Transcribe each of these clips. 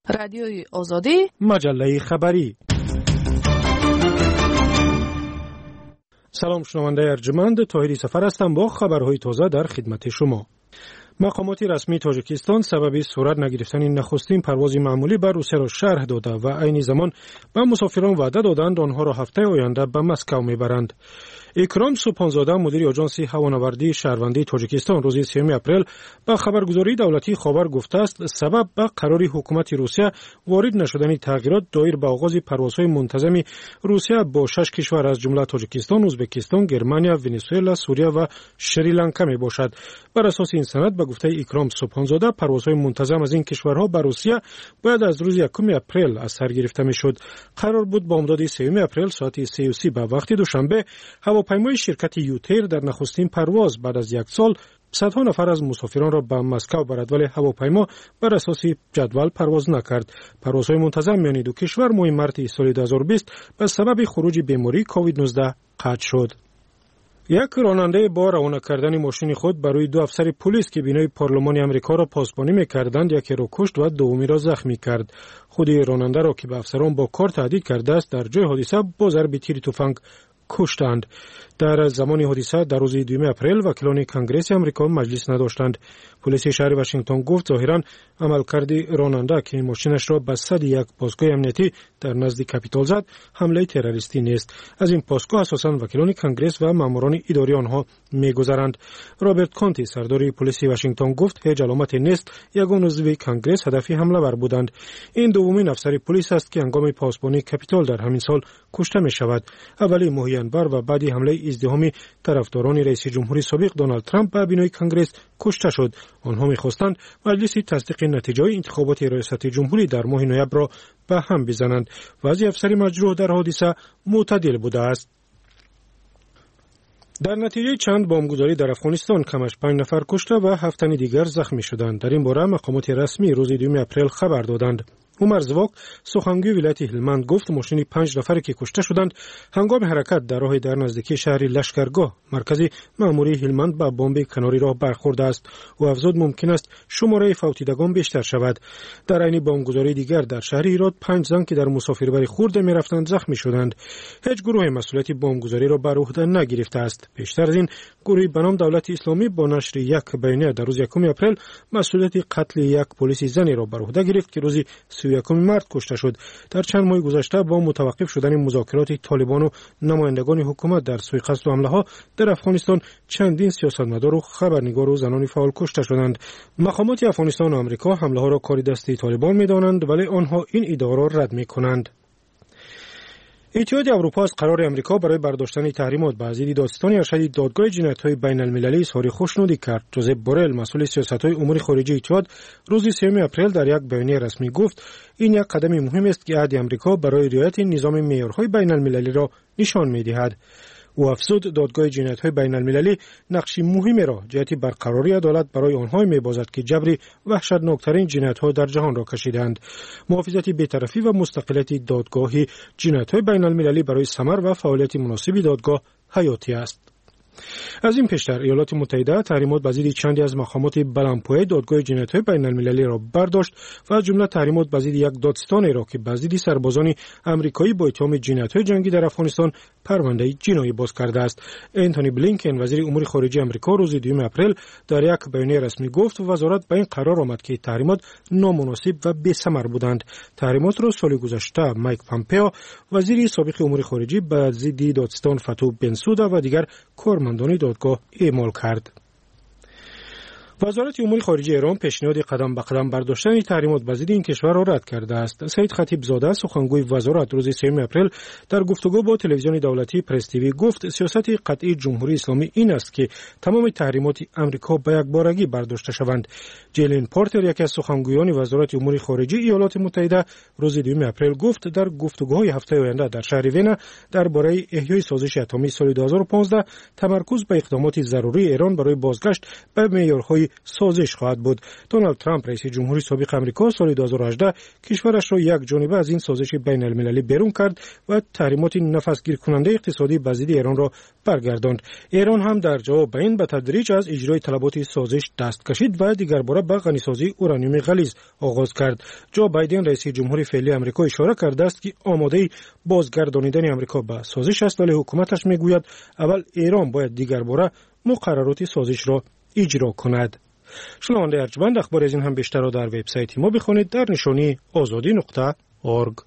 رادیوی آزادی، مجله خبری. سلام شنونده ارجمند، طاهری سفر هستم با خبرهای تازه در خدمت شما. مقامات رسمی تاجیکستان سبب صورت نگرفتن نخستین پرواز معمولی بر روسیه را شرح داده و عین زمان به مسافران وعده دادند آنها را هفته آینده به مسکو میبرند. اکرام سبحانزاده مدیر آژانس هوانوردی شهروندی تاجیکستان روز 3 اپریل به خبرگزاری دولتی خبر گفته است سبب به قرار حکومت روسیه وارد نشدن تغییرات دایر به آغاز پروازهای منتظم روسیه با 6 کشور از جمله تاجیکستان، ازبکستان، گرمانیا، ونزوئلا، سوریه و سریلانکا می باشد. بر اساس این سند به گفته اکرام سبحانزاده پروازهای منتظم از این کشورها به روسیه باید از روز 1 اپریل از سر گرفته میشد. قرار بود بامداد 3 اپریل ساعت 3:30 به وقت دوشنبه هواپیمای شرکت یوتیر در نخستین پرواز بعد از 1 سال صدها نفر از مسافران را به مسکو برد، ولی هواپیما بر اساس جدول پرواز نکرد. پروازهای منتظم میان دو کشور ماه مارس سال 2020 به سبب خروج بیماری کووید 19 قطع شد. یک راننده با روانه کردن ماشین خود برای 2 افسر پلیس که بینای پارلمان آمریکا را پاسبانی می‌کردند یکی را کشت و دومی را زخمی کرد. خود راننده را که به افسران با کار تهدید کرده است در جای حادثه با ضرب تیر تفنگ کشتند. در زمان حادثه در روز 2 اپریل وکیلان کنگره آمریکا مجلس نداشتند. پلیس شهر واشنگتن گفت ظاهراً عملکرد راننده که ماشینش را به صد یک پاسگاه امنیتی در نزد کاپیتول زد حمله تروریستی نیست. از این پاسگاه اساساً وکیلان کنگره و ماموران اداری آنها می‌گذرند. رابرت کانتی سردار پلیس واشنگتن گفت هیچ علامتی نیست یگان عضو کنگره هدف حمله ور بودند. این دومین افسر پلیس است که هنگام پاسبانی کاپیتول در همین سال کشته می‌شود. اولی ماه ینور و بعدی حمله ازدحامی طرفداران رئیس جمهوری سابق دونالد ترامپ به بینای کنگره کشته شد. آنها می‌خواستند مجلس تصدیق نتیجه انتخابات ریاست جمهوری در ماه نوامبر را به هم بزنند. وضع افسر مجروح در حادثه معتدل بوده است. در نتیجه چند بمبگذاری در افغانستان کمش 5 نفر کشته و 7 تن دیگر زخمی شدند. در این باره مقامات رسمی روز 2 اپریل خبر دادند. عمر زواک سخنگوی ولایت هلمند گفت ماشین 5 نفری که کشته شدند هنگام حرکت در راه در نزدیکی شهر لشکرگاه مرکز مأموری هلمند به بمب کناری راه برخورده است و افزود ممکن است شماره فوتیدگان بیشتر شود. در عین بمبگذاری دیگر در شهر هرات 5 زن که در مسافربری خورده می‌رفتند زخمی شدند. هیچ گروه مسئولیت بمبگذاری را بر عهده نگرفته است. پیشتر از این گروهی به نام دولت اسلامی با نشر یک بیانیه در روز 1 اپریل مسئولیت قتل یک پلیس زنی را بر عهده گرفت که روز 31 مارس کشته شد. در چند ماه گذشته با متوقف شدن مذاکرات طالبان و نمایندگان حکومت در سوءقصد و حمله ها در افغانستان چندین سیاستمدار و خبرنگار و زنان فعال کشته شدند. مقامات افغانستان و آمریکا حمله ها را کار دستی طالبان می‌دانند ولی آنها این ادعا را رد می‌کنند. اتحادیه اروپا از قرار آمریکا برای برداشتن تحریمات به ضد دادستان ارشد دادگاه جنایت‌های بین‌المللی اظهار خوشنودی کرد. جوزپ بورل مسئول سیاست‌های امور خارجی اتحاد روز 3 اپریل در یک بیانیه رسمی گفت این یک قدم مهم است که عهد آمریکا برای رعایت نظام معیارهای بین‌المللی را نشان می‌دهد. و افزود دادگاه جنایت‌های بین‌المللی نقشی مهمی را جهت برقراری عدالت برای آنها می‌بازد که جبر وحشتناکترین جنایت‌ها در جهان را کشیدند. محافظت بی‌طرفی و مستقلیت دادگاه جنایت‌های بین‌المللی برای ثمر و فعالیت مناسب دادگاه حیاتی است. از این پیشتر ایالات متحده تحریمات به ضد چندی از مقامات بلندپایه دادگاه جنایت‌های بین‌المللی را برداشت و از جمله تحریمات به ضد یک دادستان را که به ضد سربازان آمریکایی با اتهام جنایت‌های جنگی در افغانستان پرونده جنایی باز کرده است. انتونی بلینکن وزیر امور خارجه آمریکا روز 2 اپریل در یک بیانیه رسمی گفت وزارت به این قرار آمد که تحریمات نامناسب و بی‌ثمر بودند. تحریمات را سال گذشته مایک پامپئو وزیر سابق امور خارجه به ضد دادستان فتو بنسودا و دیگر کارمندان دادگاه اعمال کرد. وزارت امور خارجه ایران پیشنهاد قدم به قدم برداشتن تحریمات به ضد این کشور را رد کرده است. سید خطیب زاده سخنگوی وزارت روز 3 اپریل در گفتگو با تلویزیون دولتی پرس تیوی گفت سیاست قطعی جمهوری اسلامی این است که تمام تحریمات آمریکا به یک بارگی برداشته شوند. جیلین پورتر یکی از سخنگویان وزارت امور خارجه ایالات متحده روز 2 اپریل گفت در گفتگوهای هفته آینده در شهر وین درباره احیای سازش اتمی سال 2015 تمرکز به اقدامات ضروری ایران برای بازگشت به معیارهای موضوع سازش خواهد بود. دونالد ترامپ رئیس جمهوری سابق آمریکا سال 2018 کشورش را یک جانبه از این سازش بین المللی بیرون کرد و تحریمات نفسگیر کننده اقتصادی بر ضد ایران را برگرداند. ایران هم در جواب به این به تدریج از اجرای طلبات سازش دست کشید و دیگر باره به غنیسازی اورانیوم غلیظ آغاز کرد. جو بایدن رئیس جمهوری فعلی آمریکا اشاره کرده است که آماده بازگردانیدن آمریکا به سازش است، ولی حکومتش میگوید اول ایران باید دیگر باره مقررات سازش را اجرا کند. شنونده ارجمند، اخبار از این هم بیشتر را در وبسایت ما بخوانید در نشانی azadi.org.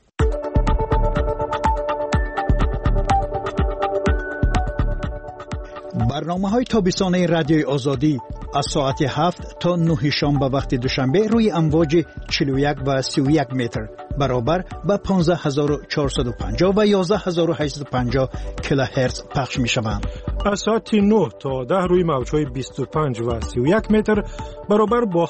برنامه‌های تابستانه رادیوی آزادی از ساعت 7 تا 9 شنبه وقت دوشنبه روی امواج 41 و 31 متر برابر با 15450 و 11850 کیلوهرتز پخش می‌شوند. از ساعت 9 تا 10 روی موج‌های 25 و 31 متر برابر با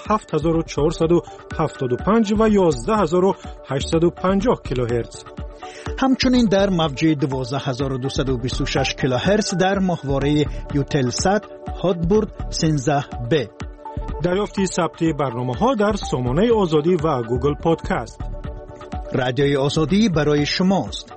7475 و 11850 کیلوهرتز. همچنین در موج 12226 کیلوهرتز در ماهواره یوتلسات هاتبورد 13B. دریافت ثبت برنامه‌ها در سامانه آزادی و گوگل پادکست. رادیوی آزادی برای شماست.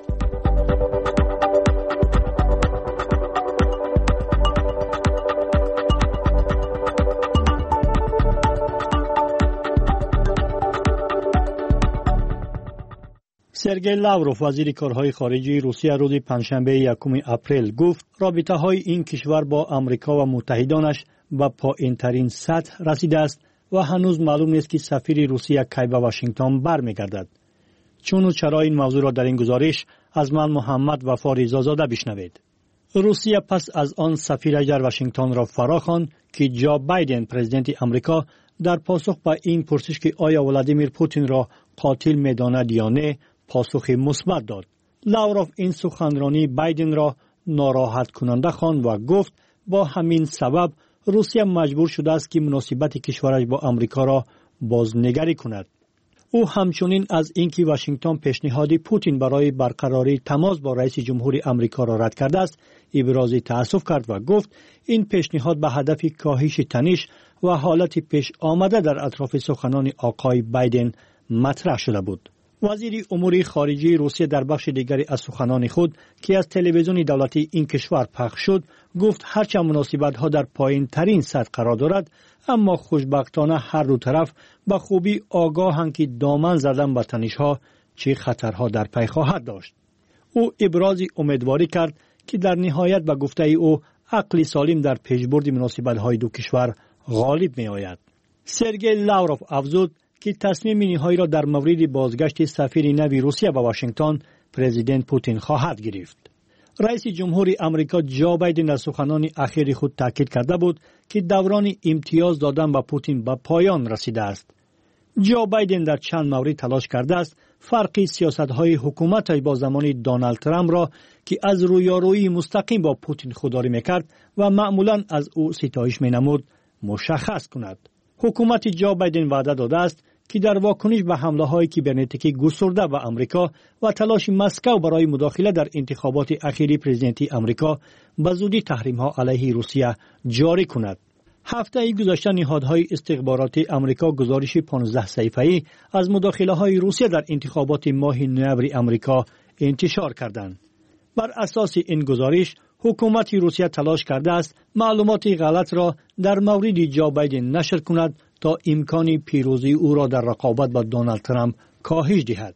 سرگئی لاوروف وزیر کارهای خارجه روسیه روز پنجشنبه 1 اپریل گفت رابطه‌های این کشور با آمریکا و متحدانش به پایین‌ترین سطح رسیده است و هنوز معلوم نیست که سفیر روسیه کی به واشنگتن برمیگردد. چون و چرا این موضوع را در این گزارش از من محمد وفا رضازاده بشنوید. روسیه پس از آن سفیرش در واشنگتن را فراخواند که جو بایدن پرزیدنت آمریکا در پاسخ به این پرسش که آیا ولادیمیر پوتین را قاتل می‌داند یا نه پاسخ مثبت داد. لاوروف این سخنرانی بایدن را ناراحت کننده خواند و گفت با همین سبب روسیه مجبور شده است که مناسبت کشورش با آمریکا را بازنگری کند. او همچنین از اینکه واشنگتن پیشنهاد پوتین برای برقراری تماس با رئیس جمهوری آمریکا را رد کرده است ابراز تأسف کرد و گفت این پیشنهاد به هدف کاهش تنش و حالت پیش آمده در اطراف سخنان آقای بایدن مطرح شده بود. وزیر امور خارجه روسیه در بخش دیگری از سخنان خود که از تلویزیون دولتی این کشور پخش شد گفت هرچند مناسبت‌ها در پایین ترین سطح قرار دارد اما خوشبختانه هر دو طرف به خوبی آگاهند که دامن زدن به تنش‌ها چه خطرها در پی خواهد داشت. او ابراز امیدواری کرد که در نهایت به گفته او عقل سالم در پیشبرد مناسبت‌های دو کشور غالب می‌آید. سرگئی لاوروف افزود که تصمیم نهایی را در مورد بازگشت سفیر نوی روسیه به واشنگتن پرزیدنت پوتین خواهد گرفت. رئیس جمهوری آمریکا جو بایدن در سخنان اخیر خود تاکید کرده بود که دوران امتیاز دادن به پوتین به پایان رسیده است. جو بایدن در چند مورد تلاش کرده است فرق سیاست‌های حکومتش با زمان دونالد ترامپ را که از رویارویی مستقیم با پوتین خودداری می‌کرد و معمولاً از او ستایش می‌نمود مشخص کند. حکومت جو بایدن وعده داده است که در واکنش به حمله‌های کیبرنتیکی گسترده به آمریکا و تلاش مسکو برای مداخله در انتخابات اخیری پرزیدنتی آمریکا به زودی تحریم‌ها علیه روسیه جاری کند. هفته گذشته نهادهای استخباراتی آمریکا گزارش 15 صفحه‌ای از مداخله‌های روسیه در انتخابات ماه نوامبر آمریکا انتشار کردند. بر اساس این گزارش حکومت روسیه تلاش کرده است معلومات غلط را در مورد جو بایدن نشر کند تا امکان پیروزی او را در رقابت با دونالد ترامپ کاهش دهد.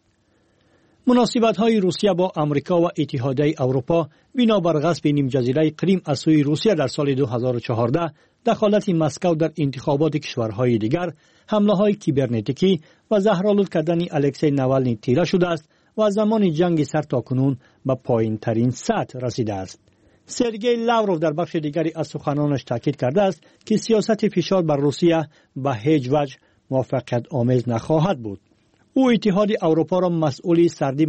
مناسبت‌های روسیه با آمریکا و اتحادیه اروپا بنابر غصب نیم جزیره کریم از سوی روسیه در سال 2014، دخالت مسکو در انتخابات کشورهای دیگر، حمله‌های کیبرنتیکی و زهرآلود کردن الکسی ناوالنی تیره شده است و زمان جنگ سر تاکنون به پایین‌ترین سطح رسیده است. سرگئی لاوروف در بخش دیگری از سخنانش تاکید کرده است که سیاست فشار بر روسیه به هیچ وجه موفقیت آمیز نخواهد بود. او اتحاد اروپا را مسئول سردی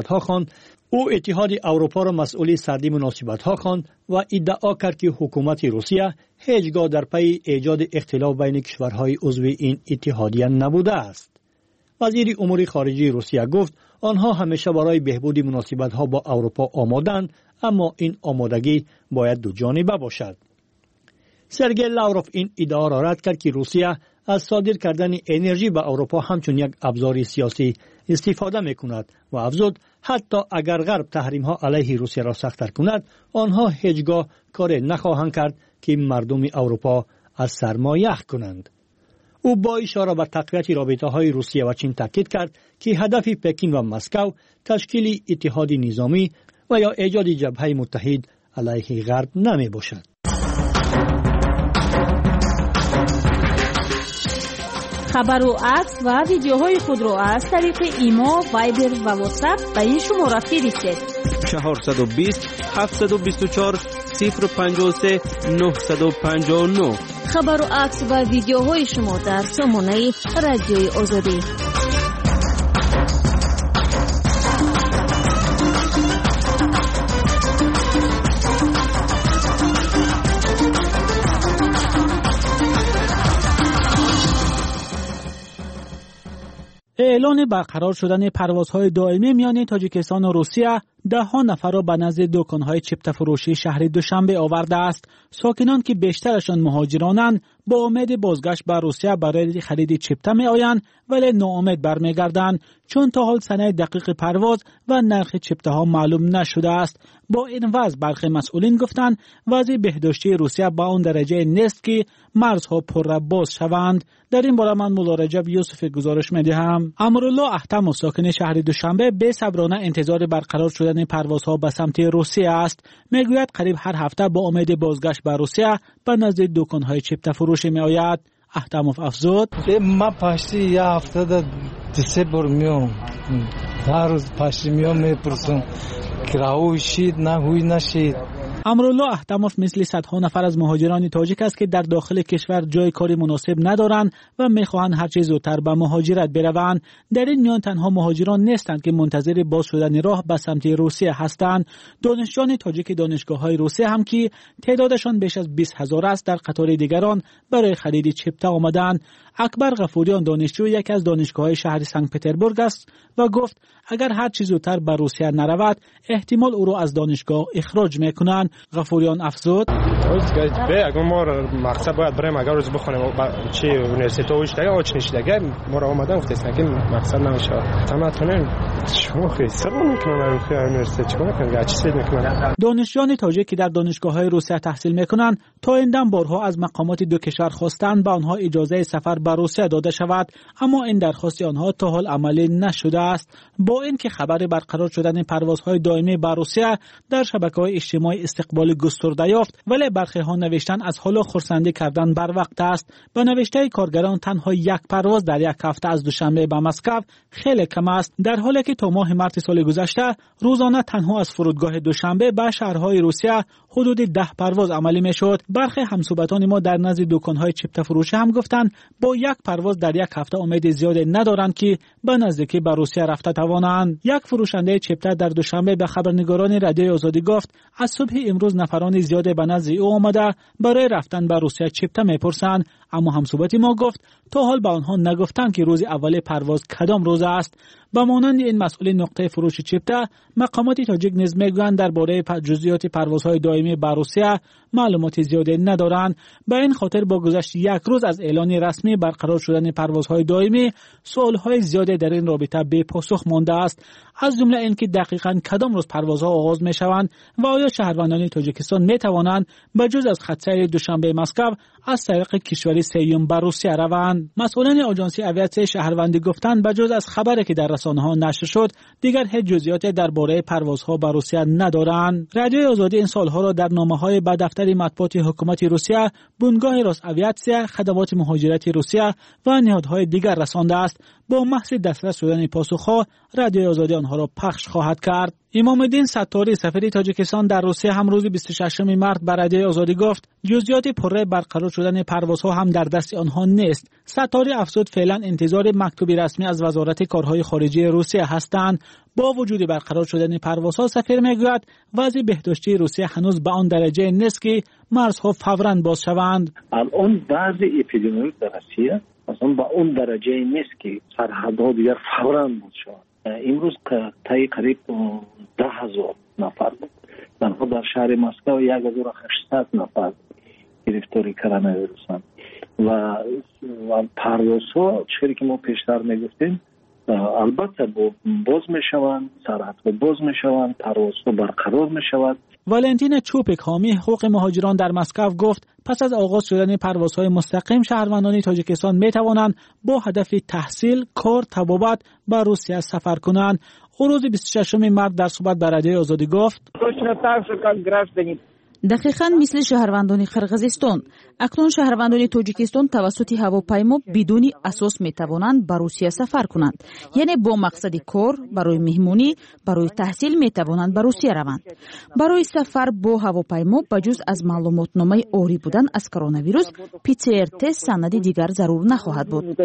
مناسبت‌ها خواند و ادعا کرد که حکومت روسیه هیچگاه در پی ایجاد اختلاف بین کشورهای عضو این اتحادیه نبوده است. وزیر امور خارجه روسیه گفت آنها همیشه برای بهبود مناسبت‌ها با اروپا آمادند، اما این آمادگی باید دو جانبه باشد. سرگئی لاوروف این ادعا را رد کرد که روسیه از صادر کردن انرژی به اروپا همچون یک ابزار سیاسی استفاده میکند و افزود حتی اگر غرب تحریم ها علیه روسیه را سخت‌تر کند آنها هیچگاه کاری نخواهند کرد که مردم اروپا از سرما یخ کنند. او با اشاره به تقویت رابطه‌های روسیه و چین تاکید کرد که هدف پکین و مسکو تشکیل اتحاد نظامی و یا ایجاد جبهه متحد علیه غرب نمی باشد. خبر و عکس و ویدیوهای خود را از طریق ایما، وایبر و واتساپ به این شماره فرستید: 420 724 053 959. خبر و عکس و ویدیوهای شما در سامانه رادیوی آزادی. اعلان برقرار شدن پروازهای دائمی میان تاجیکستان و روسیه ده‌ها نفر را به نزد دکان‌های چپت فروشی شهر دوشنبه آورده است. ساکنان که بیشترشان مهاجرانند با امید بازگشت به روسیه برای خرید چپت می‌آیند ولی ناامید برمیگردند چون تا حال سنه دقیق پرواز و نرخ چپت‌ها معلوم نشده است. با این وضع برخی مسئولین گفتند وضع بهداشتی روسیه به آن درجه نیست که مرزها پر باز شوند. در این باره من مولا رجب یوسف گزارش می‌دهم. امرالله احتم ساکن شهر دوشنبه بی‌صبرانه انتظار برقرار شدن پروازها به سمت روسیه است. میگوید قریب هر هفته با امید بازگشت به روسیه به نزد دکان‌های چپت فروشی می‌آید. احتمов افزود: ما پاشتی یه هفته ده سه بار میام، هر روز پاشتی میام میپرسم کراوی شید نه هوی نشید. امرالله احتمов مثل صدها نفر از مهاجران تاجیک است که در داخل کشور جای کاری مناسب ندارند و میخواهند هر چه زودتر به مهاجرت بروند. در این میان تنها مهاجران نیستند که منتظر باز شدن راه به سمت روسیه هستند. دانشجویان تاجیک دانشگاه‌های روسیه هم که تعدادشان بیش از 20,000 است در قطار دیگران برای خرید چپت آمدند. اکبر غفوریان دانشجو یکی از دانشگاه‌های شهر سنت پترزبورگ است و گفت اگر هر چیز زودتر به روسیه نرود احتمال او را از دانشگاه اخراج میکنند. غفوریان افزود: اگر ما مقصد باید بریم اگر روز بخونیم چه یونیورسیته وش دیگه آچ نشید اگر ما را اومدن گفتن که مقصد نمیشه تمام شما خیلی سر میکنن رو یونیورسیته چیکار میکنن چی سید میکنن. دانشجویان تاجیک که در دانشگاه‌های روسیه تحصیل میکنند تا این دم بارها از مقامات دو کشور خواستند به آنها اجازه سفر به روسیه داده شود اما این درخواست آنها تا حال عملی نشده است. با اینکه خبر برقرار شدن پروازهای دائمی به روسیه در شبکه‌های اجتماعی استقبال گسترده یافت ولی برخی ها نوشتن از حالا خرسندی کردن بر وقت است. به نوشته کارگران تنها یک پرواز در یک هفته از دوشنبه به مسکو خیلی کم است، در حالی که تا ماه مارس سال گذشته روزانه تنها از فرودگاه دوشنبه به شهرهای روسیه حدود 10 پرواز عملی میشد. برخی همصحبتان ما در نزد دکان‌های چپت فروشی هم گفتند با یک پرواز در یک هفته امید زیاد ندارند که به نزدیکی به روسیه رفته توانند. یک فروشنده چپت در دوشنبه به خبرنگاران رادیوی آزادی گفت از صبح امروز نفران زیاد به نزد او آمده برای رفتن به روسیه چپت میپرسند، اما همصحبت ما گفت تا حال به آنها نگفتند که روز اول پرواز کدام روز است. به مانند این مسئول نقطه فروش چپت مقامات تاجیک نیز میگویند درباره جزئیات پروازهای دائمی به روسیه معلومات زیادی ندارند. به این خاطر با گذشت یک روز از اعلان رسمی برقرار شدن پروازهای دائمی سوالهای زیادی در این رابطه بی پاسخ مانده است، از جمله اینکه دقیقاً کدام روز پروازها آغاز میشوند و آیا شهروندان تاجیکستان میتوانند بجز از خط سیر دوشنبه مسکو از طریق کشور سیوم به روسیه روند. مسئولان آژانسی اویاسیون شهروندی گفتند بجز از خبری که در رسانه‌ها نشر شد دیگر هیچ جزئیاتی درباره پروازها به روسیه ندارند. رادیوی آزادی این سالها را در نامه‌های به دفتر مطبوعات حکومت روسیه، بنگاه روس‌اویاتسیا، خدمات مهاجرتی روسیه و نهادهای دیگر رسانده است. با محض دسترس شدن پاسخها رادیوی آزادی آنها را پخش خواهد کرد. امام الدین ستاری سفیر تاجیکستان در روسیه هم روز 26 مارس به رادیوی آزادی گفت جزئیات پره برقرار شدن پروازها هم در دست آنها نیست. ستاری افزود فعلا انتظار مکتوب رسمی از وزارت کارهای خارجه روسیه هستند. با وجود برقرار شدن پروازها سفیر میگوید وضع بهداشتی روسیه هنوز به آن درجه نیست که مرزها فوراً باز شوند. الان وضع اپیدمیولوژی در روسیه اصلا با اون درجه نیست که سرحدها دیگر فوراً باز شوند. امروز تایی قریب 10,000 نفر بود. تنها در شهر مسکو 1,800 نفر که گرفتاری کرونا ویروسن و پروازها چیزی که ما پیشتر میگفتیم البته باز میشوند، سرحدها باز میشوند، پروازها برقرار میشود. والنتین چوپک حامی حقوق مهاجران در مسکو گفت پس از آغاز شدن پروازهای مستقیم شهروندان تاجیکستان می توانند با هدف تحصیل، کار، طبابت به روسیه سفر کنند. او روز 26 مارس در صحبت با رادیوی آزادی گفت دقیقاً مثل شهروندان قرغیزستان اکنون شهروندان تاجیکستان توسط هواپیما بدون اساس می توانند به روسیه سفر کنند، یعنی با مقصد کار، برای مهمانی، برای تحصیل می توانند به روسیه روند. برای سفر با هواپیما بجز از معلوماتنامه عاری بودن از کرونا ویروس PCR تست سند دیگر ضرور نخواهد بود.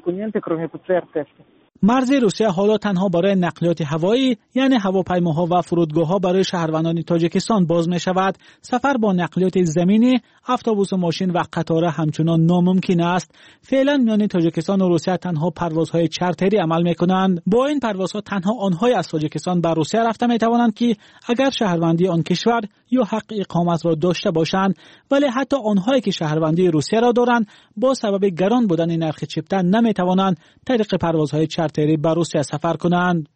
مرز روسیه حالا تنها برای نقلیات هوایی یعنی هواپیماها و فرودگاه‌ها برای شهروندان تاجیکستان باز می شود. سفر با نقلیات زمینی، اتوبوس و ماشین و قطار همچنان ناممکن است. فعلا میان تاجیکستان و روسیه تنها پروازهای چارتری عمل می کنند. با این پروازها تنها آنهای از تاجیکستان به روسیه رفته می توانند که اگر شهروندی آن کشور یا حق اقامت را داشته باشند، ولی حتی آنهایی که شهروندی روسیه را دارند با سبب گران بودن نرخ چپتن نمی توانند طریق پروازهای چارتری به روسیه سفر کنند.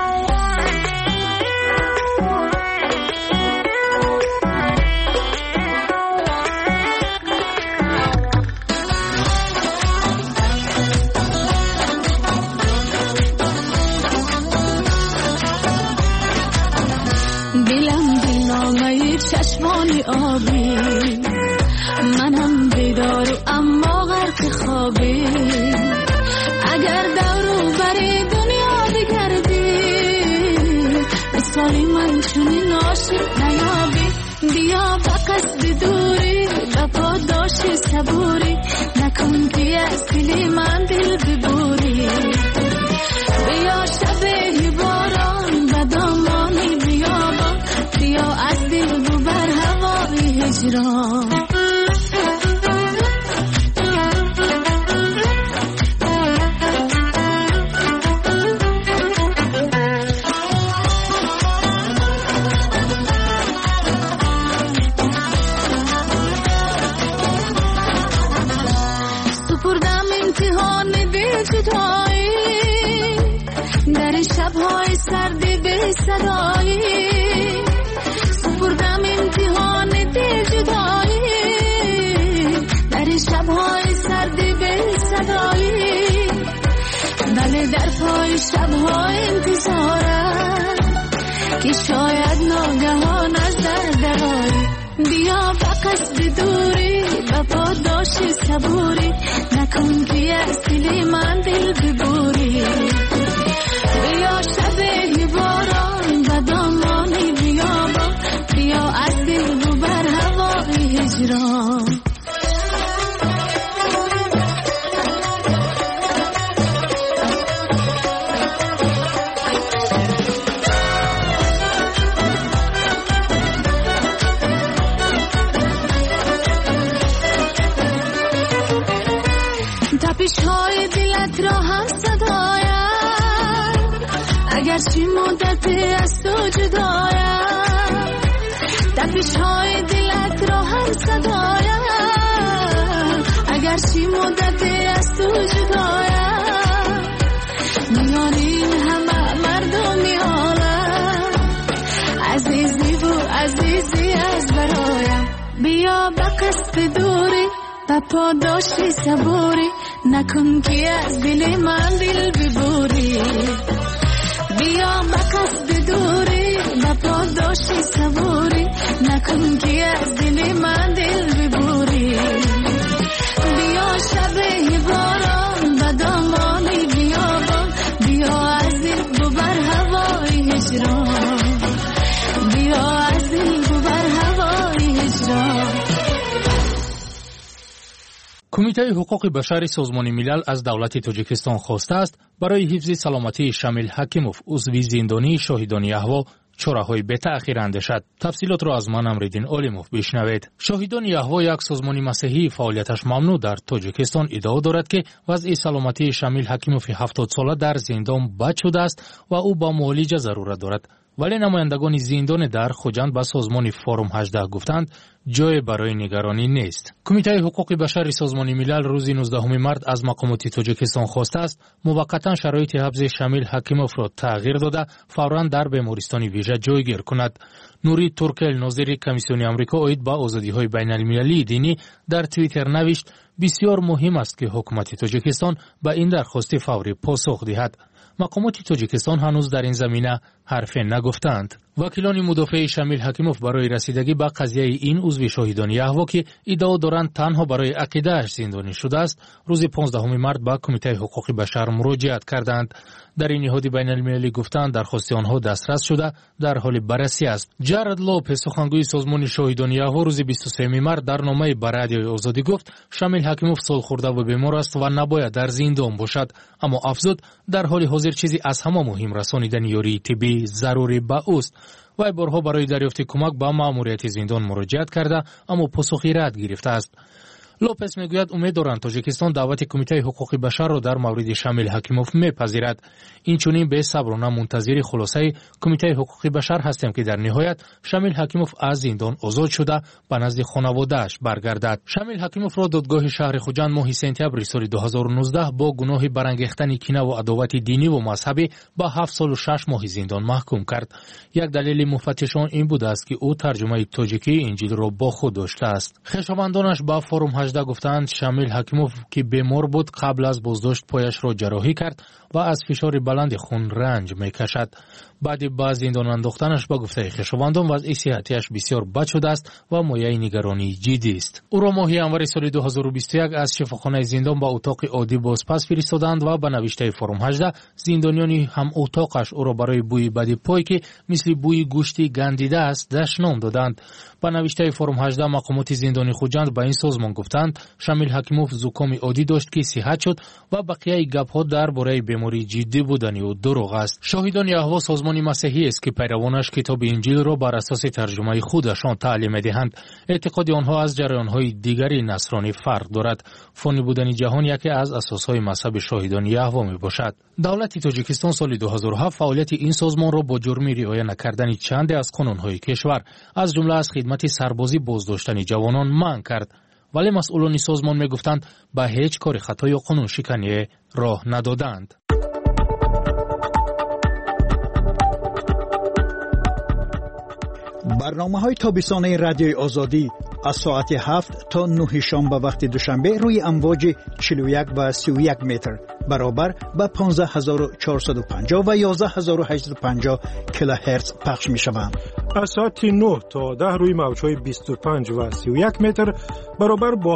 چشمانی آبی منم بیدار اما غرق خوابی اگر دورو بری دنیا بگردی مثالی من چونی ناشی نیابی بیا به قصد دوری به پاداشی صبوری نکن که از دلی من دل ببوری بیا شبه باران به دامانی بیابان بیا از دل ببر هوای هجران سپردم امتحان دل جدایی در شبهای سردی به صدایی سپردم امتحان دل جدایی در شبهای سردی به صدایی بله در پای شبهای انتظارم که شاید ناگهان از درایی بیا به قصد دوری به پاداشی صبوری نکن که از دل من دل ببوری بیا شبه باران و دامانی بیابان بیا از دل ببر هوای هجران تپش‌های دلت را هم صدایم اگرچه مدت از تو جدایم تپش‌های دلت را هم صدایم اگرچه مدت از تو جدایم میان این همه مردمی عالم عزیزی و عزیزی از برایم بیا به قصد دوری به پاداشی صبوری نکن که از دل من دل ببوری بیا به قصد دوری به پاداشی صبوری نکن که از دل من دل ببوری بیا شبه باران به دامانی بیابان بیا از دل ببر هوای هجران بیا از دل ببر هوای هجران. کمیته حقوق بشر سازمان ملل از دولت تاجیکستان خواسته است برای حفظ سلامتی شامیل حکیموف عضو زندانی شاهدان یهوه چاره‌های بتأخیر اندیشد. تفصیلات را از من امریدین اولیموف بشنوید. شاهدان یهوه یک سازمان مسیحی فعالیتش ممنوع در تاجیکستان ادعا دارد که وضع سلامتی شامیل حکیموف 70 ساله در زندان بد شده است و او با معالجه ضرورت دارد. ولی نمایندگان زندان در خوجند به سازمان فورم 18 گفتند جای برای نگرانی نیست. کمیته حقوق بشر سازمان ملل روز 19 مارس از مقامات تاجیکستان خواسته است موقتا شرایط حبس شمیل حکیموف را تغییر داده فوراً در بیمارستان ویژه جایگیر کند. نوری تورکل ناظر کمیسیون آمریکا اوید با آزادی‌های بین‌المللی دینی در توییتر نوشت بسیار مهم است که حکومت تاجیکستان به این درخواست فوری پاسخ دهد. مقامات تاجیکستان هنوز در این زمینه حرفی نگفتند. وکیلان مدافع شمیل حکیموف برای رسیدگی به قضیه این عضو شاهدان یهوه که ادعا دارند تنها برای عقیده‌اش زندانی شده است، روز 15 مارس به کمیته حقوق بشر مراجعت کردند. در این نهاد بین‌المللی گفتند درخواست آنها دسترس شده در حال بررسی است. جارد لوپس سخنگوی سازمان شاهدان یهوه روز 23 مارس در نامه به رادیوی آزادی گفت شمیل حکیموف سالخورده و بیمار است و نباید در زندان باشد، اما افزود در حال حاضر چیزی از همه مهم رسانیدن یاری طبی ضروری به اوست. وی بارها برای دریافت کمک به مأموریت زندان مراجعت کرده اما پاسخی رد گرفته است. لوپس میگوید امید دارند تاجیکستان دعوت کمیته حقوق بشر را در مورد شمیل حکیموف میپذیرد. اینچنین به صبرانه منتظر خلاصه کمیته حقوق بشر هستیم که در نهایت شمیل حکیموف از زندان آزاد شده به نزد خانواده‌اش برگردد. شمیل حکیموف را دادگاه شهر خوجند ماه سپتامبر سال 2019 با گناه برانگیختن کینه و عداوت دینی و مذهبی به 7 سال و 6 ماه زندان محکوم کرد. یک دلیل مفتشان این بوده است که او ترجمه تاجیکی انجیل را با خود داشته است. خویشاوندانش با فورم 18 گفتند شمیل حکیموف که بیمار بود قبل از بازداشت پایش را جراحی کرد و از فشار بلند خون رنج میکشد. بعد با زندان انداختنش با گفته خویشاوندان وضع صحتیش بسیار بد شده است و مایه نگرانی جدی است. او را ماه انور سال 2021 از شفاخانه زندان به اتاق عادی بازپس فرستادند و به نوشته فرم 18 زندانیانی هم اتاقش او را برای بوی بد پای که مثل بوی گوشتی گندیده است دشنام دادند. به نوشته فرم 18 مقامات زندانی خوجند به این سازمان گفتند شمیل حکیموف زکام عادی داشت که صحت شد و بقیه گپ‌ها درباره بیماری جدی بودن و دروغ است. شاهدان یهوه سازمان مسیحی است که پیروانش کتاب انجیل را بر اساس ترجمه خودشان تعلیم می‌دهند. اعتقاد آنها از جریان‌های دیگری نصرانی فرق دارد. فانی بودن جهان یکی از اساس‌های مذهب شاهدان یهوه میباشد. دولت تاجیکستان سال 2007 فعالیت این سازمان را با جرم رعایت نکردن چند از قانون‌های کشور از جمله از خدمت سربازی بازداشتن جوانان منع کرد. ولی مسئولان سازمان میگفتند به هیچ کار خطا یا قانون شکنی راه ندادند. برنامه‌های تابستانه رادیوی آزادی از ساعت 7 تا 9 شنبه وقت دوشنبه روی امواج 41 و 31 متر برابر با 15450 و 11850 کیلوهرتز پخش می‌شوند. از ساعت 9 تا 10 روی موج‌های 25 و 31 متر برابر با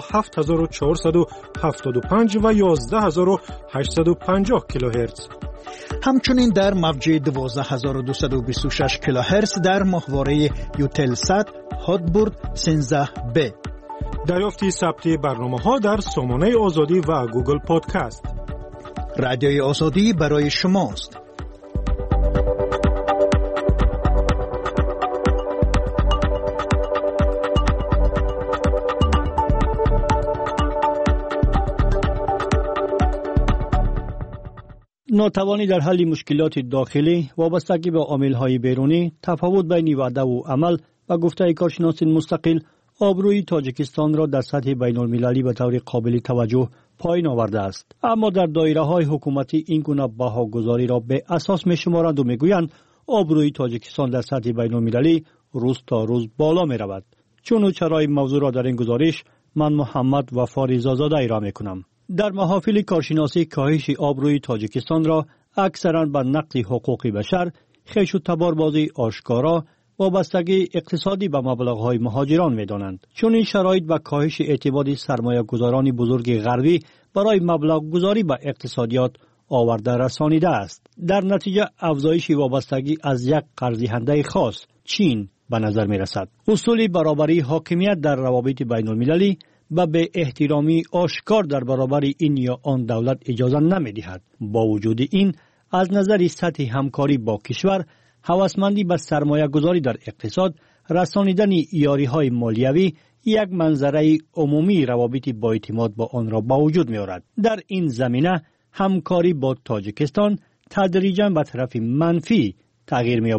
7475 و 11850 کیلوهرتز. همچنین در موج 12226 کیلوهرتز در ماهواره یوتلسات هاتبورد 13B. دریافت ثبت برنامه‌ها در سامانه آزادی و گوگل پادکست. رادیوی آزادی برای شماست. ناتوانی در حل مشکلات داخلی وابستگی به عامل‌های بیرونی، تفاوت بین وعده و عمل و گفته کارشناسان مستقل آبروی تاجیکستان را در سطح بین‌المللی به طور قابل توجه پایین آورده است. اما در دایره‌های حکومتی این گونه بهاگذاری را به اساس می‌شمارند و می‌گویند آبروی تاجیکستان در سطح بین‌المللی روز تا روز بالا می‌رود. چون چرای موضوع را در این گزارش من محمد وفاری زازاده ارائه می‌کنم. در محافل کارشناسی کاهش آبروی تاجیکستان را اکثراً به نقض حقوق بشر، خیش و تباربازی آشکارا، وابستگی اقتصادی به مبلغ‌های مهاجران می‌دانند. چون این شرایط و کاهش اعتماد سرمایه‌گذاران بزرگ غربی برای مبلغ گذاری به اقتصادیات آورده رسانیده است. در نتیجه افزایش وابستگی از یک قرض‌دهنده خاص، چین، به نظر می‌رسد. اصول برابری حاکمیت در روابط بین‌المللی و به احترامی آشکار در برابر این یا آن دولت اجازه نمی‌دهد. با وجود این، از نظر سطح همکاری با کشور، هوسمندی به سرمایه گذاری در اقتصاد، رسانیدن یاری‌های مالیوی یک منظره عمومی روابط با اعتماد با آن را با وجود می‌آورد. در این زمینه همکاری با تاجیکستان تدریجاً به طرف منفی تغییر می‌یابد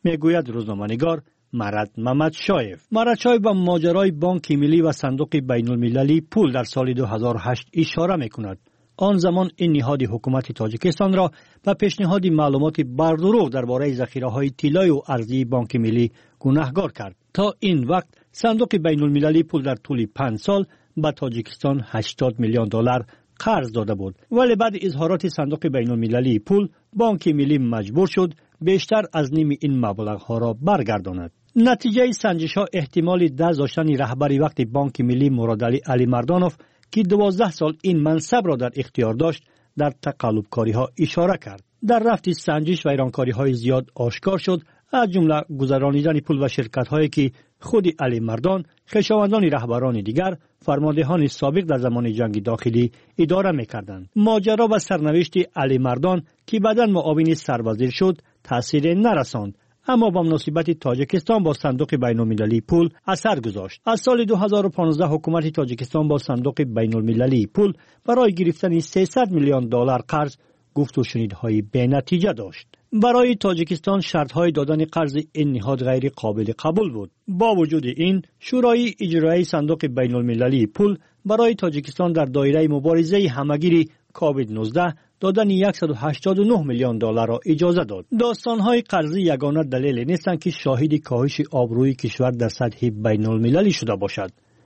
میگوید روزنامه‌نگار مرد محمد شایف. مرد شایف به ماجرای بانک ملی و صندوق بین المللی پول در سال 2008 اشاره میکند. آن زمان این نهاد حکومت تاجیکستان را به پیشنهاد معلومات بردروغ درباره ذخیره‌های طلای و ارزی بانک ملی گناهکار کرد. تا این وقت صندوق بین المللی پول در طول 5 سال به تاجیکستان 80 میلیون دلار قرض داده بود، ولی بعد اظهارات صندوق بین المللی پول بانک ملی مجبور شد بیشتر از نیم این مبلغ‌ها را برگرداند. نتیجه سنجش‌ها احتمال دست داشتن رهبری وقت بانک ملی مرادعلی علی مردانوف که 12 سال این منصب را در اختیار داشت در تقلب‌کاری‌ها اشاره کرد. در رفت سنجش ویرانکاری‌های زیاد آشکار شد، از جمله گذرانیدن پول و شرکت‌هایی که خود علی مردان، خویشاوندان رهبران دیگر، فرماندهان سابق در زمان جنگ داخلی اداره می‌کردند. ماجرا و سرنوشت علی مردان که بعداً معاون سروزیر شد تأثیر نرساند، اما با مناسبت تاجیکستان با صندوق بین المللی پول اثر گذاشت. از سال 2015 حکومت تاجیکستان با صندوق بین المللی پول برای گرفتن 300 میلیون دلار قرض گفت و شنیدهای بی‌نتیجه داشت. برای تاجیکستان شرط‌های دادن قرض این نهاد غیر قابل قبول بود. با وجود این، شورای اجرایی صندوق بین المللی پول برای تاجیکستان در دایره مبارزه همگیری کووید 19 دادن 189 میلیون دلار را اجازه داد. داستان‌های قرضی یگانه دلیل نیستند که شاهد کاهش آبروی کشور در سطح بین المللی شده باشد.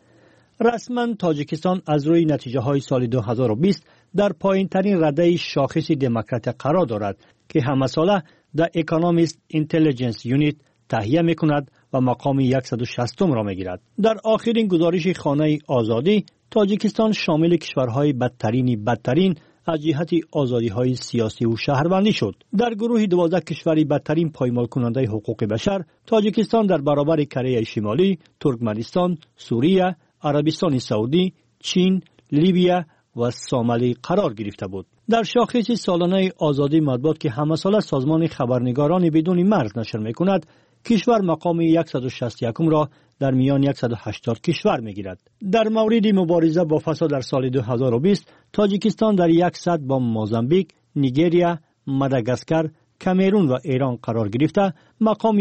رسما تاجیکستان از روی نتیجه‌های سال 2020 در پایین‌ترین رده شاخص دموکرات قرار دارد که همه ساله در اکونومیست اینتلیجنس یونیت تهیه می‌کند و مقام 160م را می‌گیرد. در آخرین گزارش خانه آزادی، تاجیکستان شامل کشورهای بدترین از جهت آزادی‌های سیاسی و شهروندی شد. در گروه 12 کشوری بدترین پایمال کننده حقوق بشر، تاجیکستان در برابر کره شمالی، ترکمنستان، سوریه، عربستان سعودی، چین، لیبیا و سومالی قرار گرفته بود. در شاخص سالانه آزادی مطبوعات که همه ساله سازمان خبرنگاران بدون مرز نشر می‌کند، کشور مقام 161 را در میان 180 کشور می‌گیرد. در مورد مبارزه با فساد در سال 2020 تاجیکستان در یک سطح با موزامبیک، نیگریا، ماداگاسکار، کامرون و ایران قرار گرفته مقام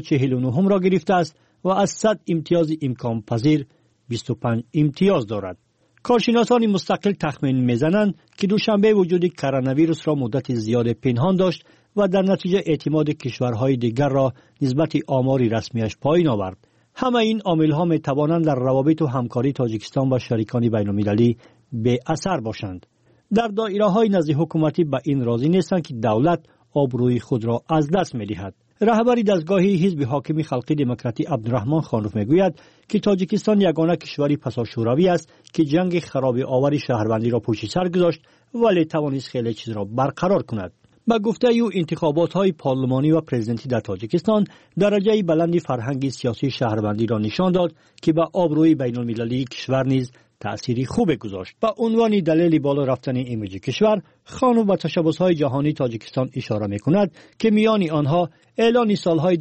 149 را گرفته است و از 100 امتیاز امکان پذیر 25 امتیاز دارد. کارشناسان مستقل تخمین میزنند که دوشنبه وجود کرونا ویروس را مدت زیاد پنهان داشت و در نتیجه اعتماد کشورهای دیگر را نسبت آمار رسمیش پایین آورد. همه این عامل‌ها می‌توانند در روابط و همکاری تاجیکستان با شریکان بین‌المللی به اثر باشند. در دایره‌های نزد حکومتی به این راضی نیستند که دولت آبروی خود را از دست می‌دهد. رهبر دستگاه حزب حاکم خلقی دموکراتی عبدالرحمن خانوف میگوید که تاجیکستان یگانه کشوری پساشوروی است که جنگ خراب آور شهروندی را پشت سر گذاشت ولی توانست خیلی چیز را برقرار کند. با گفته او انتخابات‌های پارلمانی و پرزیدنتی در تاجیکستان درجه بلند فرهنگ سیاسی شهروندی را نشان داد که به آبروی بین‌المللی کشور نیز تأثیری خوب گذاشت. با عنوان دلیل بالا رفتن ایمیج کشور، خانم به تشبس‌های جهانی تاجیکستان اشاره می‌کند که میان آنها اعلان سالهای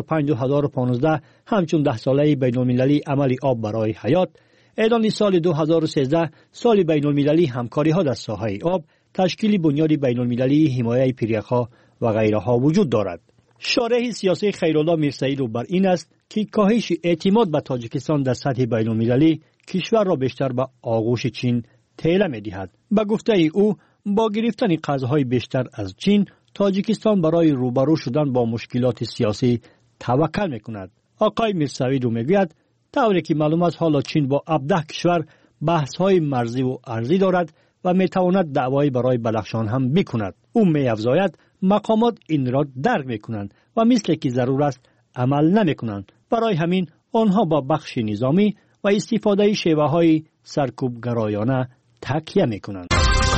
2005-2015 همچون 10 ساله بین‌المللی عمل آب برای حیات، اعلان سال 2013 سال بین‌المللی همکاری‌ها در ساحه آب، تشکیل بنیاد بین‌المللی حمایت پریخ‌ها و غیرها وجود دارد. شارح سیاسی خیرالله میرسعید بر این است که کاهش اعتماد به تاجیکستان در سطح بین‌المللی کشور را بیشتر به آغوش چین تیله می‌دهد. به گفته او با گرفتن قرض‌های بیشتر از چین، تاجیکستان برای روبرو شدن با مشکلات سیاسی توکل می‌کند. آقای میرسعید میگوید طوری که معلوم است حالا چین با 17 کشور بحث‌های مرزی و ارزی دارد و می‌تواند دعوایی برای بدخشان هم بکند. او می‌افزاید مقامات این را درک می‌کنند و مثل که ضرور است عمل نمی‌کنند. برای همین آنها با بخش نظامی و استفاده شیوه‌های سرکوبگرایانه تکیه می‌کنند.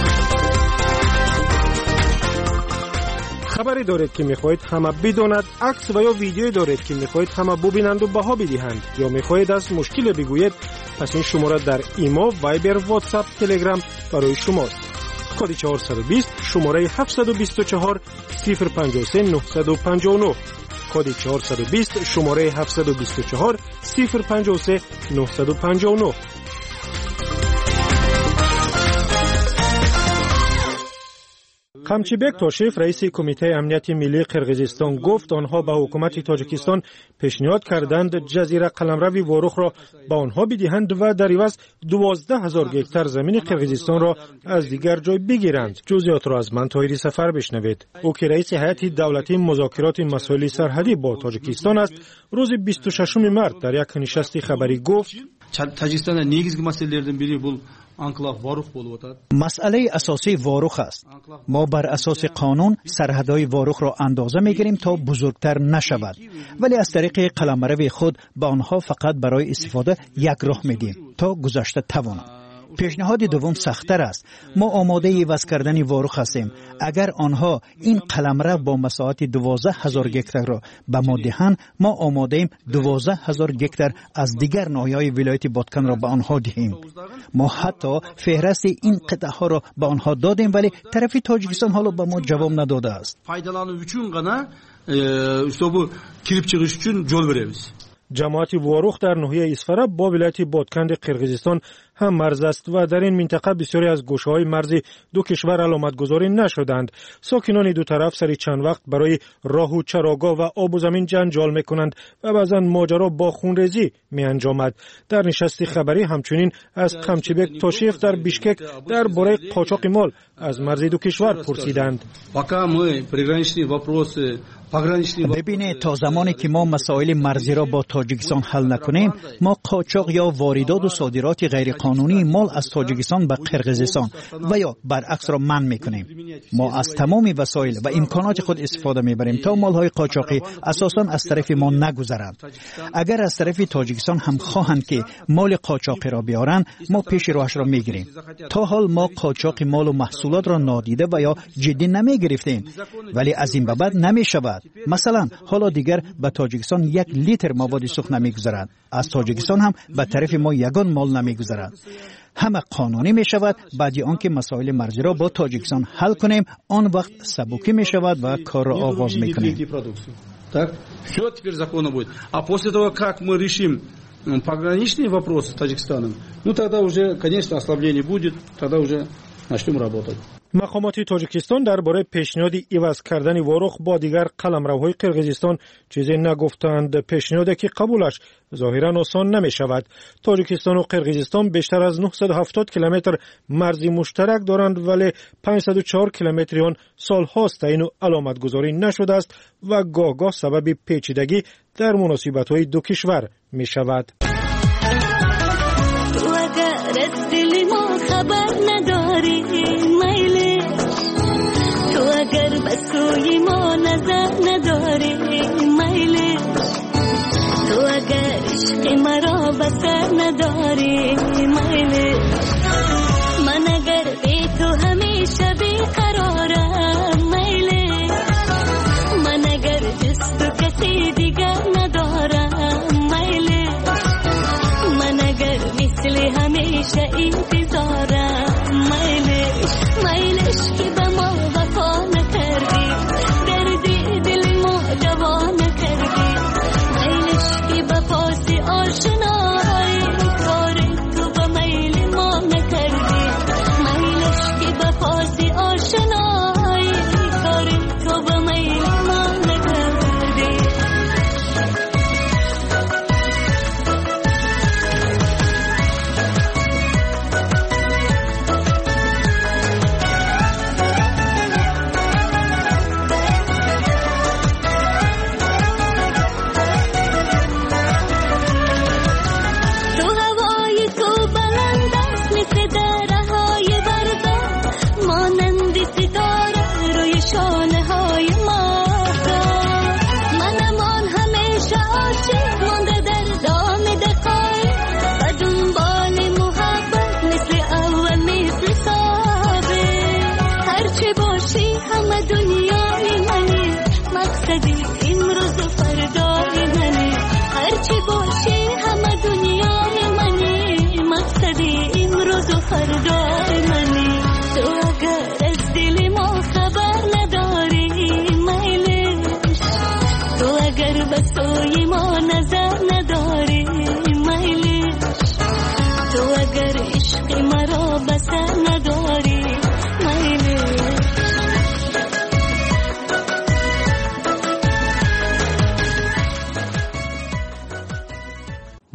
خبری دارید که می‌خواهید همه بداند، عکس و یا ویدیویی دارید که می‌خواهید همه ببینند و بها بدهند، یا می‌خواهید از مشکل بگویید، پس این شماره در ایما، وایبر، واتساپ، تلگرام برای شماست. کد 420 شماره 724 053 959. کد 420 شماره 724 053 959. قمچیبک توشیف رئیس کمیته امنیت ملی قرقیزستان گفت آنها به حکومت تاجیکستان پیشنهاد کردند جزیره قلمرو واروخ را به آنها بدهند و در عوض 12,000 گکتار زمین قرقیزستان را از دیگر جای بگیرند. جزئیات را از من طاهری سفر بشنوید. او که رئیس هیئت دولتی مذاکرات مسائل سرحدی با تاجیکستان است، روز 26 مارس در یک نشست خبری گفت تاجیکستان نیگزگی مسائلlerden biri bu انکلاو واروخ بولوب атад. مسئله اساسی واروخ است. ما بر اساس قانون سرحدهای واروخ را اندازه میگیریم تا بزرگتر نشود، ولی از طریق قلمرو خود به آنها فقط برای استفاده یک راه میدیم تا گذشته توانند. پیشنهاد دوم سخت‌تر است. ما آماده عوض کردن واروخ هستیم. اگر آنها این قلمرو با مساحت 12,000 گکتار را به ما دهند، ما آماده ایم 12,000 گکتار از دیگر ناحیه‌های ولایت بادکن را به آنها دهیم. ما حتی فهرست این قطعه ها را به آنها دادیم، ولی طرف تاجیکستان حالا به ما جواب نداده است. Faydalanıp üçün gana bu kirip çıkış üçün yol veremiz. جماعت واروخ در ناحیه اسفره با ولایت بادکند قرقیزستان هم مرز است و در این منطقه بسیاری از گوشه‌های مرزی دو کشور علامتگذاری نشدند. ساکنان دو طرف سری چند وقت برای راه و چراگاه و آب و زمین جنجال می‌کنند و بعضا ماجرا با خونریزی می‌انجامد. در نشست خبری همچنین از قمچیبک توشیف در بیشکک درباره قاچاق مال از مرز دو کشور پرسیدند. ببینید، تا زمانی که ما مسائل مرزی را با تاجیکستان حل نکنیم، ما قاچاق یا واردات و صادرات غیر قانونی مال از تاجیکستان به قرقیزستان و یا برعکس را منع میکنیم. ما از تمام وسایل و امکانات خود استفاده میبریم تا مالهای قاچاقی اساساً از طرف ما نگذرند. اگر از طرف تاجیکستان هم خواهند که مال قاچاقی را بیارند، ما پیش راهش را میگیریم. تا حال ما قاچاق مال و محصولات را نادیده و یا جدی نمیگرفتیم، ولی از این به بعد نمیشود. مثلا حالا دیگر به تاجیکستان 1 لیتر مواد سوخت نمیگذرد. از تاجیکستان هم به طرف ما یگان مال نمیگذرد. همه قانونی می شود. بعد آنکه مسائل مرزی را با تاجیکستان حل کنیم، آن وقت سبکی می شود و کار را آغاز می کنیم. Так, все теперь законно будет. А после того, как мы решим пограничные вопросы с Таджикистаном, тогда уже, конечно, ослабление будет, тогда уже начнем работать. مقامات تاجیکستان درباره پیشنهاد عوض کردن واروخ با دیگر قلمروهای قرقیزستان چیزی نگفتند. پیشنهادی که قبولش ظاهرا آسان نمی شود. تاجیکستان و قرقیزستان بیشتر از 970 کیلومتر مرزی مشترک دارند، ولی 504 کیلومتر آن سالهاست تعیین و علامت گذاری نشده است و گاه سبب پیچیدگی در مناسبت‌های دو کشور می شود. اگر بسوی ما نظر نداری میلی، تو اگر عشق مرا بسر نداری میلی، من اگر بی تو همیشه بیقرارم میلی، من اگر جز تو کسی دیگر ندارم میلی، من اگر مثل همیشه انتظارم میلی، میلش که به ما وفا نکردی، دردی دل ما جوا نکردی، میلش که به پاس آشنایی کار تو به میل ما نکردی، میلش که به پاس آشنایی کار تو به میل ما نکردی.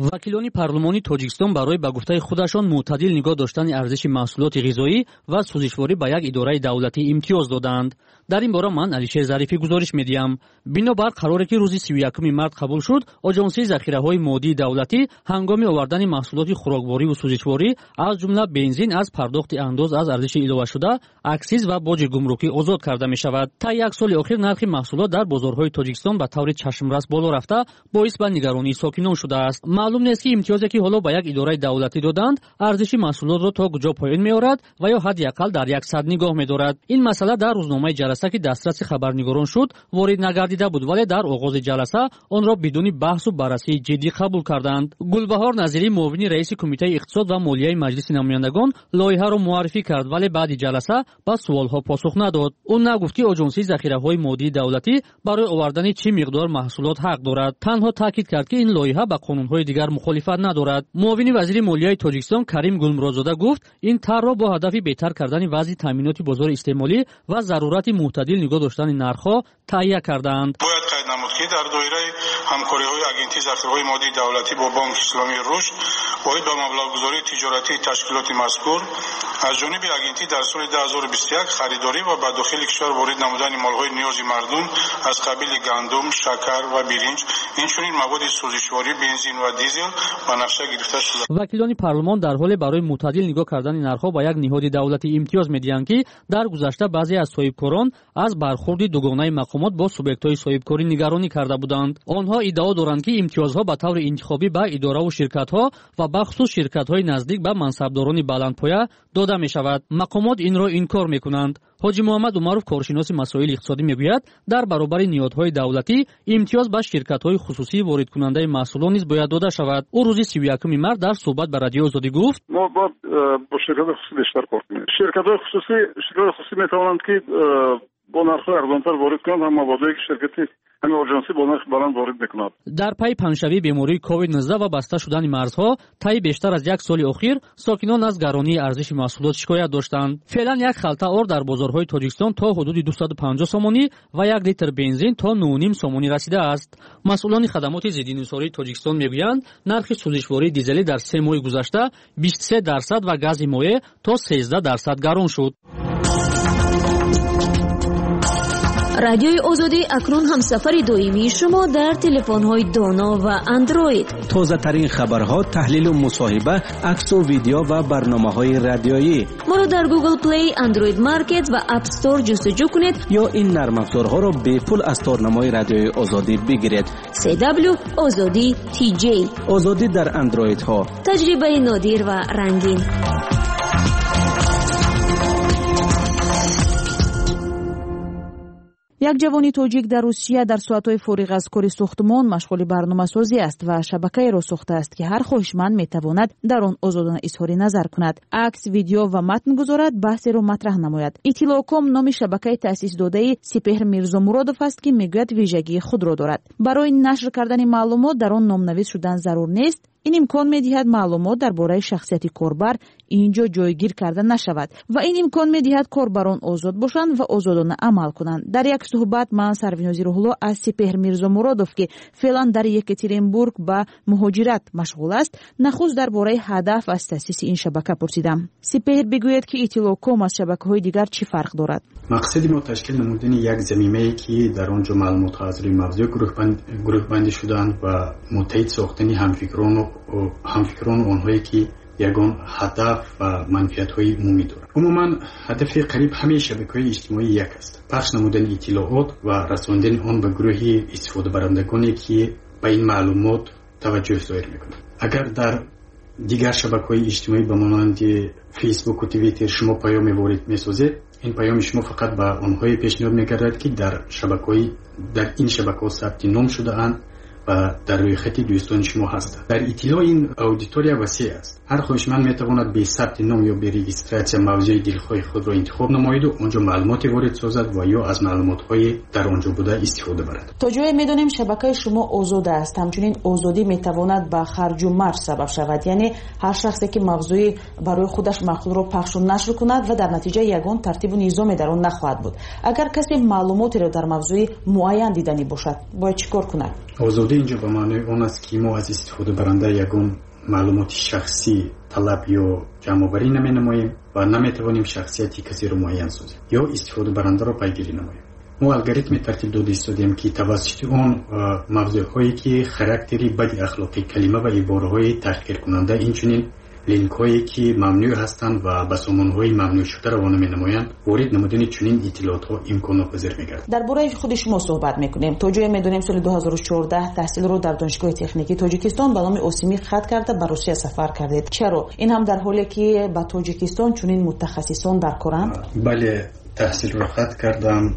вакилони парлумони тоҷикистон барои ба гуфтаи худашон мӯътадил нигоҳ доштани арзиши маҳсулоти ғизоӣ ва сӯзишворӣ ба як идораи давлатӣ имтиёз доданд. дар ин бора ман алишер зарифӣ гузориш медиҳам. бинобар қароре ки рӯзи 31 март қабул шуд, оҷонсии захираҳои моддии давлатӣ ҳангоми овардани маҳсулоти хӯроквориву сӯзишворӣ аз ҷумла бензин аз пардохти андоз аз арзиши иловашуда, аксиз ва боҷи гумрукӣ озод карда мешавад. та як соли охир нархи маҳсулот дар бозорҳои тоҷикистон ба таври чашмрас боло рафта боис ба нигаронии сокинон шудааст. маълум нест ки имтиёзе ки ҳоло ба як идораи давлатӣ доданд арзиши маҳсулотро то куҷо поён меорад ва ё ҳадди ақал дар 100 нигоҳ медорад. ин масъала дар рӯзномаи ҷаласа ки дастраси хабарнигорон шуд ворид нагардида буд, вале дар оғози ҷаласа онро бидуни баҳсу баррасии ҷиддӣ қабул карданд. гулбаҳор назирӣ муовини раиси кумитаи иқтисод ва молияи маҷлиси намояндагон лоиҳаро муаррифӣ кард, вале баъди ҷаласа ба суолҳо посух надод. ӯ нагуфт ки оҷонсии захираҳои моддии давлатӣ барои овардани чӣ миқдор маҳсулот ҳақ дорад. танҳо таъкид кард ки ин лоиҳа ба қонунҳои дигар мухолифат надорад. муовини вазири молияи тоҷикистон Карим Гулмуродзода гуфт, ин тарҳро бо ҳадафи беҳтар кардани вазъи таъминоти бозори истеъмолӣ ва зарурати мӯътадил нигоҳ доштани нархҳо таҳия кардаанд. бояд қайд намуд ки дар доираи ҳамкориҳои агентии захираҳои моддии давлатӣ бо Бонки Исломии Рушд оид ба маблағгузории тиҷоратии ташкилоти мазкур аз ҷониби агентӣ дар соли 2021 харидорӣ ва ба дохили кишвар ворид намудани молҳои ниёзи мардум аз қабили гандум, шакар ва биринҷ, инчунин маводи сӯзишворӣ, бензин ва дизел ба нақша гирифта шуда. вакилони парлумон дар ҳоле барои мӯътадил нигоҳ кардани нархҳо ба як ниҳоди давлатӣ имтиёз медиҳанд ки дар гузашта баъзе аз соҳибкорон аз бархурди дугонаи мақомот бо субъектҳои соҳибкорӣ нигаронӣ карда буданд. онҳо иддао доранд ки имтиёзҳо ба таври интихобӣ ба идораву ширкатҳо ва бахусус ширкатҳои наздик ба мансабдорони баландпоя дода мешавад. мақомот инро инкор мекунанд. ҳоҷи муҳаммад умаров, коршиноси масоили иқтисодӣ, мегӯяд, дар баробари ниҳодҳои давлатӣ имтиёз ба ширкатҳои хусусии воридкунандаи маҳсулот низ бояд дода шавад. ӯ рӯзи 31 март дар суҳбат ба радиои Озодӣ гуфт: мо бояд бо ширкатҳои хусусӣ бештар кор кунем. ширкатҳои хусусӣ метавонанд ки бо нархҳои арзонтар ворид кунанд, ҳам маводое ки ширкати ҳамин оҷонсӣ бо нархи баланд ворид мекунад. дар пай паҳншавии бемории COVID-19 ва баста шудани марзҳо таи бештар аз як соли охир сокинон аз гаронии арзиши маҳсулот шикоят доштанд. феълан як халта ор дар бозорҳои Тоҷикистон то ҳудуди 250 сомонӣ ва як литр бензин то 9.5 сомонӣ расидааст. масъулони хадамоти зиддинисории Тоҷикистон мегӯянд, нархи сӯзишвории дизелӣ дар 3 моҳи гузашта 23% ва гази моеъ то 13% гарон шуд. радиои озодӣ акнун ҳамсафари доимии шумо дар телефонҳои доно ва андроид. тозатарин хабарҳо, таҳлилу мусоҳиба, аксу видео ва барномаҳои радиоӣ. моро дар Google Play, Android Market ва App Store ҷустуҷӯ кунед ё ин нармафзорҳоро бепул аз торнамои радиои озодӣ бигиред. CW Озодӣ TJ. озодӣ дар андроидҳо. таҷрибаи нодир ва рангин. як ҷавони тоҷик дар Русия дар соатҳои фориғ аз кори сохтмон машғули барномасозӣ аст ва шабакаеро сохтааст ки ҳар хоҳишманд метавонад дар он озодона изҳори назар кунад, акс, видео ва матн гузорад, баҳсеро матраҳ намояд. Иттилоъком номи шабакаи таъсисдодаи Сипеҳр Мирзомуродов аст ки мегӯяд вижагии худро дорад. барои нашр кардани маълумот дар он номнавис шудан зарур нест. ин имкон медиҳад маълумот дар бораи шахсияти корбар инҷо ҷойгир карда нашавад ва ин имкон медиҳад корбарон озод бошанд ва озодона амал кунанд. дар як суҳбат ман Сарвинози Рӯҳулло аз Сипеҳр Мирзомуродов ки феълан дар Екатеринбург ба муҳоҷират машғул аст, нахуст дар бораи ҳадаф аз таъсиси ин шабака пурсидам. Сипеҳр бигӯяд ки Иттилоъком аз шабакаҳои дигар чӣ фарқ дорад. мақсади мо ташкил намудани як замимае ки дар он ҷо маълумотҳо аз рӯи мавзӯъ гурӯҳбандӣ шуданд ва муттаҳид сохтани ҳамфикрону онҳое ки ягон ҳадаф ва манфиатҳои умумӣ доранд. умуман ҳадафи қариб ҳамаи шабакаҳои иҷтимоӣ як аст: пахш намудани иттилоот ва расондани он ба гурӯҳи истифодабарандагоне ки ба ин маълумот таваҷҷӯҳ зоҳир мекунанд. агар дар дигар шабакаҳои иҷтимоӣ ба монанди фейсбуку твиттер шумо паёме ворид месозед, ин паёми шумо фақат ба онҳое пешниҳод мегардад ки дар ин шабакаҳо сабти ном шудаанд ва дар рӯйхати дӯстони шумо ҳастанд. дар иттилоъ ин аудитория васеъ аст. ҳар хоҳишманд метавонад бе сабти ном ё бе регистратсия мавзӯи дилхоҳи худро интихоб намояду онҷо маълумоте ворид созад ва ё аз маълумотҳои дар онҷо буда истифода барад. то ҷое медонем шабакаи шумо озод аст. ҳамчунин озодӣ метавонад ба харҷу марҷ сабаб шавад, яъне ҳар шахсе ки мавзӯи барои худаш махлуқро пахшу нашр кунад ва дар натиҷа ягон тартибу низоме дар он нахоҳад буд. агар касе маълумотеро дар мавзӯи муайян диданӣ бошад, бояд чӣ кор кунад? озодӣ استفاده اینجا به معنای اون است که ما از استفاده برنده یگان معلومات شخصی طلب یا جمع‌آوری نمی‌نماییم و نمی‌توانیم شخصیتی کسی را معین سازیم یا استفاده برنده را پیگیری نماییم. ما الگوریتم ترتیب داده ایستادیم که توسط اون موضوعهایی که خاراکتری بد اخلاقی کلمه و عباره‌های تحقیر کننده اینچنین لینک هایی که ممنوع هستند و به سامانه‌های ممنوع شده روانه می‌نمایند وارد نمودن چنین اطلاعات ها امکان پذیر می‌گردد. درباره خود شما صحبت می‌کنیم. توجیه می‌دونیم سال 2014 تحصیل رو در دانشگاه تکنیکی تاجیکستان به نام اوسیمی ختم کرده به روسیه سفر کردید. چرا؟ این هم در حالی که به تاجیکستان چنین متخصصان در کارند؟ بله، تحصیل رو ختم کردم.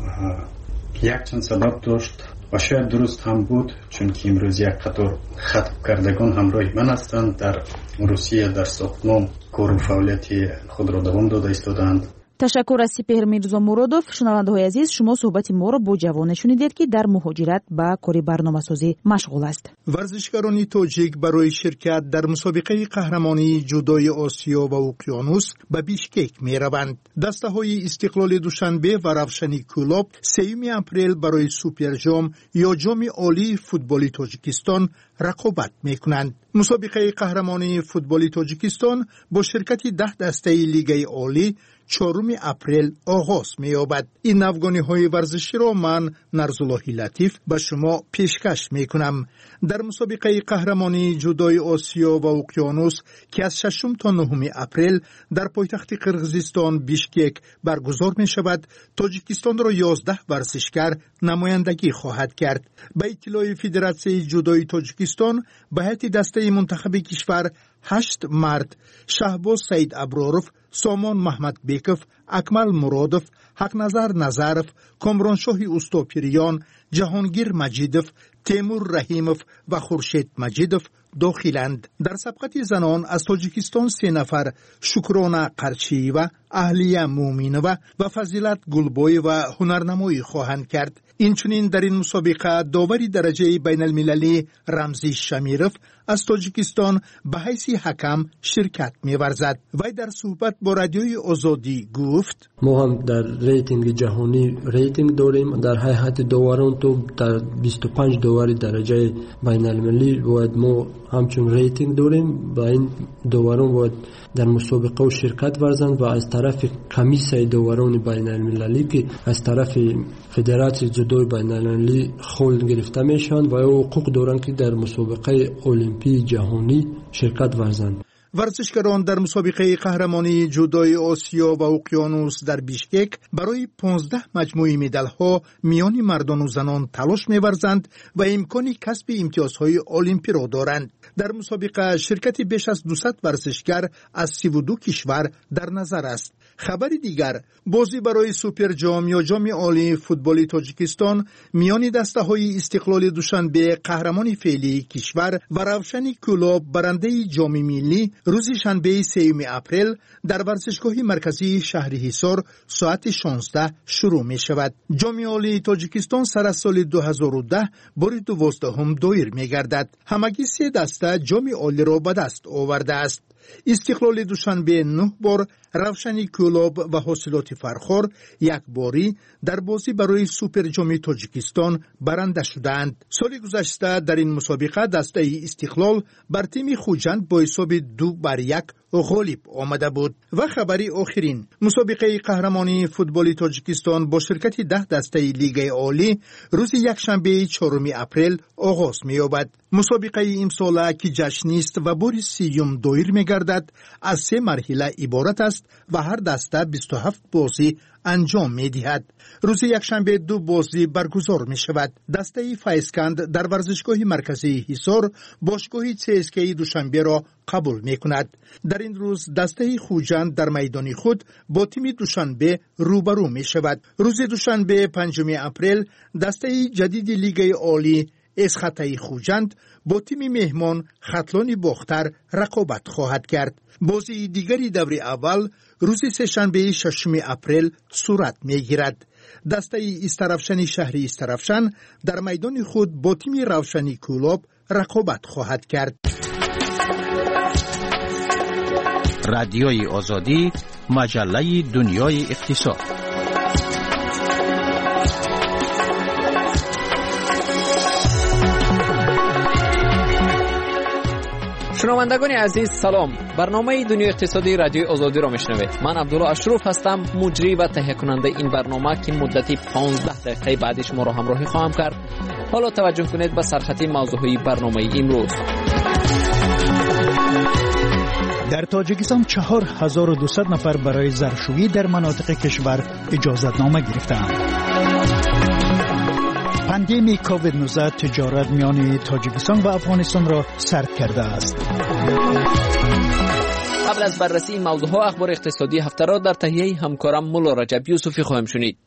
یک چند سبب داشت و شاید درست هم بود، چون که امروز یک قطار ختم کردگان همراه من هستند در روسیه در ساختمان کار و فعالیت خود را دوام داده ایستادند. تشکر از سپهر میرزا مرادوف. شنونده‌های عزیز، شما صحبت ما را با جوان شنیدید که در مهاجرت به کار برنامه‌سازی مشغول است. ورزشکاران تاجیک برای شرکت در مسابقه قهرمانی جودوی آسیا و اقیانوس به بیشکک می‌روند. دسته‌های استقلال دوشنبه و روشنی کلوب 3 اپریل برای سوپر جام یا جام عالی فوتبال تاجیکستان رقابت می‌کنند. مسابقه قهرمانی فوتبال تاجیکستان با شرکت 10 دسته لیگ عالی 4 اپریل آغاز می‌یابد. این افغانی‌های ورزشی را من نرزالله لطیف به شما پیشکش می‌کنم. در مسابقه قهرمانی جودوی آسیا و اقیانوس که از 6 تا 9 اپریل در پایتخت قرقیزستان بیشکک برگزار می‌شود، تاجیکستان را 11 ورزشکار نمایندگی خواهد کرد. به اطلاع فدراسیون جودوی تاجیکستان به هیئت دسته منتخب کشور 8 مرد: شهباز سید ابرارов، سامان محمد بیکов، اکمل مرادov، حقنظر نظرov، کامرانشاه اوستاپیریان، جهانگیر مجیدov، تیمور رحیمov و خورشید مجیدov داخلند. در سبقت زنان از تاجیکستان 3 نفر: شکرانه قرچییوه، اهلیه مومینوه و فضیلت گلبوی و هنرنمایی خواهند کرد. اینچنین در این مسابقه داوری درجه بین المللی رمزی شمیرов از تاجیکستان به حیث حکم شرکت می‌ورزد. وی در صحبت با رادیوی آزادی گفت: ما هم در ریتینگ جهانی ریتینگ داریم. در هیئت داوران تو در 25 داوری درجه بین المللی باید ما همچون ریتینگ داریم. با این داوران باید در مسابقه و شرکت ورزند و از طرف کمیسیون داوران بین المللی که از طرف فدراسیون جودوی بین المللی خلد گرفته میشن و حقوق دارند که در مسابقه المپی جهانی شرکت ورزند. ورزشکاران در مسابقه قهرمانی جودوی آسیا و اقیانوس در بیشکک برای 15 مجموعه مدال‌ها میان مردان و زنان تلاش می‌ورزند و امکان کسب امتیازهای المپی را دارند. در مسابقه شرکت بیش از 200 ورزشکار از 32 کشور در نظر است. خبر دیگر، بازی برای سوپر جام یا جام عالی فوتبال تاجیکستان میان دسته‌های استقلال دوشنبه قهرمان فعلی کشور و روشنی کلوب برنده جام ملی روز شنبه 3 اپریل در ورزشگاه مرکزی شهر حصار ساعت 16 شروع می شود. جام عالی تاجیکستان سر از سال 2010 بار 12 دایر می گردد. همگی 3 دسته جام عالی را به دست آورده است. استقلال دوشنبه 9 بار، روشنی کلوب و حاصلات فرخار 1 باری در بازی برای سوپر جام تاجیکستان برنده شدند. سال گذشته در این مسابقه دسته استقلال بر تیم خوجند با حساب 2-1 غالب آمده بود. و خبری آخرین، مسابقه قهرمانی فوتبال تاجیکستان با شرکت 10 دسته لیگ عالی روز یکشنبه 4 اپریل آغاز می‌یابد. مسابقه امساله که جشنی است و بار 30 دایر می‌گردد از 3 مرحله عبارت است و هر دسته 27 بازی انجام می‌دهد. روز یکشنبه 2 بازی برگزار می‌شود. دسته فایسکند در ورزشگاه مرکزی حصار باشگاه CSKA دوشنبه را قبول می‌کند. در این روز دسته خوجند در میدان خود با تیم دوشنبه روبرو می‌شود. روز دوشنبه 5 اپریل دسته جدید لیگ عالی اسخطای خوجند با تیم مهمان خطلان باختر رقابت خواهد کرد. بازی دیگری دور اول روز سه‌شنبه 6 اپریل صورت می‌گیرد. دسته استرفشن شهری استرفشن در میدان خود با تیم روشنی کلوب رقابت خواهد کرد. رادیوی آزادی، مجله دنیای اقتصاد. شنوندگان عزیز سلام. برنامه دنیای اقتصادی رادیوی آزادی را میشنوید. من عبدالله اشرف هستم، مجری و تهیه کننده این برنامه که مدتی 15 دقیقه بعد شما را همراهی خواهم کرد. حالا توجه کنید به سرخطی موضوعی برنامه امروز. در تاجیکستان 4200 نفر برای زرشویی در مناطق کشور اجازتنامه گرفتند. پاندمی کووید 19 تجارت میان تاجیکستان و افغانستان را سرد کرده است. قبل از بررسی این موضوعها اخبار اقتصادی هفته را در تهیه همکارم مولا رجب یوسفی خواهیم شنید.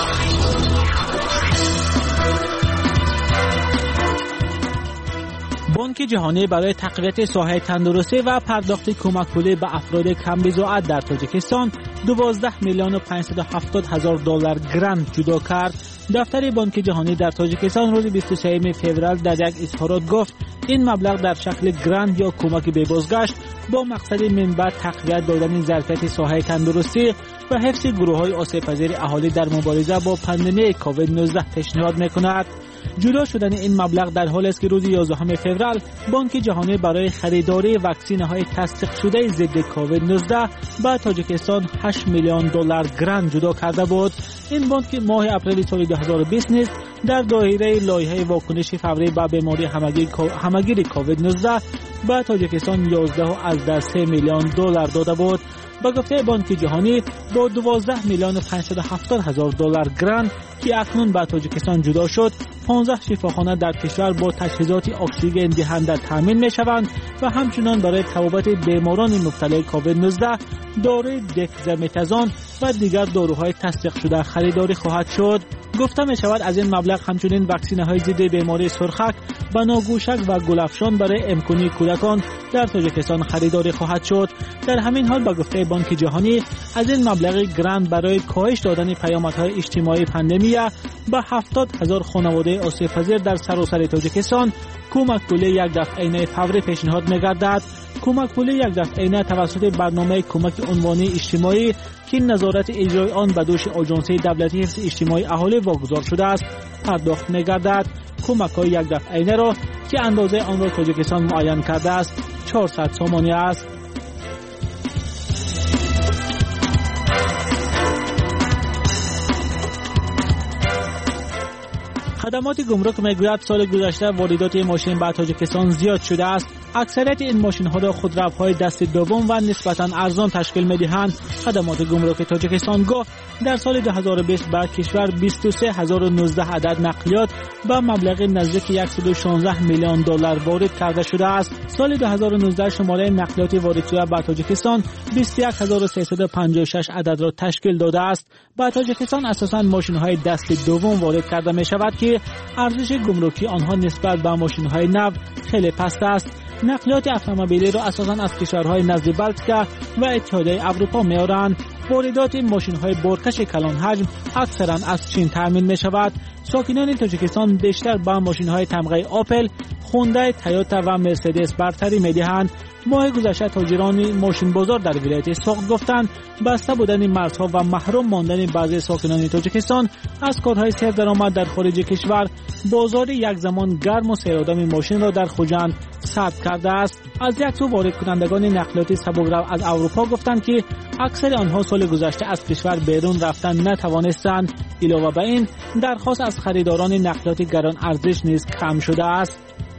بانک جهانی برای تقویت ساحه تندرستی و پرداخت کمک پولی به افراد کم بضاعت در تاجیکستان 12,570,000 دلار گرانت جدا کرد. دفتر بانک جهانی در تاجیکستان روز 23 فوریه در یک اظهارات گفت این مبلغ در شکل گرانت یا کمک به بازگشت با مقصد منبع تقویت دادن ظرفیت ساحه تندرستی و حفظ گروه‌های آسیب‌پذیر اهالی در مبارزه با پاندمی کووید 19 پیشنهاد می‌کند. جدا شدن این مبلغ در حالی است که روز 11 فوریه بانک جهانی برای خریداری واکسین‌های تصدیق شده ضد کووید 19 به تاجیکستان 8 میلیون دلار گرانت جدا کرده بود. این بانک ماه اپریل سال 2020 نیز در دایره لایحه واکنش فوری به بیماری همگیر کووید 19 به تاجیکستان 11.3 میلیون دلار داده بود. با گفته بانک جهانی با 12,570,000 دلار گرانت که اکنون به تاجیکستان جدا شد، 15 شفاخانه در کشور با تجهیزات اکسیژن دهنده تامین می شوند و همچنان برای طبابت بیماران مبتلا کووید 19 داروی دکزامتازون و دیگر داروهای تصدیق شده خریداری خواهد شد. گفته می شود از این مبلغ همچنین واکسینه های ضد بیماری سرخک، بناگوشک و گلفشان برای امکانی کودکان در تاجیکستان خریداری خواهد شد. در همین حال با گفته بانک جهانی از این مبلغ گرانت برای کاهش دادن پیامدهای اجتماعی پاندمی به 70,000 خانواده آسیب‌پذیر در سراسر تاجیکستان کمک پولی یک دفعه‌ای فوری پیشنهاد می‌گردد. کمک پولی یک دفعه‌ای توسط برنامه کمک عنوانی اجتماعی که نظارت اجرای آن به دوش آژانس دولتی حفظ اجتماعی اهالی واگذار شده است پرداخت می‌گردد. کمک‌های یک دفعه‌ای را که اندازه آن را تاجیکستان معین کرده است 400 سومانی است. خدمات گمرک میگوید سال گذشته واردات ماشین به تاجیکستان زیاد شده است. اکثریت این ماشین‌ها را خودروهای دست دوم و نسبتاً ارزان تشکیل می‌دهند. خدمات گمرک تاجیکستان گفت در سال 2020 به کشور 23,019 عدد نقلیات به مبلغ نزدیک 116 میلیون دلار وارد کرده شده است. سال 2019 شماره نقلیات وارد شده به تاجیکستان 21,356 عدد را تشکیل داده است. به تاجیکستان اساساً ماشین‌های دست دوم وارد کرده می‌شود که ارزش گمرکی آنها نسبت به ماشین‌های نو خیلی پست است. نقلیات اتومبیلی را اساساً از کشورهای نزد بلتیکا و اتحادیه اروپا می‌آورند. واردات ماشین‌های بارکش کلان حجم اکثراً از چین تامین می‌شود. ساکنان تاجیکستان بیشتر به ماشین‌های تمغه آپل، هوندای، تویوتا و مرسدس برتری می‌دهند. ماه گذشته تاجران ماشین بازار در ولایت سوق گفتند بسته بودن مرزها و محروم ماندن بعضی ساکنان تاجیکستان از کارهای سردرآمد در خارج کشور بازار یک زمان گرم و سیرآدم ماشین را در خوجند سد کرده است. از یک سو وارد کنندگان نقلیات سبک‌رو از اروپا گفتند که اکثر آنها سال گذشته از کشور بیرون رفتن نتوانستند. علاوه بر این درخواست از خریداران نقلیات گران ارزش نیز کم شده است.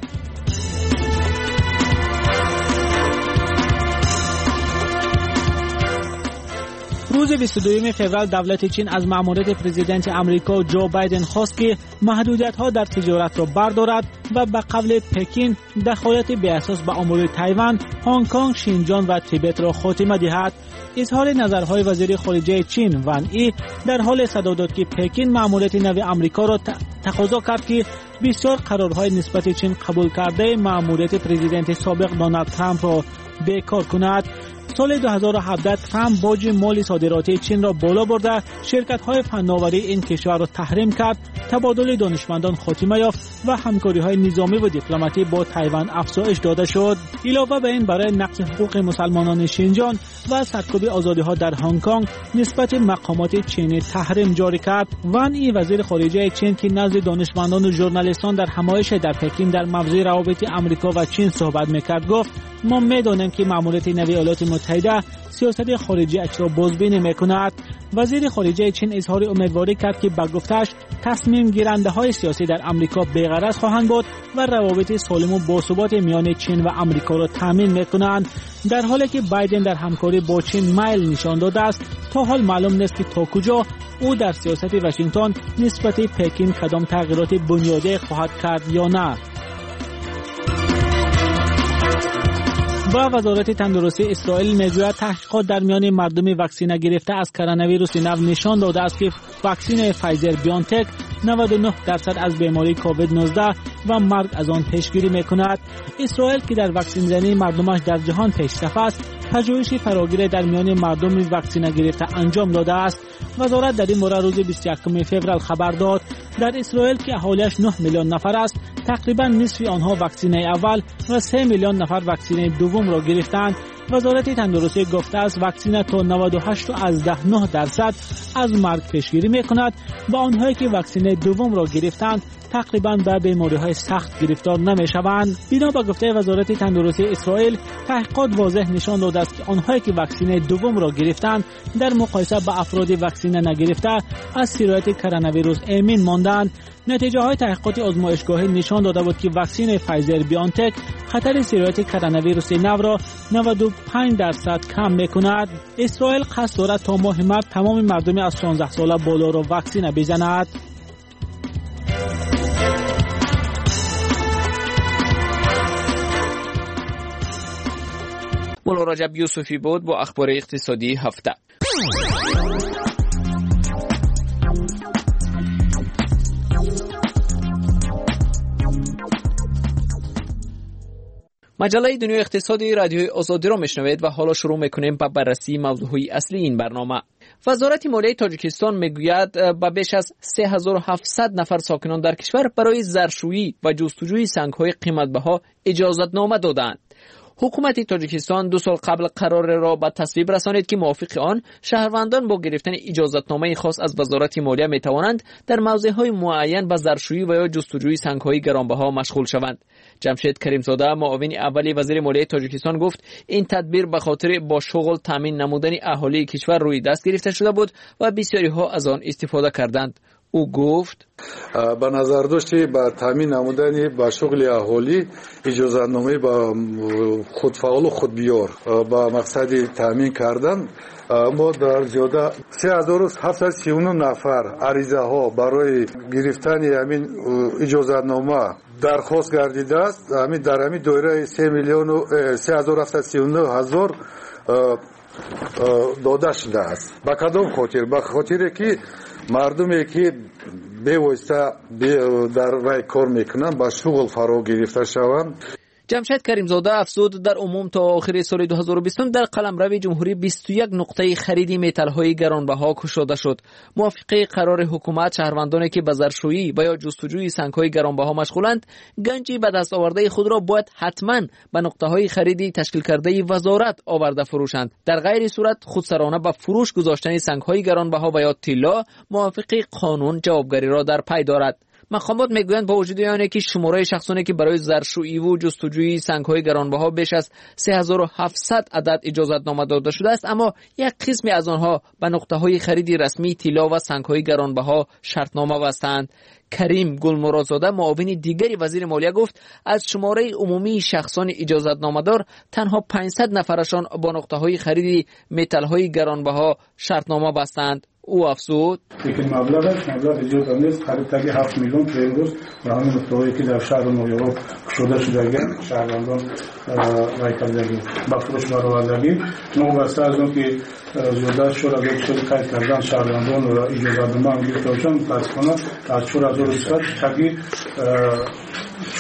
روز 22 فوریه دولت چین از مأموریت پرزیدنت آمریکا جو بایدن خواست که محدودیت‌ها در تجارت را بردارد و به قول پکین دخالت بی اساس به امور تایوان، هنگ کنگ، شینجان و تیبت را خاتمه دهد. اظهار نظرهای وزیر خارجه چین وان ای در حال صدا داد که پکین مأموریت نو آمریکا را تقاضا کرد که بسیار قرارهای نسبت چین قبول کرده مأموریت پرزیدنت سابق دونالد ترامپ را بیکار کند. سال 2017 ترامپ باج مالی صادراتی چین را بالا برده، شرکت‌های فناوری این کشور را تحریم کرد، تبادل دانشمندان خاتمه یافت و همکاری‌های نظامی و دیپلماتی با تایوان افزایش داده شد. علاوه بر این برای نقض حقوق مسلمانان شینجان و سرکوب آزادی‌ها در هنگ کنگ نسبت مقامات چینی تحریم جاری کرد. وان ای وزیر خارجه چین که نزد دانشمندان و ژورنالیستان در همایش در پکین در موضوع روابط آمریکا و چین صحبت می‌کرد گفت ما می‌دانیم که ماموریت نوی ایالات متحده سیاست خارجی اش را بازبینی می‌کند. وزیر خارجه چین اظهار امیدواری کرد که به گفته‌اش تصمیم گیرنده‌های سیاسی در آمریکا بی‌غرض خواهند بود و روابط سالم و باثبات میان چین و آمریکا را تامین می‌کنند. در حالی که بایدن در همکاری با چین میل نشان داده است، تا حال معلوم نیست که تا کجا او در سیاست واشنگتن نسبت پکین کدام تغییرات بنیادی خواهد کرد یا نه. با وزارت تندرستی اسرائیل میگوید تحقیقات در میان مردم واکسینه گرفته از کرونا ویروس نو نشان داده است که واکسن فایزر بیانتک 99% از بیماری کووید 19 و مرگ از آن پیشگیری میکند. اسرائیل که در واکسین زنی مردمش در جهان پیشرفت است، پژوهشی فراگیر در میان مردم واکسینه گرفته انجام داده است. وزارت در این باره روز 21 فوریه خبر داد در اسرائیل که اهالیش 9 میلیون نفر است، تقریبا نصف آنها واکسینه اول و 3 میلیون نفر واکسینه دوم را گرفتند. وزارت تندرستی گفته است واکسینه تا 98.9% از مرگ پیشگیری میکند و آنهایی که واکسینه دوم را گرفتند تقریبا به بیماری‌های سخت گرفتار نمی‌شوند. بنا به گفته وزارت تندرستی اسرائیل، تحقیقات واضح نشان داده است که آنهایی که واکسینه دوم را گرفتند در مقایسه با افراد واکسینه نگرفته از سرایت کرونا ویروس امین ماندند. نتیجه‌های تحقیقات آزمایشگاهی نشان داده بود که واکسن فایزر بیانتک خطر سرایت کرونا ویروس نو را 95% کم می‌کند. اسرائیل قصد دارد تا ماه مارس تمام مردم از 16 ساله بالا را واکسینه بزند. مولا رجب یوسفی بود با اخبار اقتصادی هفته. مجله دنیای اقتصادی رادیوی آزادی را میشنوید و حالا شروع میکنیم با بررسی موضوعهای اصلی این برنامه. وزارت مالیه تاجیکستان میگوید با بیش از 3700 نفر ساکنان در کشور برای زرشویی و جستجوی سنگ‌های قیمت‌بها اجازتنامه دادند. حکومت تاجیکستان 2 سال قبل قرار را به تصویب رسانید که موافق آن شهروندان با گرفتن اجازتنامه خاص از وزارت مالیه می توانند در موضع‌های معین به زرشویی و یا جستجوی سنگ‌های گرانبها مشغول شوند. جمشید کریمزاده معاون اول وزیر مالیه تاجیکستان گفت این تدبیر به خاطر با شغل تامین نمودن اهالی کشور روی دست گرفته شده بود و بسیاری ها از آن استفاده کردند. او گفت با نظر داشتی با تامین نمودن با شغل اهالی اجازتنامه با خودفعال و خودبیار با مقصد تامین کردن ما در زیاده 3739 نفر عریضه ها برای گرفتن همین اجازتنامه درخواست گردیده است. همین در همین دایره 3,739 هزار داده شده است. با کدام خاطر؟ به خاطر که مردمی که بی‌واسطه در رای کار میکنن با شغل فرا گرفته شوند. جمشید کریمزاده افزود در عموم تا آخر سال 2020 در قلمرو جمهوری 21 نقطه خرید متال‌های گرانبها گشوده شد. موافقه قرار حکومت شهروندانی که به زرشویی و یا جستجوی سنگ‌های گرانبها مشغولند گنجی به دست آورده خود را باید حتماً به نقطه‌های خریدی تشکیل کرده وزارت آورده فروشند. در غیر صورت خودسرانه به فروش گذاشتن سنگ‌های گرانبها و یا طلا موافقه قانون جوابگری را در پی دارد. مقامات میگویند با وجود آنکه که شماره شخصانی که برای زرشویی و جستجوی سنگ‌های گرانبها بیش از 3700 عدد اجازتنامه داده شده است، اما یک قسمی از آنها به نقطه‌های خرید رسمی طلا و سنگ‌های گرانبها شرطنامه بستند. کریم گلمرادزاده معاون دیگری وزیر مالیه گفت از شماره عمومی شخصان اجازتنامه دار تنها 500 نفرشان با نقطه‌های خرید متال‌های گرانبها شرطنامه بستند. او افزود مبلغ اجازه نیست قریب تا 7 میلیون که امروز و همین نقطه‌هایی که در شهر نویورک شده شدگان شهروندان رای کردگی با فروش برآوردگی ما واسه از اون که زیاده شور از یک سری کار کردن شهروندان را اجازه‌نامه گرفته باشند متأسفانه از 4000 تا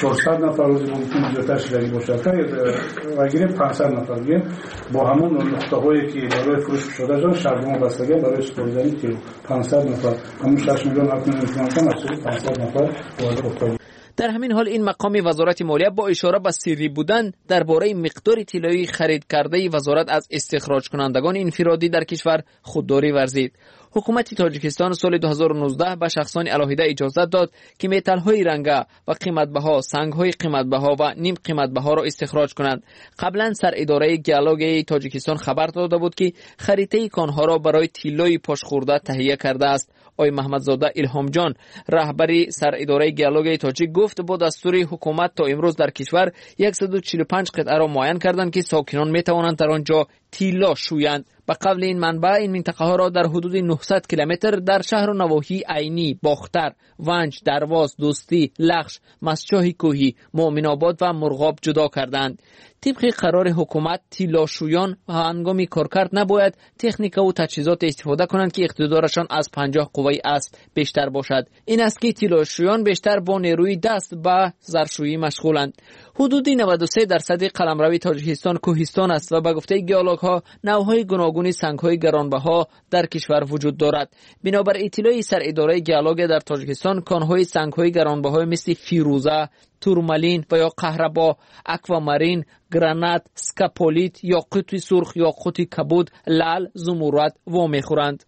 400 نفر روزی ممکن زیادتر شدنی باشد اگر 500 نفر بگیم با همون نقطه هایی که برای فروش شده جان شربوم بستگی برای سپردنی کیلو 500 نفر همون 6 میلیون 7 میلیون تومان 500 نفر وارد. در همین حال این مقام وزارت مالیه با اشاره به سری بودن درباره مقدار طلایی خرید کرده وزارت از استخراج کنندگان انفرادی در کشور خودداری ورزید. حکومت تاجیکستان سال 2019 به شخصان علاهیده اجازه داد که متال‌های رنگه و قیمت‌بها، سنگ‌های قیمت‌بها و نیم قیمت‌بها را استخراج کنند. قبلا سر اداره گیالوگ تاجیکستان خبر داده بود که خریطه کانها را برای طلای پاشخورده تهیه کرده است. آقای محمدزاده الهام جان رهبری سر اداره گیالوگ تاجیک گفت با دستور حکومت تا امروز در کشور 145 قطعه را معین کردند که ساکنان می‌توانند در آنجا طلا شویند. به قول این منبع این منطقه ها را در حدود 900 کیلومتر در شهر و نواحی عینی، باختر، ونج، درواز، دوستی، لخش، مسجاه کوهی، مومن آباد و مرغاب جدا کردند. طبق قرار حکومت طلاشویان هنگام کارکرد نباید تکنیک و تجهیزات استفاده کنند که اقتدارشان از 50 قوه اسب بیشتر باشد. این است که طلاشویان بیشتر با نیروی دست به ظرفشویی مشغولند. حدود 93% قلمرو تاجیکستان کوهستان است و به گفته گیالوگ ها نوعهای گوناگون سنگ‌های گرانبها در کشور وجود دارد. بنابر اطلاع سر اداره گیالوگ در تاجیکستان کانهای سنگ‌های گرانبها مثل فیروزه، تورمالین و یا قهربا، اکوامارین، گرانات، سکاپولیت، یاقوت سرخ، یاقوت کبود، لعل، زمرد و میخورند.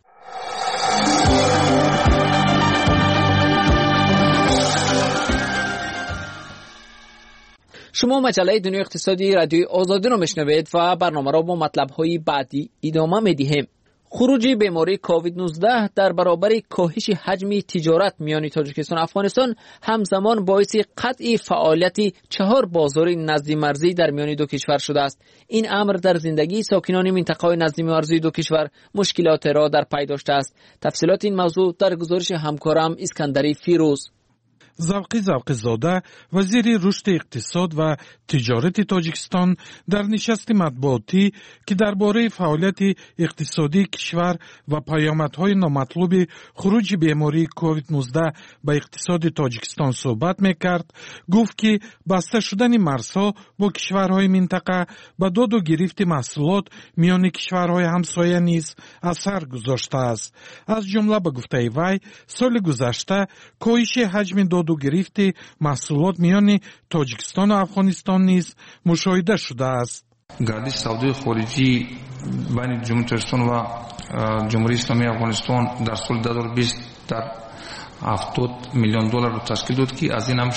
شما مجله دنیای اقتصادی رادیوی آزادی را میشنوید و برنامه را با مطلب‌های بعدی ادامه میدهیم. خروج بیماری کووید 19 در برابر کاهش حجم تجارت میان تاجیکستان و افغانستان همزمان باعث قطع فعالیت 4 بازار نزدی مرزی در میان دو کشور شده است. این امر در زندگی ساکنان منطقه نزدی مرزی دو کشور مشکلات را در پی داشته است. تفصیلات این موضوع در گزارش همکارم اسکندری فیروز. زوقی زاده وزیر رشد اقتصاد و تجارت تاجیکستان در نشست مطبوعاتی که درباره فعالیت اقتصادی کشور و پیامدهای نامطلوب خروج بیماری کووید 19 به اقتصاد تاجیکستان صحبت میکرد، گفت که بسته شدن مرزها با کشورهای منطقه به داد و گرفت محصولات میان کشورهای همسایه نیز اثر گذاشته است. از جمله به گفته وی سال گذشته کاهش حجم داد و گرفت محصولات میان تاجیکستان و افغانستان نیز مشاهده شده است. گردش سودای خارجی بین جمهوری تاجیکستان و جمهوری اسلامی افغانستان در سال 2020 در 70 میلیون دلار را تشکیل داد که از این هم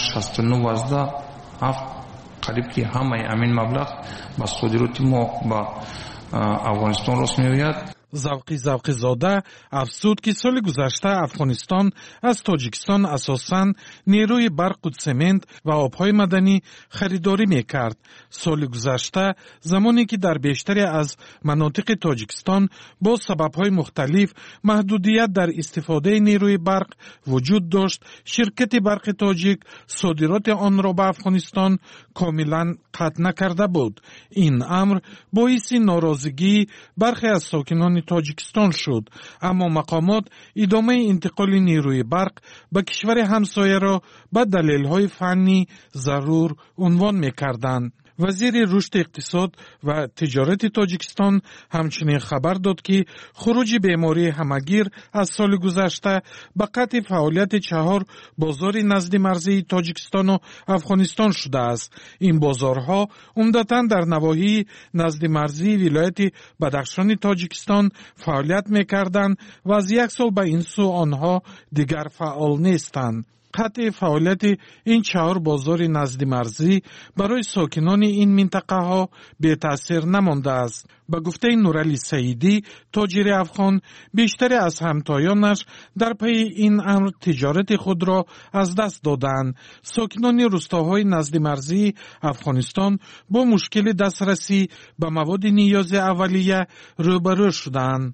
69.7 قریب که همه همین مبلغ با صادرات ما با افغانستان راست می‌آید. زوقی زاده افزود که سال گذشته افغانستان از تاجیکستان اساساً نیروی برق و سمنت و آبهای معدنی خریداری میکرد. سال گذشته زمانی که در بیشتری از مناطق تاجیکستان با سببهای مختلف محدودیت در استفاده نیروی برق وجود داشت، شرکت برق تاجیک صادرات آن را به افغانستان کاملا قطع نکرده بود. این امر باعث ناراضگی برخی از ساکنان تاجیکستان شد، اما مقامات ادامه انتقال نیروی برق به کشور همسایه را به دلایل فنی ضرور عنوان می‌کردند. وزیر رشد اقتصاد و تجارت تاجیکستان همچنین خبر داد که خروج بیماری همگیر از سال گذشته به قطع فعالیت 4 بازار نزدی مرزی تاجیکستان و افغانستان شده است. این بازارها عمدتاً در نواحی نزدی مرزی ولایت بدخشان تاجیکستان فعالیت می‌کردند و از یک سال به این سو آنها دیگر فعال نیستند. قطع فعالیت این 4 بازار نزدی مرزی برای ساکنان این منطقه ها به تأثیر نمانده است. به گفته نورعلی سعیدی، تاجر افغان، بیشتری از همتایانش در پی این امر تجارت خود را از دست دادند. ساکنان روستاهای نزدی مرزی افغانستان با مشکل دسترسی به مواد نیاز اولیه روبرو شدند.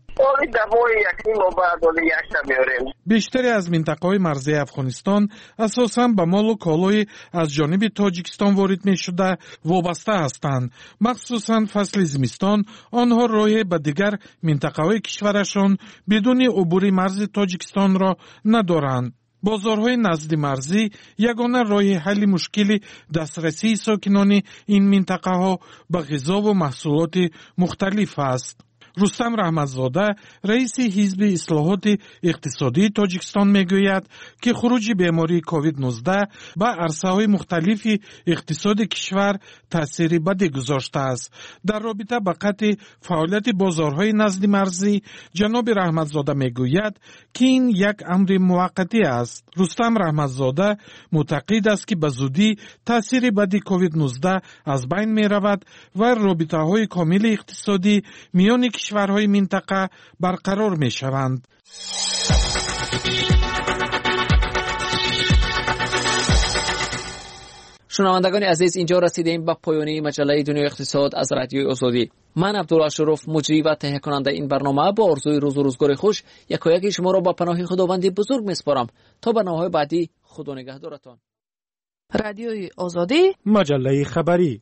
بیشتری از منطقه‌های مرزی افغانستان اساساً به مال و کالای از جانب تاجیکستان وارد می شده وابسته هستند. مخصوصاً فصل زمستان آنها راه به دیگر منطقه‌های کشورشان بدون عبور مرز تاجیکستان را ندارند. بازارهای نزد مرزی یگانه راه حل مشکل دسترسی ساکنان این منطقه ها به غذا و محصولات مختلف است. رستم رحمتزاده رئیس حزب اصلاحات اقتصادی تاجیکستان میگوید که خروج بیماری کووید 19 به عرصه‌های مختلف اقتصاد کشور تأثیر بدی گذاشته است. در رابطه با قطع فعالیت بازارهای نزد مرزی جناب رحمتزاده میگوید که این یک امر موقتی است. رستم رحمتزاده معتقد است که به زودی تأثیر بدی کووید 19 از بین می رود و رابطه‌های کامل اقتصادی میان کشورهای منطقه برقرار می شوند. شنوندگان عزیز، اینجا رسیدیم به پایان مجله دنیای اقتصاد از رادیوی آزادی. من عبدالله اشرف، مجری و تهیه کننده این برنامه، با آرزوی روز و روزگار خوش یکایک شما را با پناه خداوند بزرگ میسپارم. تا برنامه‌های بعدی، خدا نگهدارتان. رادیوی آزادی، مجله خبری.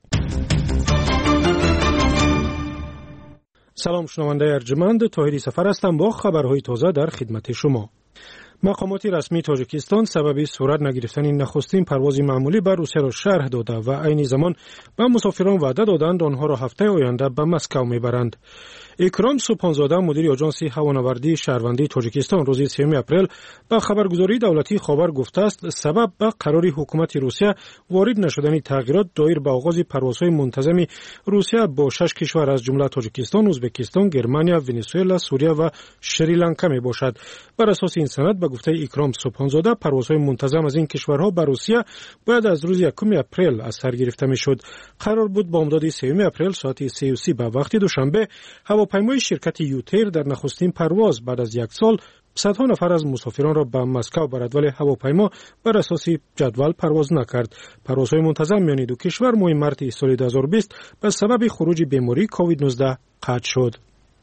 سلام شنونده ارجمند، طاهری سفر هستم با خبرهای تازه در خدمت شما. مقامات رسمی تاجیکستان سبب صورت نگرفتن نخستین پرواز معمولی به روسیه را شرح داده و عین زمان به مسافران وعده دادند آنها را هفته آینده به مسکو میبرند. اکرام سوپانزاده مدیر آژانس هوانوردی شهروندی تاجیکستان روز 3 اپریل به خبرگزاری دولتی خبر گفته است سبب به قرار حکومت روسیه وارد نشدن تغییرات دایر به آغاز پروازهای منتظم روسیه با 6 کشور از جمله تاجیکستان، ازبکستان، گرمانیا، ونزوئلا، سوریه و شریلانکا می باشد. بر اساس این سند به گفته اکرام سوپانزاده پروازهای منتظم از این کشورها به روسیه باید از روز 1 اپریل از سر گرفته میشد. قرار بود بامداد 3 اپریل ساعت 3:30 به وقت دوشنبه هواپیمای شرکت یوتیر در نخستین پرواز بعد از 1 سال صدها نفر از مسافران را به مسکو برد، ولی هواپیما بر اساس جدول پرواز نکرد. پروازهای منتظم میان دو کشور ماه مارس سال 2020 به سبب خروج بیماری کووید 19 قطع شد.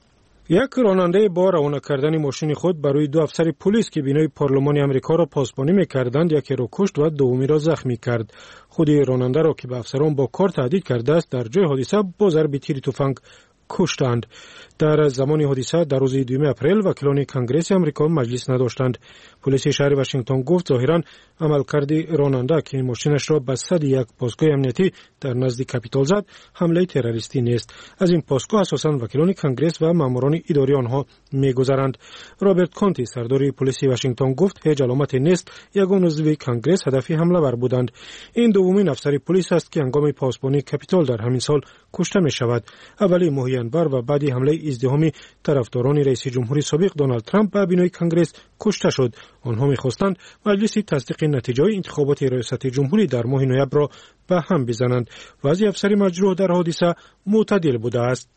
یک راننده با روانه کردن ماشین خود برای 2 افسر پلیس که بینای پارلمان آمریکا را پاسبانی می‌کردند، یکی را کشت و دومی را زخمی کرد. خود راننده را که به افسران با کار تهدید کرده است در جای حادثه با ضرب تیر تفنگ کشتند. در زمان حادثه در روز 2 اپریل وکیلان کنگره آمریکا مجلس نداشتند. پلیس شهر واشنگتن گفت ظاهراً عملکرد راننده که ماشینش را به صد یک پاسگاه امنیتی در نزد کاپیتول زد حمله تروریستی نیست. از این پاسگاه اساساً وکیلان کنگره و ماموران اداری آنها می‌گذرند. رابرت کانتی سردار پلیس واشنگتن گفت هیچ علامتی نیست یگان عضو کنگره هدف حمله ور بودند. این دومین افسر پلیس است که هنگام پاسبانی کاپیتول در همین سال کشته می‌شود. اولی ماه ینور و بعدی حمله ازدحامی طرفداران رئیس جمهوری سابق دونالد ترامپ به بینای کنگره کشته شد. آنها می‌خواستند مجلس تصدیق نتیجه انتخابات ریاست جمهوری در ماه نوامبر را به هم بزنند. وضع افسر مجروح در حادثه معتدل بوده است.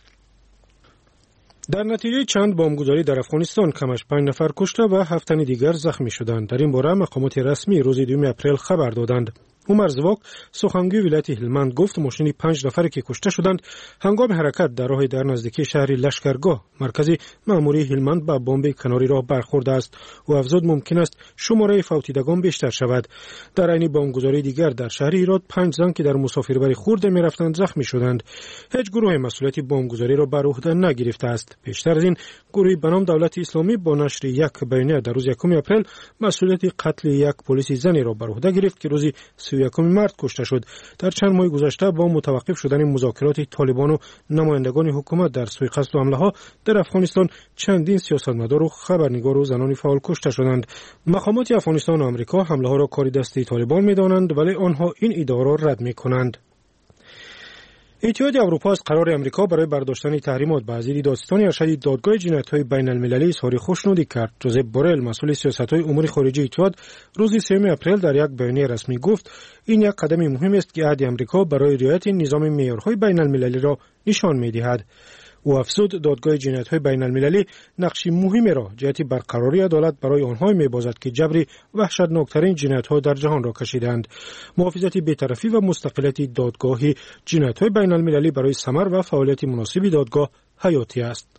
در نتیجه چند بمبگذاری در افغانستان کمش 5 نفر کشته و 7 تن دیگر زخمی شدند. در این باره مقامات رسمی روز 2 اپریل خبر دادند. عمر زواک سخنگوی ولایت هلمند گفت ماشین 5 نفری که کشته شدند هنگام حرکت در راه در نزدیکی شهر لشکرگاه مرکز مأموری هلمند به بمب کناری راه برخورده است و افزود ممکن است شماره فوتیدگان بیشتر شود. در عین بمبگذاری دیگر در شهر ایراد 5 زن که در مسافربری خورده می‌رفتند زخمی شدند. هیچ گروه مسئولیت بمبگذاری را بر عهده نگرفته است. پیشتر از این گروهی به نام دولت اسلامی با نشر یک بیانیه در روز 1 اپریل مسئولیت قتل یک پلیس زنی را بر عهده گرفت که روز 31 مارس کشته شد. در چند ماه گذشته با متوقف شدن مذاکرات طالبان و نمایندگان حکومت در سوی قصد و حمله ها در افغانستان چندین سیاستمدار و خبرنگار و زنان فعال کشته شدند. مقامات افغانستان و آمریکا حمله ها را کار دستی طالبان می‌دانند ولی آنها این ادعا را رد می‌کنند. اتحادیه اروپا از قرار آمریکا برای برداشتن تحریمات به وزیر دادستان ارشد دادگاه جنایت‌های بین‌المللی اظهار خوشنودی کرد. جوزپ بورل مسئول سیاست‌های امور خارجی اتحاد روز 3 اپریل در یک بیانیه رسمی گفت این یک قدم مهم است که عهد آمریکا برای رعایت نظام معیارهای بین‌المللی را نشان می‌دهد. و افزود دادگاه جنایت‌های بین‌المللی نقشی مهمی را جهت برقراری عدالت برای آنها می‌بازد که جبر وحشتناکترین جنایت‌ها در جهان را کشیدند. محافظت بی‌طرفی و مستقلیت دادگاه جنایت‌های بین‌المللی برای ثمر و فعالیت مناسب دادگاه حیاتی است.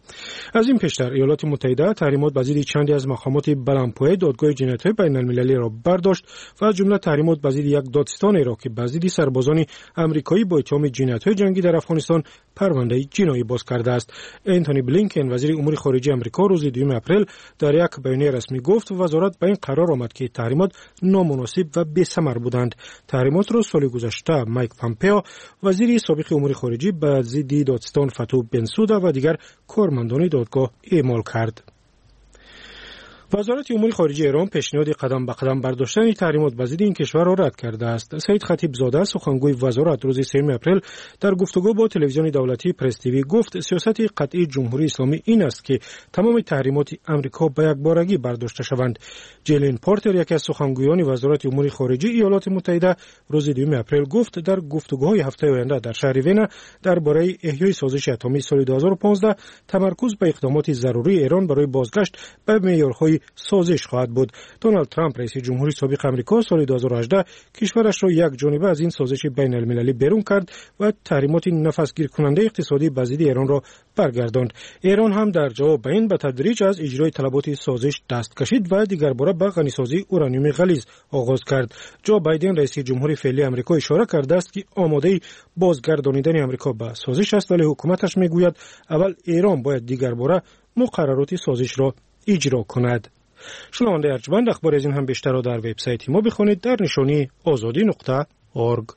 از این پیشتر ایالات متحده تحریمات بر ضد چندی از مقامات بلندپایه دادگاه جنایت‌های بین‌المللی را برداشت و از جمله تحریمات بر ضد یک دادستان عراقی بر ضد سربازان آمریکایی با اتهام جنایت‌های جنگی در افغانستان پرونده جنایی باز کرده است. انتونی بلینکن وزیر امور خارجه آمریکا روز 2 اپریل در یک بیانیه رسمی گفت وزارت به این قرار آمد که تحریمات نامناسب و بی‌ثمر بودند. تحریمات را سال گذشته مایک پامپئو وزیر سابق امور خارجه بر ضد دادستان فتو بنسودا و دیگر کارمندان دادگاه اعمال کرد. وزارت امور خارجه ایران پیشنهاد قدم به قدم برداشتن تحریمات بر ضد این کشور را رد کرده است. سید خطیب زاده سخنگوی وزارت روز 3 اپریل در گفتگو با تلویزیون دولتی پرس تیوی گفت سیاست قطعی جمهوری اسلامی این است که تمام تحریمات آمریکا به یک بارگی برداشته شوند. جیلین پورتر یکی از سخنگویان وزارت امور خارجه ایالات متحده روز 2 اپریل گفت در گفتگوهای هفته آینده در شهر وین درباره احیای سازش اتمی سال 2015 تمرکز به اقدامات ضروری ایران برای بازگشت به معیارهای سازش خواهد بود. دونالد ترامپ رئیس جمهوری سابق آمریکا سال 2018 کشورش را یک جانبه از این سازش بین المللی بیرون کرد و تحریمات نفسگیر کننده اقتصادی بر ضد ایران را برگرداند. ایران هم در جواب به این به تدریج از اجرای طلبات سازش دست کشید و دیگر باره به غنیسازی اورانیوم غلیظ آغاز کرد. جو بایدن رئیس جمهور فعلی آمریکا اشاره کرده است که آماده بازگردانیدن آمریکا به سازش است، ولی حکومتش میگوید اول ایران باید دیگر باره مقررات سازش را اجرا کند. شنونده ارجمند اخبار از این هم بیشتر را در وبسایت ما بخوانید در نشانی azadi.org.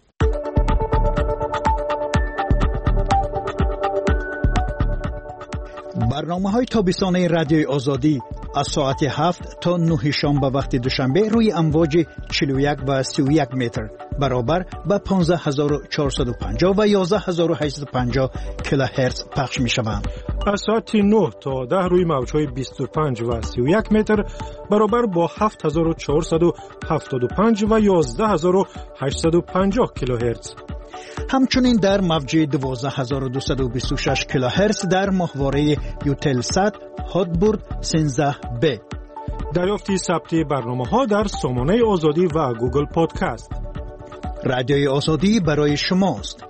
برنامه‌های تابستانه رادیوی آزادی از ساعت 7 تا 9 شنبه وقت دوشنبه روی امواج 41 و 31 متر برابر با 15450 و 11850 کیلوهرتز پخش می‌شوند. از ساعت 9 تا 10 روی موج‌های 25 و 31 متر برابر با 7475 و 11850 کیلوهرتز. همچنین در موج 12226 کیلوهرتز در ماهواره یوتلسات هاتبورد 13B. دریافت ثبت برنامه‌ها در سامانه آزادی و گوگل پادکست. رادیوی آزادی برای شماست.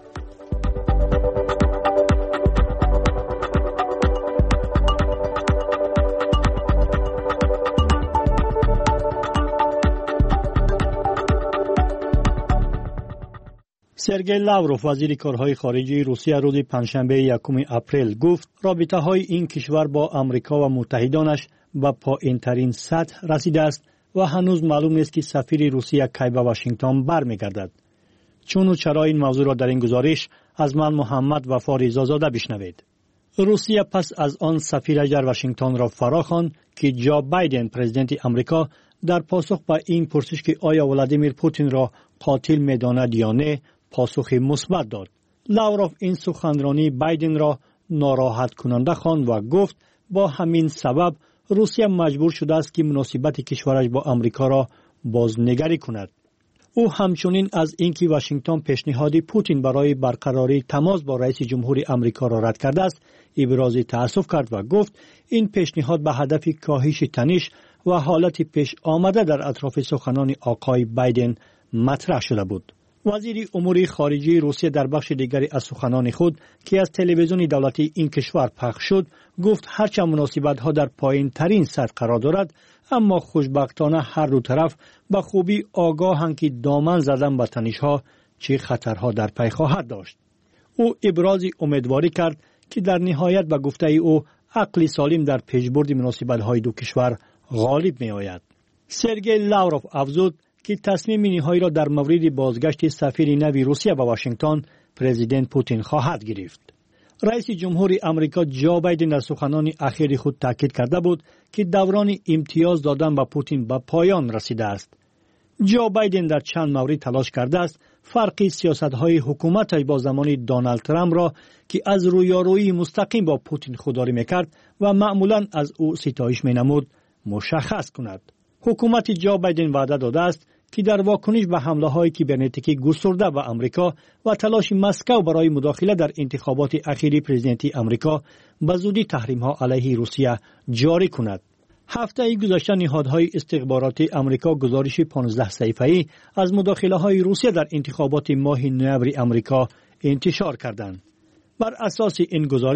سرگئی لاوروف وزیر کارهای خارجه روسیه روز پنجشنبه 1 اپریل گفت رابطه‌های این کشور با آمریکا و متحدانش به پایین‌ترین سطح رسیده است و هنوز معلوم نیست که سفیر روسیه کی به واشنگتن برمیگردد. چون و چرا این موضوع را در این گزارش از من محمد وفا رضازاده بشنوید. روسیه پس از آن سفیرش در واشنگتن را فراخواند که جو بایدن پرزیدنت آمریکا در پاسخ به این پرسش که آیا ولادیمیر پوتین را قاتل می‌داند یا نه پاسخ مثبت داد. لاوروف این سخنرانی بایدن را ناراحت کننده خواند و گفت با همین سبب روسیه مجبور شده است که مناسبت کشورش با آمریکا را بازنگری کند. او همچنین از اینکه واشنگتن پیشنهاد پوتین برای برقراری تماس با رئیس جمهور آمریکا را رد کرده است ابراز تأسف کرد و گفت این پیشنهاد به هدف کاهش تنش و حالت پیش آمده در اطراف سخنان آقای بایدن مطرح شده بود. وزیر امور خارجه روسیه در بخش دیگری از سخنان خود که از تلویزیون دولتی این کشور پخش شد گفت هرچند مناسبت‌ها در پایین ترین سطح قرار دارد اما خوشبختانه هر دو طرف به خوبی آگاهند که دامن زدن به تنش‌ها چه خطرها در پی خواهد داشت. او ابراز امیدواری کرد که در نهایت به گفته او عقل سالم در پیشبرد مناسبت‌های دو کشور غالب می‌آید. سرگئی لاوروف افزود که تصمیم نهایی را در مورد بازگشت سفیر نوی روسیه به واشنگتن پرزیدنت پوتین خواهد گرفت. رئیس جمهور آمریکا جو بایدن در سخنان اخیر خود تاکید کرده بود که دوران امتیاز دادن به پوتین به پایان رسیده است. جو بایدن در چند مورد تلاش کرده است فرق سیاست‌های حکومتش با زمان دونالد ترامپ را که از رویارویی مستقیم با پوتین خودداری می‌کرد و معمولاً از او ستایش می‌نمود مشخص کند. حکومت جو بایدن وعده داده است که در واکنش به حمله‌های کیبرنتیکی گسترده به آمریکا و تلاش مسکو برای مداخله در انتخابات اخیری پرزیدنتی آمریکا به زودی تحریم‌ها علیه روسیه جاری کند. هفته گذشته نهادهای استخباراتی آمریکا گزارش 15 صفحه‌ای از مداخله‌های روسیه در انتخابات ماه نوامبر آمریکا انتشار کردند. بر اساس این گزارش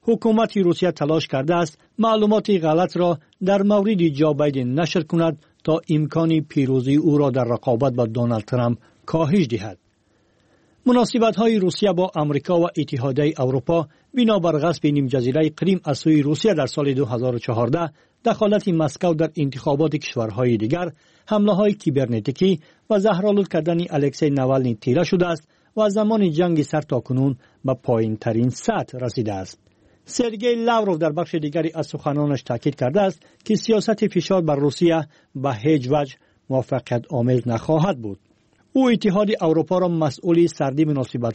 حکومت روسیه تلاش کرده است معلومات غلط را در مورد جو بایدن نشر کند تا امکان پیروزی او را در رقابت با دونالد ترامپ کاهش دهد. مناسبت‌های روسیه با آمریکا و اتحادیه اروپا بنابر غصب نیم جزیره کریم از سوی روسیه در سال 2014، دخالت مسکو در انتخابات کشورهای دیگر، حمله‌های کیبرنتیکی و زهرآلود کردن الکسی ناوالنی تیره شده است و زمان جنگ سر تاکنون به پایین‌ترین سطح رسیده است. سرگئی لاوروف در بخش دیگری از سخنانش تاکید کرده است که سیاست فشار بر روسیه به هیچ وجه موفقیت آمیز نخواهد بود. او اتحاد اروپا را مسئول سردی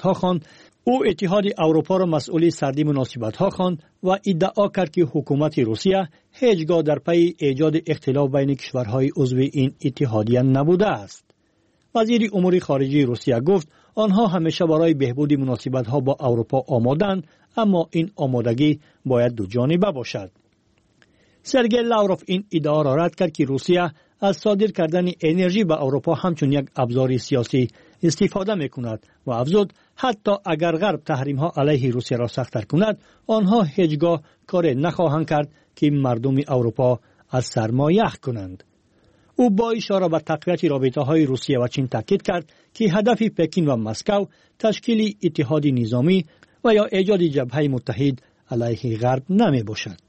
مناسبت‌ها خواند و ادعا کرد که حکومت روسیه هیچگاه در پی ایجاد اختلاف بین کشورهای عضو این اتحادیه نبوده است. وزیر امور خارجه روسیه گفت آنها همیشه برای بهبود مناسبت‌ها با اروپا آمادند، اما این آمادگی باید دو جانبه باشد. سرگئی لاوروف این ادعا را رد کرد که روسیه از صادر کردن انرژی به اروپا همچون یک ابزار سیاسی استفاده می‌کند و افزود حتی اگر غرب تحریم‌ها علیه روسیه را سخت‌تر کند، آنها هیچگاه کاری نخواهند کرد که مردم اروپا از سرما یخ کنند. او با اشاره به تقویت رابطه‌های روسیه و چین تاکید کرد که هدف پکین و مسکو تشکیل اتحاد نظامی و یا ایجاد جبهه متحد علیه غرب نمی باشد.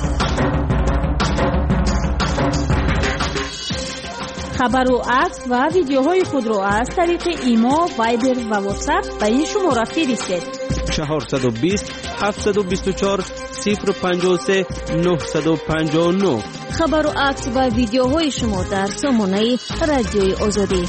خبر و عکس و ویدیوهای خود را از طریق ایما، وایبر و واتساپ به این شماره فرستید. 420 724 053 959. خبر و عکس و ویدیوهای شما در سامانه رادیوی آزادی.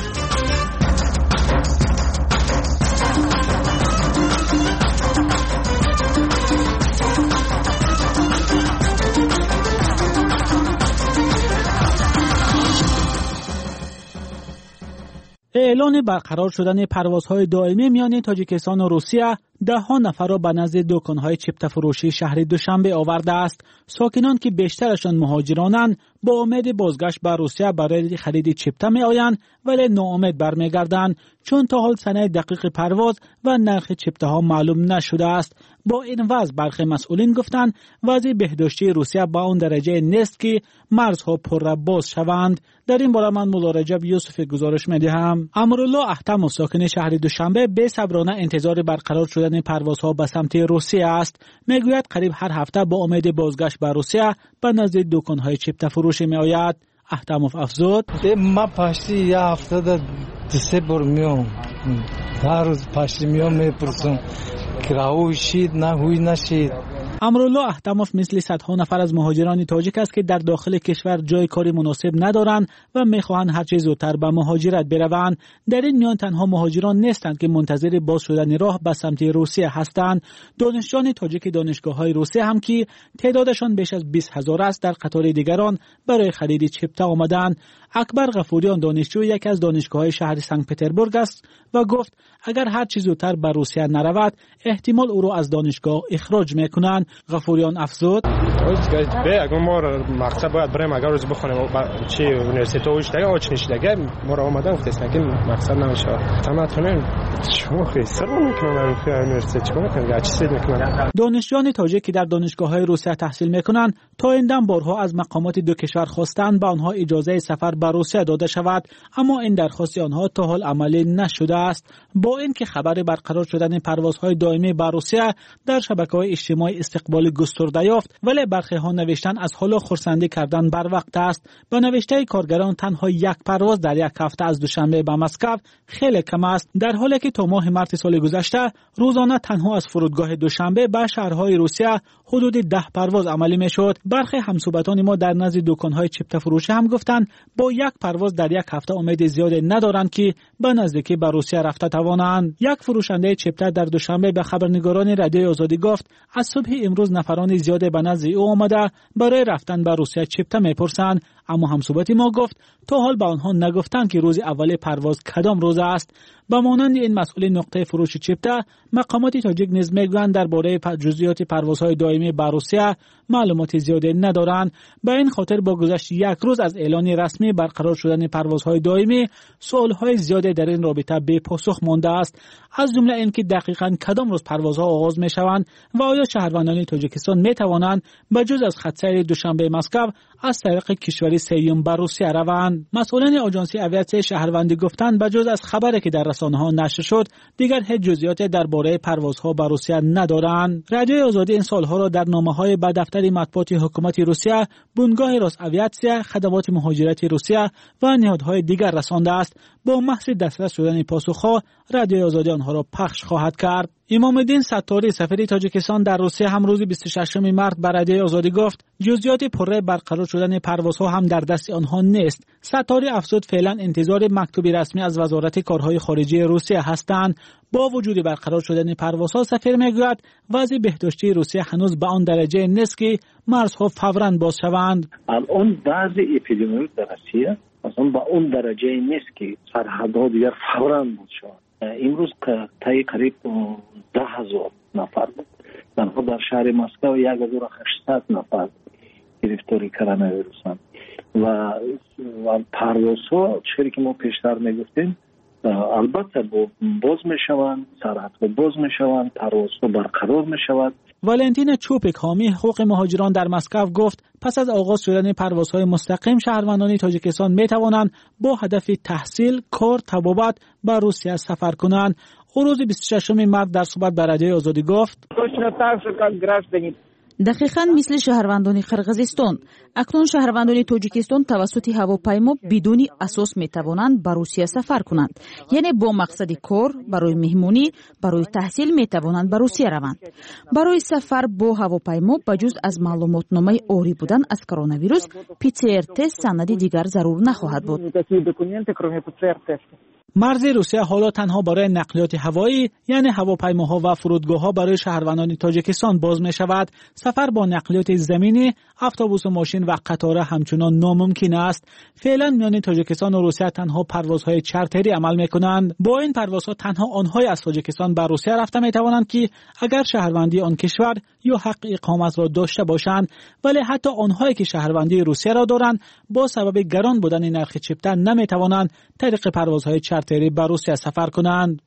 اعلان برقرار شدن پروازهای دائمی میان تاجیکستان و روسیه 10 نفر را به نزد دکان‌های چپت فروشی شهر دوشنبه آورده است. ساکنان که بیشترشان مهاجرانند با امید بازگشت به روسیه برای خرید چپته می‌آیند ولی ناامید برمیگردند، چون تا حال سنه دقیق پرواز و نرخ چپته ها معلوم نشده است. با این وضع برخی مسئولین گفتند وضع بهداشتی روسیه با اون درجه نیست که مرزها پر باز شوند. در این باره من مولا رجب یوسف گزارش می‌دهم. امرالله احتم ساکن شهر دوشنبه بی‌صبرانه انتظار برقرار شدن پروازها به سمت روسیه است. میگوید قریب هر هفته با امید بازگشت به روسیه به نزد دکان‌های چپته فروشی می‌آید. احتموف افزود ما پاشتی یه هفته در سه بار میام، هر روز پاشتی میام میپرسم که راهوی شید نه هوی نشید. امرالله احتموف مثل صدها نفر از مهاجران تاجیک است که در داخل کشور جای کاری مناسب ندارند و میخواهند هر چه زودتر به مهاجرت بروند. در این میان تنها مهاجران نیستند که منتظر باز شدن راه به سمت روسیه هستند. دانشجویان تاجیک دانشگاه‌های روسیه هم که تعدادشان بیش از 20,000 است در قطار دیگران برای خرید چپته آمدند. اکبر غفوریان دانشجو یکی از دانشگاه‌های شهر سنت پترزبورگ است و گفت اگر هر چه زودتر به روسیه نرود احتمال او را از دانشگاه اخراج میکنند. غفوریان افزود اگر ما مقصد باید بریم اگر روز بخونیم چه یونیورسیته اوش دیگه آچ نشده ما را آمدن گفتست که مقصد نمیشه تمتونن شما خیسر میکنن در یونیورسیته چیکار میکنن چی سید میکنن. دانشجویان تاجیک که در دانشگاه‌های روسیه تحصیل میکنند تا این دم بارها از مقامات دو کشور خواستند به آنها اجازه سفر به روسیه داده شود، اما این درخواست آنها تا حال عملی نشده است. با اینکه خبر برقرار شدن پروازهای دائمی به روسیه در شبکه‌های اجتماعی استقبال گسترده یافت، ولی برخی ها نوشتن از حالا خرسندی کردن بر وقت است. با نوشته کارگران تنها یک پرواز در یک هفته از دوشنبه به مسکو خیلی کم است، در حالی که تا ماه مارس سال گذشته روزانه تنها از فرودگاه دوشنبه به شهرهای روسیه حدود 10 پرواز عملی میشد. برخی همصحبتان ما در نزد دکان‌های چپته فروشی هم گفتند با یک پرواز در یک هفته امید زیادی ندارند که به نزدیکی به روسیه رفته توانند. یک فروشنده چپته در دوشنبه به خبرنگاران رادیوی آزادی گفت از صبح امروز نفران زیادی به نزد او آمده برای رفتن به روسیه چپته میپرسند. اما همصحبت ما گفت تا حال به آنها نگفتند که روز اول پرواز کدام روز است. به مانند این مسئول نقطه فروش چپته، مقامات تاجیک نیز میگویند درباره جزئیات پروازهای دائمی به روسیه معلومات زیادی ندارند. به این خاطر با گذشت یک روز از اعلان رسمی برقرار شدن پروازهای دائمی، سوالهای زیادی در این رابطه بی پاسخ مانده است، از جمله اینکه دقیقاً کدام روز پروازها آغاز میشوند و آیا شهروندان تاجیکستان می توانند بجز از خط سیر دوشنبه مسکو از طریق کشوری سیوم به روسیه روند. مسئولان آژانسی آویاسیون شهروندی گفتند بجز از خبری که در رسانه‌ها نشر شد دیگر هیچ جزئیاتی درباره پروازها به روسیه ندارند. رادیوی آزادی این سالها را در نامه‌های به دفتر مطبوعات حکومت روسیه، بنگاه روس‌آویاتسیا، خدمات مهاجرتی روسیه و نهادهای دیگر رسانده است. با محض دسترس شدن پاسخها، رادیوی آزادی آنها را پخش خواهد کرد. امام الدین ستاری، سفیر تاجیکستان در روسیه، هم روز 26 مارس به رادیوی آزادی گفت جزئیات پره برقرار شدن پروازها هم در دست آنها نیست. ستاری افزود فعلا انتظار مکتوب رسمی از وزارت کارهای خارجه روسیه هستند. با وجود برقرار شدن پروازها، سفیر میگوید وضع بهداشتی روسیه هنوز به آن درجه نیست که مرزها فوراً باز شوند. الان وضع اپیدمیولوژی در روسیه اصلا به اون درجه نیست که سرحدها دیگر فوراً باز شوند. امروز تایی قریب 10,000 نفر بود. تنها در شهر مسکو 1,800 نفر گرفتاری کرونا ویروسن و پروازها چیزی که ما پیشتر میگفتیم البته باز میشوند، سرحدها باز میشوند، پروازها برقرار میشود. والنتینا چوپک، حامی حقوق مهاجران در مسکو، گفت پس از آغاز شدن پروازهای مستقیم شهروندان تاجیکستان می توانند با هدف تحصیل، کار، طبابت به روسیه سفر کنند. او روز 26 مارس در صحبت با رادیوی آزادی گفت دقیقاً مثل شهروندان قرغیزستان، اکنون شهروندان تاجیکستان توسط هواپیما بدون اساس می توانند به روسیه سفر کنند. یعنی با مقصد کار، برای مهمونی، برای تحصیل می توانند به روسیه روند. برای سفر با هواپیما بجز از معلوماتنامه عاری بودن از کرونا ویروس، PCR تست سندی دیگر ضرور نخواهد بود. مرز روسیه حالا تنها برای نقلیات هوایی، یعنی هواپیماها و فرودگاه‌ها برای شهروندان تاجیکستان باز می شود. سفر با نقلیات زمینی، اتوبوس و ماشین و قطار همچنان ناممکن است. فعلا میان تاجیکستان و روسیه تنها پروازهای چارتری عمل می کنند. با این پروازها تنها آنهای از تاجیکستان به روسیه رفته می توانند که اگر شهروندی آن کشور یا حق اقامت را داشته باشند، ولی حتی آنهایی که شهروندی روسیه را دارند با سبب گران بودن نرخ چپتن نمی توانند طریق پروازهای چارتری به روسیه سفر کنند.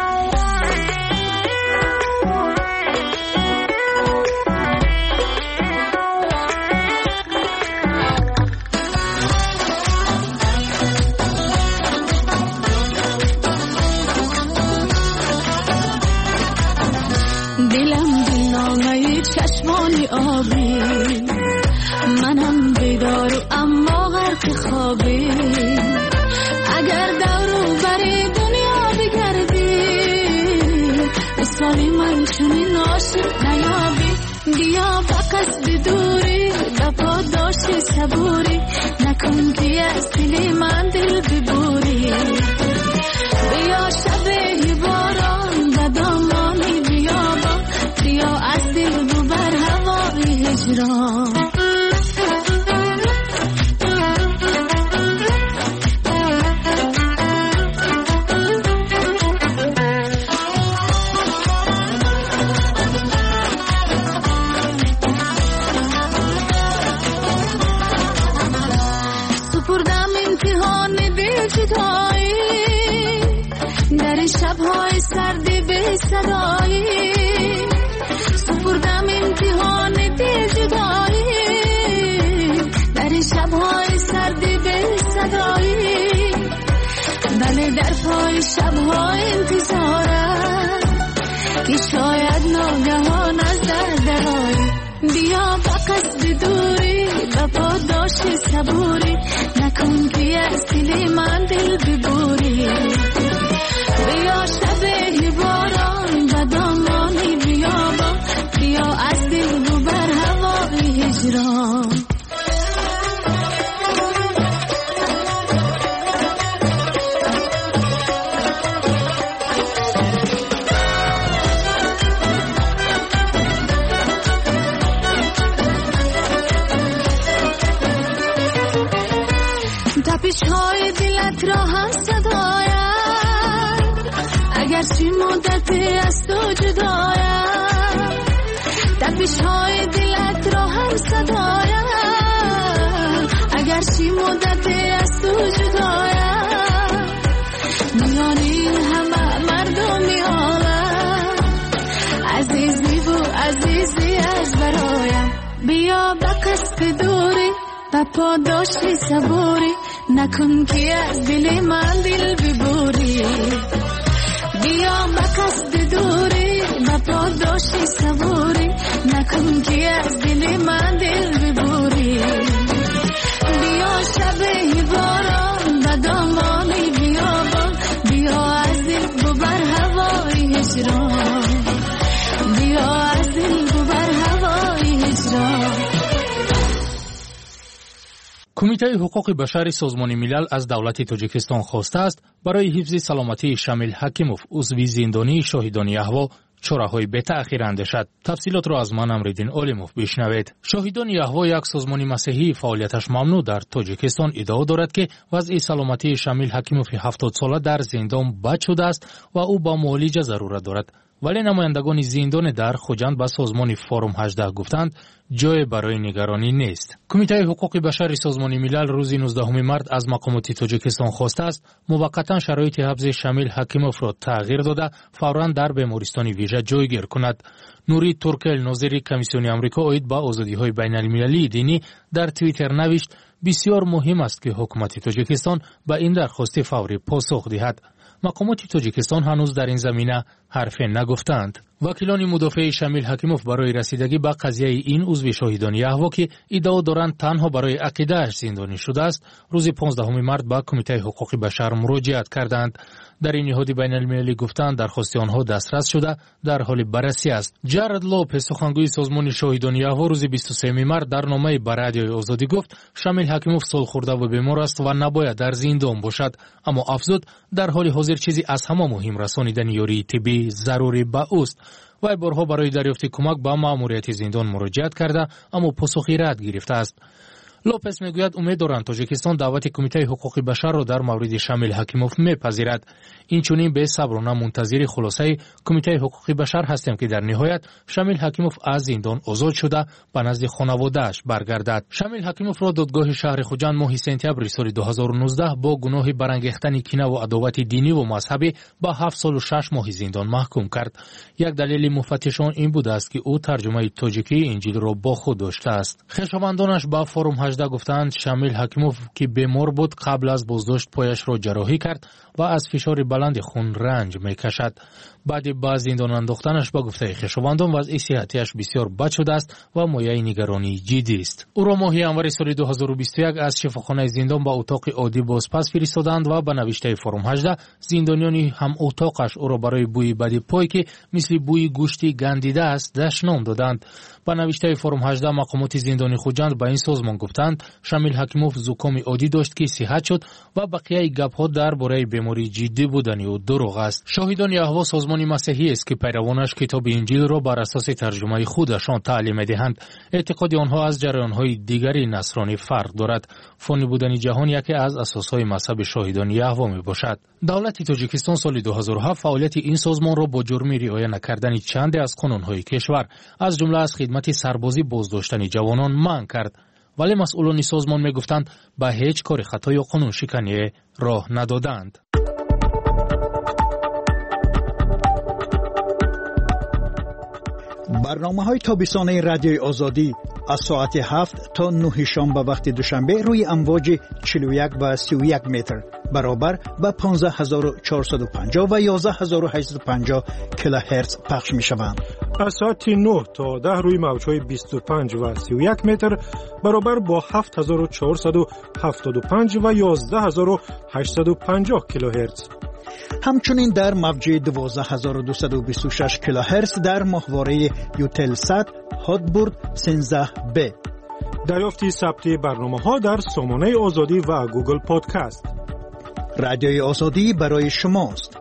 دلم دلنامه چشمانی آبی، منم بیدار اما غرق خوابی. اگر دورو بری دنیا بگردی، مثالی من چنین عاشق نیابی. بیا فقط بدوری، دفا داشتی صبوری، نکن که از دل من دل ببوری. بیا شبه باران و دامانی بیابان، بیا از دل ببر هوای هجران. در شب‌های سردی به صدایی، سپردم امتحان دل جدایی. در شب‌های سردی به صدایی، بله در پای شب‌های انتظارم که شاید ناگهان از درآیی. بیا فقط بدوری، وفا داشتی صبوری، نکن که از دل من دل ببوری. بیا شبه باران و دامانی بیابان، بیا از دل ببر هوای هجران. اگرچه مدتی از تو جدایم تپش‌های دلت را هم صدایم اگرچه مدتی از تو جدایم میان این همه مردمی عالم عزیزی و عزیزی از برایم بیا به قصد دوری به پاداشی صبوری نکن که از دل من دل ببوری بیا به قصد دوری به پاداشی صبوری نکن که از دل من دل ببوری بیا شب باران به دامانی بیابان بیا از دل ببر هوای هجران بیا از دل ببر هوای هجران. کمیته حقوق بشر سازمان ملل از دولت تاجیکستان خواسته است برای حفظ سلامتی شامیل حکیموف عضو زندانی شاهدان یهوا چاره‌های بتأخیر اندیشد. تفصیلات را از من امریدین اولیموف بشنوید. شاهدان یهوا یک سازمان مسیحی فعالیتش ممنوع در تاجیکستان ادعا دارد که وضع سلامتی شامیل حکیموف 70 ساله در زندان بد شده است و او با معالجه ضرورت دارد. ولی نمایندگان زندان در خوجند به سازمان فورم 18 گفتند جای برای نگرانی نیست. کمیته حقوق بشر سازمان ملل روز 19 مارس از مقامات تاجیکستان خواسته است موقتا شرایط حبس شامیل حکیموف را تغییر داده فوراً در بیمارستان ویژه جایگیر کند. نوری تورکل ناظر کمیسیون آمریکا اوید با آزادی‌های بین‌المللی دینی در توییتر نوشت بسیار مهم است که حکومت تاجیکستان به این درخواست فوری پاسخ دهد. مقامات تاجیکستان هنوز در این زمینه حرفی نگفتند. وکیلان مدافع شامیل حکیموف برای رسیدگی به قضیه این عضو شاهدان یهوا که ادعا دارند تنها برای عقیده‌اش زندانی شده است روز 15 مارس به کمیته حقوق بشر مراجعت کردند. در این نهاد بین‌المللی گفتند درخواست آنها دسترس شده در حال بررسی است. جارد لوپس سخنگوی سازمان شاهدان یهوا روز 23 مارس در نامه به رادیوی آزادی گفت شامیل حکیموف سالخورده و بیمار است و نباید در زندان باشد، اما افزود در حال حاضر چیزی از همه مهم رسانیدن یاری طبی ضروری به اوست. وی بارها برای دریافت کمک به مأموریت زندان مراجعت کرده اما پاسخی رد گرفته است. لوپس میگوید امید دارند تاجیکستان دعوت کمیته حقوق بشر را در مورد شامیل حکیموف میپذیرد. اینچنین به صبرانه منتظر خلاصه کمیته حقوق بشر هستیم که در نهایت شامیل حکیموف از زندان آزاد شده به نزد خانواده‌اش برگردد. شامیل حکیموف را دادگاه شهر خوجند ماه سپتامبر سال 2019 با گناه برانگیختن کینه و عداوت دینی و مذهبی به 7 سال و 6 ماه زندان محکوم کرد. یک دلیل مفتشان این بوده است که او ترجمه تاجیکی انجیل را با خود داشته است. خویشاوندانش با فورم 18 گفتند شامیل حکیموف که بیمار بود قبل از بازداشت پایش را جراحی کرد و از فشار بلند خون رنج میکشد. بعد با زندان انداختنش با گفته خویشاوندان وضع صحتیش بسیار بد شده است و مایه نگرانی جدی است. او را ماه ژانویه سال 2021 از شفاخانه زندان به اتاق عادی بازپس فرستادند و به نوشته فرم 18 زندانیانی هم اتاقش او را برای بوی بد پای که مثل بوی گوشتی گندیده است دشنام دادند. به نوشته فرم 18 مقامات زندانی خوجند به این سازمان گفتند شامیل حکیموف زکام عادی داشت که صحت شد و بقیه گپ‌ها درباره بیماری جدی بودنی و دروغ است. شاهدان یهوا سازمان مسیحی است که پیروانش کتاب انجیل را بر اساس ترجمه خودشان تعلیم می‌دهند. اعتقاد آنها از جریان‌های دیگری نصرانی فرق دارد. فانی بودن جهان یکی از اساس‌های مذهب شاهدان یهوا میباشد. دولت تاجیکستان سال 2007 فعالیت این سازمان را با جرم رعایت نکردن چند از قانون‌های کشور از جمله از خدمت سربازی بازداشتن جوانان منع کرد. ولی مسئولان سازمان میگفتند به هیچ کار خطا یا قانون شکنی راه ندادند. برنامه‌های تابستانه رادیوی آزادی از ساعت 7 تا 9 شنبه وقت دوشنبه روی امواج 41 و 31 متر برابر با 15450 و 11850 کیلوهرتز پخش می‌شوند. از ساعت 9 تا 10 روی موج‌های 25 و 31 متر برابر با 7475 و 11850 کیلوهرتز. همچنین در موج 12226 کیلوهرتز در ماهواره یوتلسات هاتبورد 13B. دریافت ثبت برنامه‌ها در سامانه آزادی و گوگل پادکست. رادیوی آزادی برای شماست.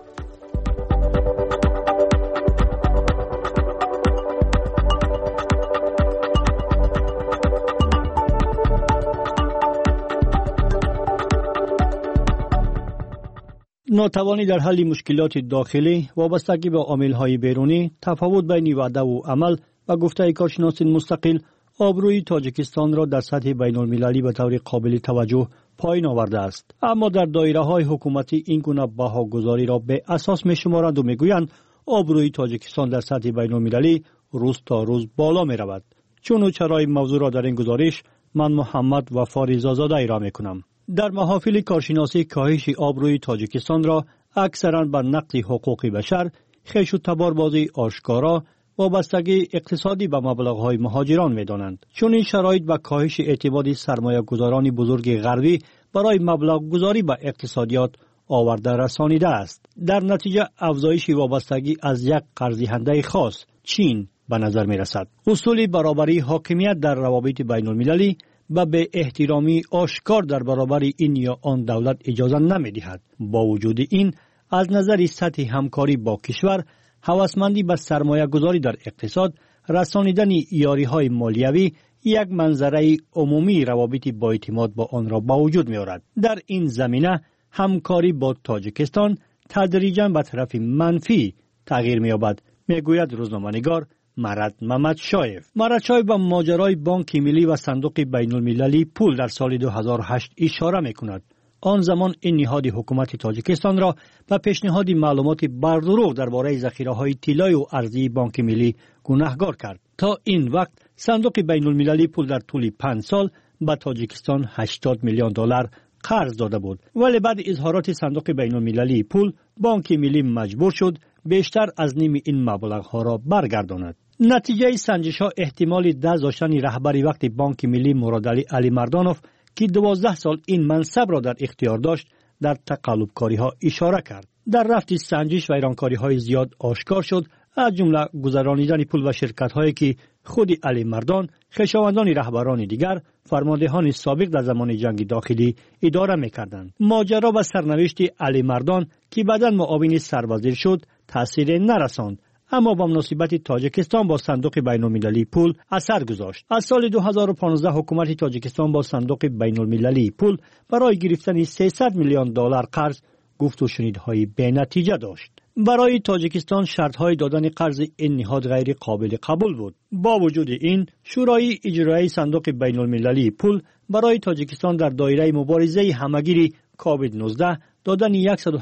ناتوانی در حل مشکلات داخلی وابستگی به عامل‌های بیرونی، تفاوت بین وعده و عمل و گفته کارشناسان مستقل آبروی تاجیکستان را در سطح بین‌المللی به طور قابل توجه پایین آورده است. اما در دایره‌های حکومتی این گونه بهاگذاری را به اساس می‌شمارند و می‌گویند آبروی تاجیکستان در سطح بین‌المللی روز تا روز بالا می‌رود. چون چرای موضوع را در این گزارش من محمد وفاری زازاده ارائه می‌کنم. در محافل کارشناسی کاهش آبروی تاجیکستان را اکثراً بر نقض حقوق بشر، خیش و تباربازی آشکارا، وابستگی اقتصادی به مبلغ‌های مهاجران می‌دانند. چون این شرایط و کاهش اعتماد سرمایه‌گذاران بزرگ غربی برای مبلغ گذاری به اقتصادیات آورده رسانیده است. در نتیجه افزایش وابستگی از یک قرض‌دهنده خاص، چین، به نظر می‌رسد. اصول برابری حاکمیت در روابط بین‌المللی به احترامی آشکار در برابر این یا آن دولت اجازه نمی‌دهد. با وجود این، از نظر سطح همکاری با کشور، هوسمندی به سرمایه گذاری در اقتصاد، رسانیدن یاری‌های مالیوی یک منظره عمومی روابط با اعتماد با آن را با وجود می‌آورد. در این زمینه همکاری با تاجیکستان تدریجاً به طرف منفی تغییر می‌یابد، می‌گوید روزنامه‌نگار مرد محمد شایف. مرد شایف به ماجرای بانک ملی و صندوق بین‌المللی پول در سال 2008 اشاره می‌کند. آن زمان این نهاد حکومت تاجیکستان را به پیشنهاد معلومات بردروغ درباره ذخیره‌های طلای و ارزی بانک ملی گناهکار کرد. تا این وقت صندوق بین‌المللی پول در طول 5 سال به تاجیکستان 80 میلیون دلار قرض داده بود، ولی بعد اظهارات صندوق بین‌المللی پول، بانک ملی مجبور شد بیشتر از نیم این مبلغ‌ها را برگرداند. نتیجه سنجش‌ها احتمال دست داشتن رهبری وقت بانک ملی مرادعلی علی مردانوف که 12 سال این منصب را در اختیار داشت در تقلب‌کاری‌ها اشاره کرد. در رفت سنجش و ایرانکاری‌های زیاد آشکار شد، از جمله گذرانیدن پول و شرکت‌هایی که خود علی مردان، خویشاوندان رهبران دیگر، فرماندهان سابق در زمان جنگ داخلی اداره می‌کردند. ماجرا و سرنوشت علی مردان که بعداً معاون سروزیر شد تأثیر نرساند، اما با مناسبت تاجیکستان با صندوق بین‌المللی پول اثر گذاشت. از سال 2015 حکومت تاجیکستان با صندوق بین‌المللی پول برای گرفتن 300 میلیون دلار قرض گفت و شنیدهای بی‌نتیجه داشت. برای تاجیکستان شرط‌های دادن قرض این نهاد غیر قابل قبول بود. با وجود این، شورای اجرایی صندوق بین‌المللی پول برای تاجیکستان در دایره مبارزه همگیری کووید 19 دادن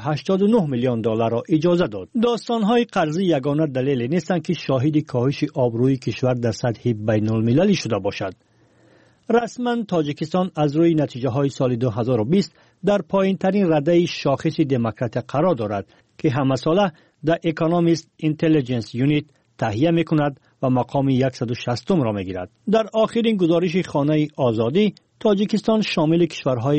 189 میلیون دلار را اجازه داد. داستان‌های قرضی یگانه دلیل نیستند که شاهد کاهش آبروی کشور در سطح بین‌المللی شده باشد. رسما تاجیکستان از روی نتیجه‌های سال 2020 در پایین‌ترین رده شاخص دموکرات قرار دارد که همه ساله در اکونومیست اینتلیجنس یونیت تهیه می‌کند و مقام 160م را می‌گیرد. در آخرین گزارش خانه آزادی، تاجیکستان شامل کشورهای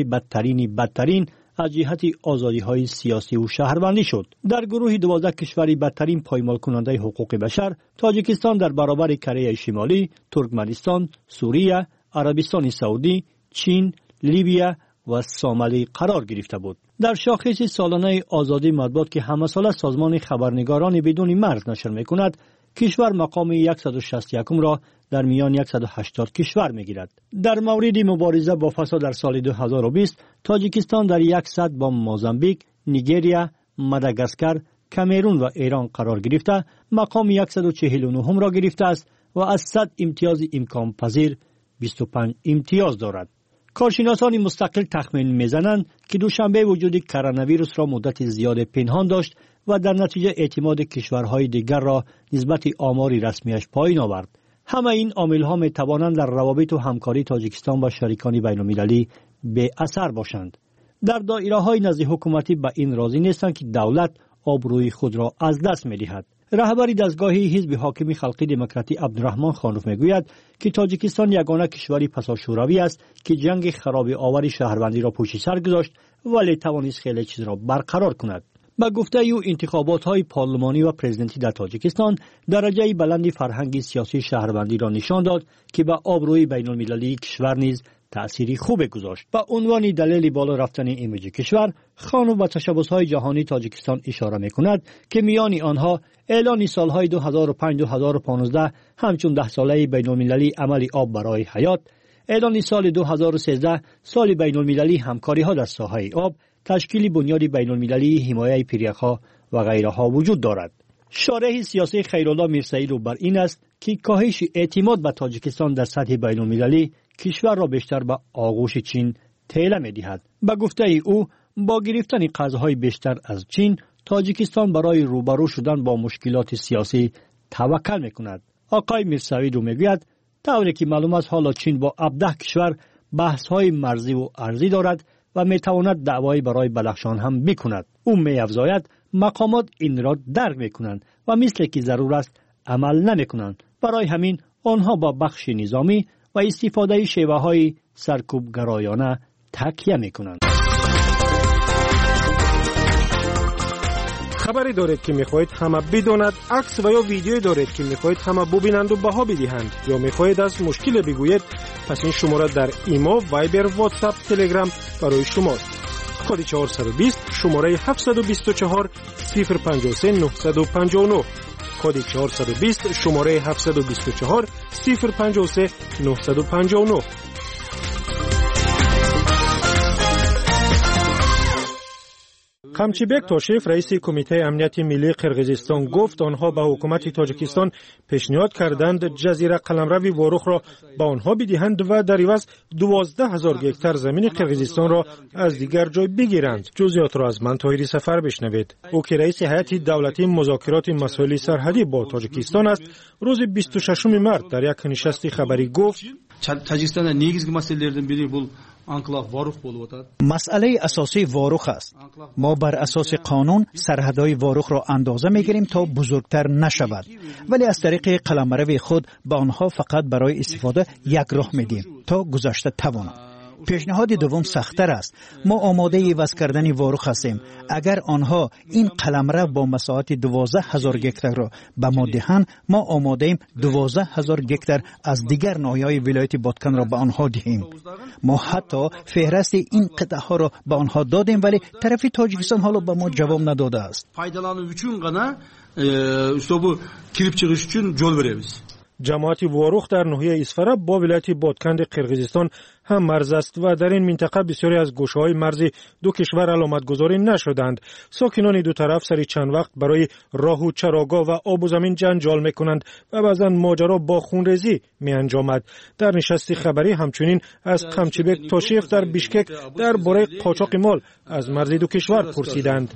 بدترین از جهت آزادی‌های سیاسی و شهروندی شد. در گروه 12 کشوری بدترین پایمال کننده حقوق بشر، تاجیکستان در برابر کره شمالی، ترکمنستان، سوریه، عربستان سعودی، چین، لیبیا و سومالی قرار گرفته بود. در شاخص سالانه آزادی مطبوعات که همه ساله سازمان خبرنگاران بدون مرز نشر می‌کند، کشور مقام 161 را در میان 180 کشور می‌گیرد. در مورد مبارزه با فساد در سال 2020 تاجیکستان در یک سد با موزامبیک، نیگریا، ماداگاسکار، کامرون و ایران قرار گرفته مقام 149 را گرفته است و از 100 امتیاز امکان پذیر 25 امتیاز دارد. کارشناسان مستقل تخمین میزنند که دوشنبه وجود کرونا ویروس را مدت زیاد پنهان داشت و در نتیجه اعتماد کشورهای دیگر را نسبت آمار رسمیش پایین آورد. همه این عامل‌ها می‌توانند در روابط و همکاری تاجیکستان با شریکان بین‌المللی به اثر باشند. در دایره‌های نزد حکومتی به این راضی نیستند که دولت آبروی خود را از دست می‌دهد. رهبر دستگاه حزب حاکم خلقی دموکراتی عبدالرحمن خانوف میگوید که تاجیکستان یگانه کشوری پساشوروی است که جنگ خراب آور شهروندی را پشت سر گذاشت ولی توانست خیلی چیز را برقرار کند. با گفته او انتخابات‌های پارلمانی و پرزیدنتی در تاجیکستان درجه بلندی فرهنگ سیاسی شهروندی را نشان داد که به آبروی بین‌المللی کشور نیز تأثیری خوب گذاشت. با عنوان دلیل بالا رفتن ایمیج کشور، خانم به تشبس‌های جهانی تاجیکستان اشاره می‌کند که میان آنها اعلان سالهای 2005-2015 همچون 10 ساله بین‌المللی عمل آب برای حیات، اعلان سال 2013 سال بین‌المللی همکاری‌ها در ساحه آب، تشکیل بنیاد بین‌المللی حمایت پیریخ‌ها و غیرها وجود دارد. شارح سیاسی خیرالله میرسایی رو بر این است که کاهش اعتماد به تاجیکستان در سطح بین‌المللی کشور را بیشتر به آغوش چین ټیله می‌دهد. به گفته او با گرفتن قرض‌های بیشتر از چین تاجیکستان برای روبرو شدن با مشکلات سیاسی توکل می‌کند. آقای میرسایی رو میگوید طوری که معلوم است حالا چین با 17 کشور بحث‌های مرزی و ارزی دارد و می‌تواند دعوایی برای بدخشان هم بکند. او می‌افزاید مقامات این را درک می‌کنند و مثل که ضرور است عمل نمی‌کنند. برای همین آنها با بخش نظامی و استفاده شیوه‌های سرکوبگرایانه تکیه می‌کنند. خبری دارید که میخواهید همه بداند، عکس و یا ویدیویی دارید که میخواهید همه ببینند و بها بدهند، یا میخواهید از مشکل بگویید، پس این شماره در ایما، وایبر، واتساپ، تلگرام برای شماست. کد 420 شماره 724 053 959. کد 420 شماره 724 053 959. قمچیبک تاشیف رئیس کمیته امنیت ملی قرقیزستان گفت آنها به حکومت تاجیکستان پیشنهاد کردند جزیره قلمرو واروخ را به آنها بدهند و در عوض 12,000 گکتار زمین قرقیزستان را از دیگر جای بگیرند. جزئیات را از من طاهری سفر بشنوید. او که رئیس هیئت دولتی مذاکرات مسائل سرحدی با تاجیکستان است، روز 26 مارس در یک نشست خبری گفت تاجیکستان نیگزگی مسائلlerden biri bu مسئله اساسی واروخ است. ما بر اساس قانون سرحدهای واروخ را اندازه میگیریم تا بزرگتر نشود، ولی از طریق قلمرو خود به آنها فقط برای استفاده یک راه میدیم تا گذشته تواند. پیشنهاد دوم سخت‌تر است. ما آماده عوض کردن واروخ هستیم. اگر آنها این قلمرو با مساحت 12,000 گکتار را به ما دهند، ما آماده ایم 12,000 گکتار از دیگر ناحیه‌های ولایت بادکن را به آنها دهیم. ما حتی فهرست این قطعه ها را به آنها دادیم، ولی طرف تاجیکستان حالا به ما جواب نداده است. جماعت واروخ در ناحیه اسفره با ولایت بادکند قرقیزستان هم مرز است و در این منطقه بسیاری از گوشه‌های مرزی دو کشور علامتگذاری نشدند. ساکنان دو طرف سری چند وقت برای راه و چراگاه و آب و زمین جنجال می‌کنند و بعضاً ماجرا با خونریزی می‌انجامد. در نشست خبری همچنین از قمچیبک تاشیف در بیشکک درباره قاچاق مال از مرز دو کشور پرسیدند.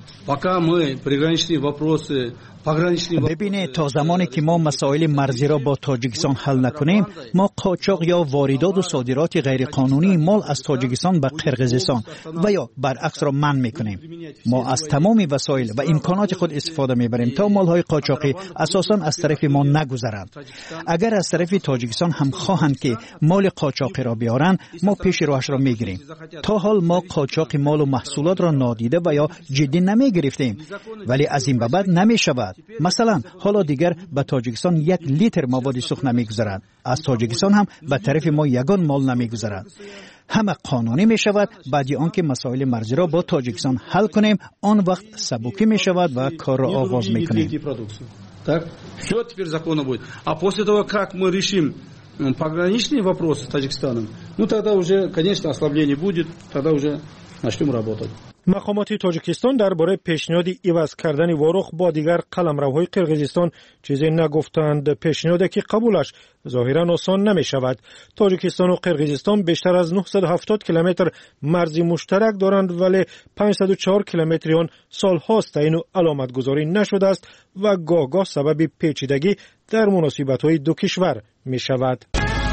ببینید، تا زمانی که ما مسائل مرزی را با تاجیکستان حل نکنیم، ما قاچاق یا واردات و صادرات غیر قانونی مال از تاجیکستان به قرقیزستان و یا برعکس را منع میکنیم. ما از تمام وسایل و امکانات خود استفاده میبریم تا مالهای قاچاقی اساساً از طرف ما نگذرند. اگر از طرف تاجیکستان هم خواهند که مال قاچاقی را بیارند، ما پیش روش را میگیریم. تا حال ما قاچاق مال و محصولات را نادیده و یا جدی نمیگرفتیم، ولی از این بعد نمیشود. مثلا حالا دیگر به تاجیکستان 1 لیتر مواد سوخت نمیگذرد. از تاجیکستان هم به طرف ما یگان مال نمیگذرد. همه قانونی می شود. بعد آنکه مسائل مرزی را با تاجیکستان حل کنیم، آن وقت سبکی می شود و کار را آغاز می کنیم. Так, все теперь законно будет. А после того, как мы решим пограничные вопросы с Таджикистаном, ну тогда уже, конечно, ослабление будет, тогда уже начнем работать. مقامات تاجیکستان درباره پیشنهاد عوض کردن واروخ با دیگر قلمروهای قرقیزستان چیزی نگفتند. پیشنهادی که قبولش ظاهرا آسان نمی شود. تاجیکستان و قرقیزستان بیشتر از 970 کیلومتر مرزی مشترک دارند، ولی 504 کیلومتر آن سالهاست تعیین و علامت گذاری نشده است و گاه سبب پیچیدگی در مناسبت‌های دو کشور می شود.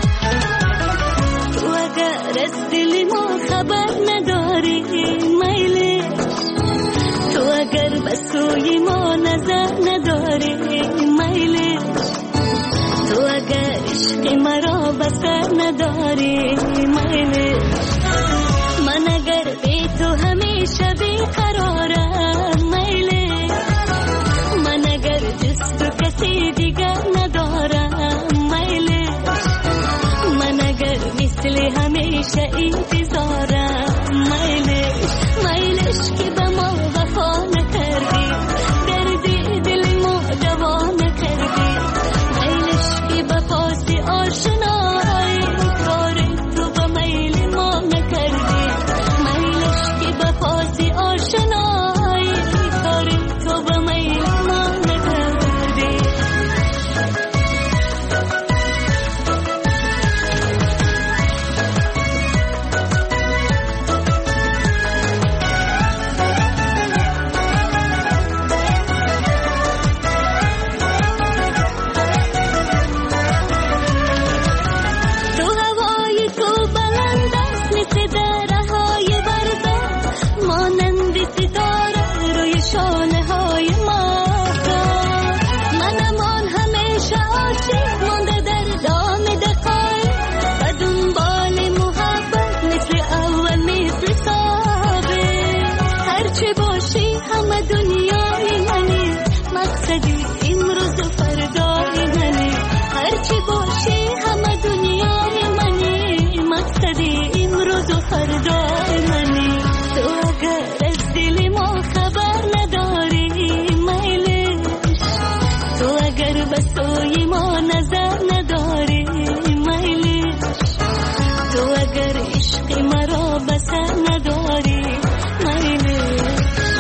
اگر بسوی ما نظر نداری میلی، تو اگر عشق مرا بسر نداری میلی، من اگر بی تو همیشه بیقرارم میلی، من اگر جز تو کسی دیگر ندارم میلی، من اگر مثل همیشه انتظارم میلی، میلش که به ما وفا نکردی، دردی دل ما دوا نکردی، میلش که به پاس آشنایی کار تو به میل ما نکردی، میلش که به پاس مقصدی امروز و فردای منی هرچی باشی همه دنیای منی مقصدی امروز و فردای منی تو اگر از دل ما خبر نداری میلش تو اگر به سوی ما نظر نداری میلش تو اگر عشق مرا بسر نداری میلش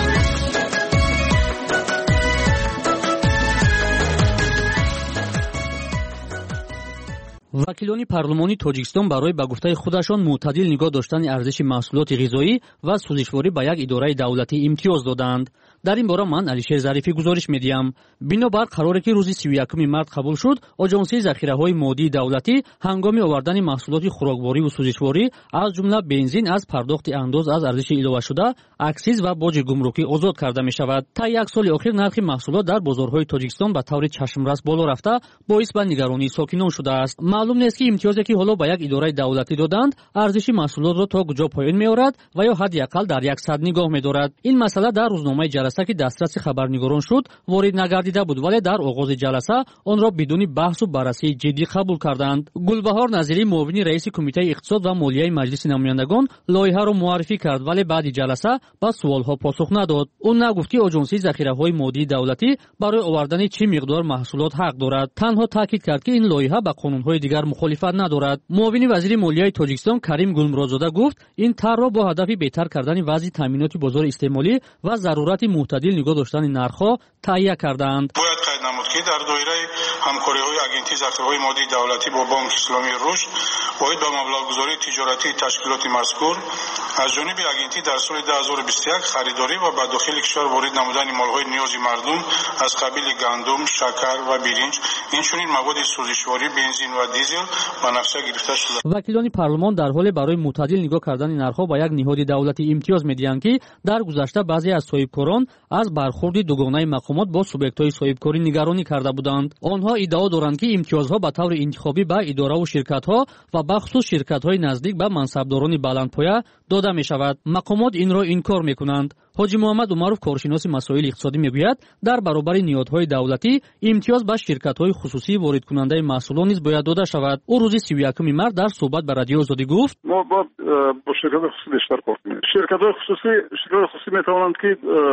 وکیلان پارلمانی تاجیکستان برای به گفته خودشان معتدل نگاه داشتن ارزش محصولات غذایی و سوزشواری به یک اداره دولتی امتیاز دادند. در این باره من علیشیر ظریفی گزارش میدیم. بنابر قراری که روز 31 مارس قبول شد، آژانسی ذخیره‌های مادی دولتی هنگام آوردن محصولات خوراکواری و سوزشواری از جمله بنزین از پرداخت انداز از ارزش اضافه شده، اکسیز و باج گمرکی آزاد کرده می شود. تا یک سال اخیر نرخ محصولات در بازارهای تاجیکستان به طور چشمرس بالا رفته، باعث به نگرانی ساکنان شده است. معلوم نیست که امتیازی که حالا به یک اداره دولتی دادند، ارزش محصولات را تا کجا پایین می‌آورد و یا حداقل در 100 نگاه می‌دارد. این مسئله در روزنامه جلسه که دسترس خبرنگاران شد وارد نگردیده بود، ولی در آغاز جلسه آن را بدون بحث و بررسی جدی قبول کردند. گلبهار نظری معاون رئیس کمیته اقتصاد و مالیه مجلس نمایندگان لایحه را معرفی کرد، ولی بعد جلسه با سوال‌ها پاسخ نداد. او نگفت که آژانسی ذخیره‌های مادی دولتی برای آوردن چه مقدار محصولات حق دارد، تنها تاکید کرد که این لایحه با قانون‌های دیگر مخالفت ندارد. معاون وزیر مالیه تاجیکستان کریم گلمرادزاده گفت این طرح را با هدف بهتر کردن وضع تامینات بازار استعمالی و ضرورت معتدل نگاه داشتن نرخ‌ها تهیه کردند. باید قید نمود که در دایره همکاری‌های اگنتی ذخیره‌های مادی دولتی با بانک اسلامی رشد باید با مبلغ‌گذاری تجارتی تشکیلات مذکور از جانب اگنتی در سال 2021 خریداری و به داخل کشور وارد نمودن مال‌های نیاز مردم از قبیل گندم، شکر و برنج، اینچنین مواد سوزشواری، بنزین و دیزل و نفشه گرفته شده. وکیلان پارلمان در حال برای معتدل نگاه کردن نرخ‌ها با یک نهاد دولتی امتیاز می‌دهند که در گذشته بعضی از صاحبکاران از برخورد دوگانه مقامات با سوبیکت‌های صاحبکاری نگرانی کرده بودند. آنها ادعا دارند که امتیازها به طور انتخابی به اداره و شرکت‌ها و به خصوص شرکت‌های نزدیک به منصبداران بلندپایه داده می‌شود. مقامات این را انکار می‌کنند. حاجی محمد عمرов کارشناس مسائل اقتصادی میگوید در برابر نیازهای دولتی امتیاز به شرکت‌های خصوصی وارد کننده محصولات نیز باید داده شود. او روز 31 مارس در صحبت با رادیو آزادی گفت ما با شرکت‌های خصوصی بیشتر کار کنیم. شرکت‌های خصوصی می‌توانند که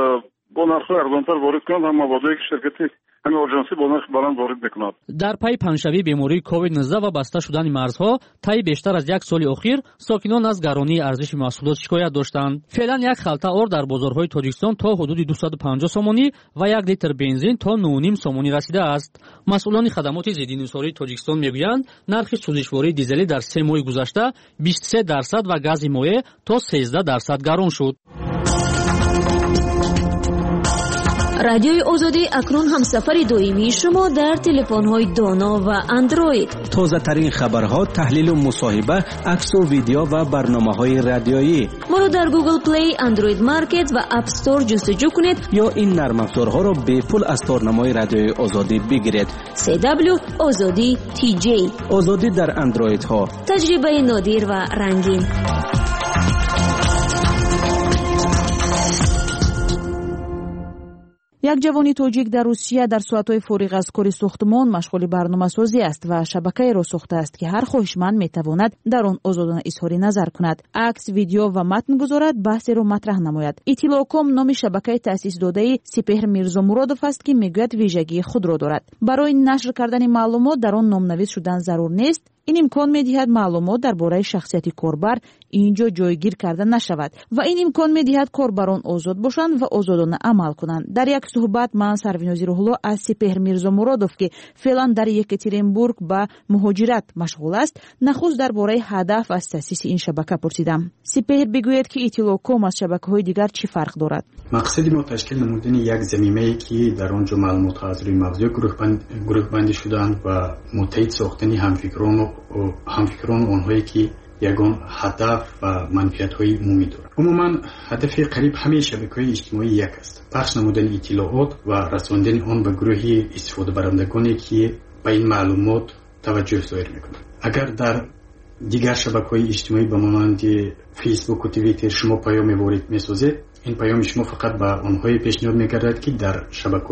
با نرخ ارزان‌تر وارد کنند، هم موادی که شرکتی همین آژانسی با نرخ بلند وارد می‌کند. در پی پنجشنبه بیماری کووید 19 و بسته شدن مرزها طی بیشتر از یک سال اخیر ساکنان از گرانی ارزش محصولات شکایت داشتند. فعلا یک خلطه آرد در بازارهای تاجیکستان تا حدود 250 سومانی و یک لیتر بنزین تا 9.5 سومانی رسیده است. مسئولان خدمات ضدانحصاری تاجیکستان میگویند نرخ سوزشواری دیزلی در 3 ماه گذشته 23% و گاز مایع تا 13% گران شد. رادیوی آزادی اکنون همسفر دائمی شما در تلفن‌های دانا و اندروید. تازه ترین خبرها، تحلیل و مصاحبه، عکس و ویدیو و برنامه‌های رادیویی. ما را در گوگل پلی، اندروید مارکت و اپ استور جستجو کنید یا این نرم افزارها را به پول از تارنمای رادیوی آزادی بگیرید. CW آزادی TJ. آزادی در اندروید ها. تجربه نادر و رنگین. یک جوانی توجیک در روسیه در ساعت‌های فارغ از کار ساختمان مشغول برنامه‌سازی است و شبکه‌ای را ساخته است که هر خواهشمند می‌تواند در آن آزادانه اظهار نظر کند، عکس، ویدیو و متن گذارد، بحثی را مطرح نماید. اطلاع.com نام شبکه تأسیس داده سپهر میرزا مرادوف است که میگوید ویژگی خود را دارد. برای نشر کردن معلومات در آن نام‌نویس شدن ضرور نیست. این امکان می‌دهد معلومات درباره شخصیت کاربر اینجا جایگیر کرده نشود و این امکان می‌دهد کاربران آزاد باشند و آزادانه عمل کنند. در یک صحبت من سروینازی روح‌الله از سپهر میرزا مرادوف که فعلا در یکاترینبورگ به مهاجرت مشغول است، نخست درباره هدف از تأسیس این شبکه پرسیدم. سپهر بگوید که اطلاع.com از شبکه‌های دیگر چی فرق دارد. مقصد ما تشکیل نمودن یک زمینه‌ای که در آنجا معلومات از روی موضوع گروه بندی شدند و متحد ساختن همفکران آنهایی که یگان هدف و منفعت‌های عمومی دارند. عموما هدف قریب همه شبکه‌های اجتماعی یک است: پخش نمودن اطلاعات و رساندن آن به گروه استفاده برندگانی که به این معلومات توجه ظاهر می‌کنند. اگر در دیگر شبکه‌های اجتماعی به مانند فیسبوک و توییتر شما پیام وارد می‌سازید، این پیام شما فقط به آنهای پیشنهاد می‌گردد که در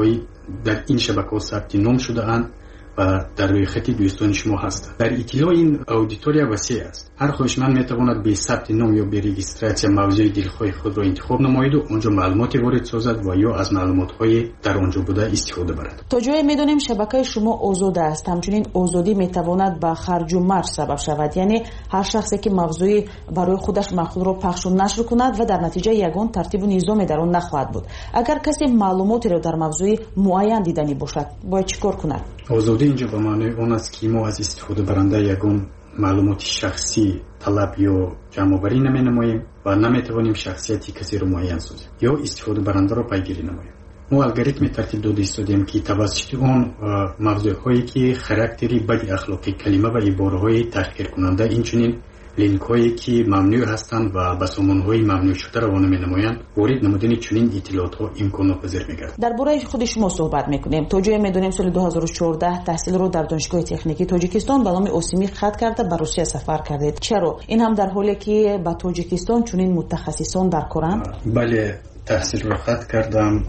این شبکه‌ها ثبت نام شده اند و در روی خط دوستان شما هستند. در اطلاع این اودیتوریا وسیع است. هر خواهشمند میتواند به ثبت نام یا به رجیستراسیون موضوع دلخواه خود را انتخاب نماید و آنجا معلومات وارد سازد و یا از معلومات‌های در آنجا بوده استفاده برد. تا جایی میدونیم شبکه شما آزاد است. همچنین آزادی میتواند به خرج و مرج سبب شود. یعنی هر شخصی که موضوعی برای خودش مأخوذ را پخش و نشر کند و در نتیجه یگان ترتیب و نظام در آن نخواهد بود. اگر کسی معلوماتی را در موضوع معین دیدنی باشد باید چیکار کند؟ آزادی اینجا به معنی آن است که ما از استفاده برنده یگان معلومات شخصی طلب یا جمع‌آوری نمی‌نماییم و نمی‌توانیم شخصیت کسی را معین سازیم یا استفاده برنده را پیگیری نماییم. ما الگوریتم ترتیب داده ایستادیم که توسط آن موضوع‌هایی که خاراکتری بد اخلاقی کلمه و عباره‌های تحقیر کننده اینچنین لینک‌هایی که ممنوع هستند و به سامانه‌های ممنوع شده روانه می‌نمایند وارد نمودن چنین اطلاعات‌ها امکان‌پذیر می‌گردد. درباره خود شما صحبت می‌کنیم. تا جایی می‌دونیم سال 2014 تحصیل رو در دانشگاه تکنیکی تاجیکستان به نام اوسیمی ختم کرده به روسیه سفر کردید. چرا؟ این هم در حالی که به تاجیکستان چنین متخصصان در کارند؟ بله، تحصیل رو ختم کردم.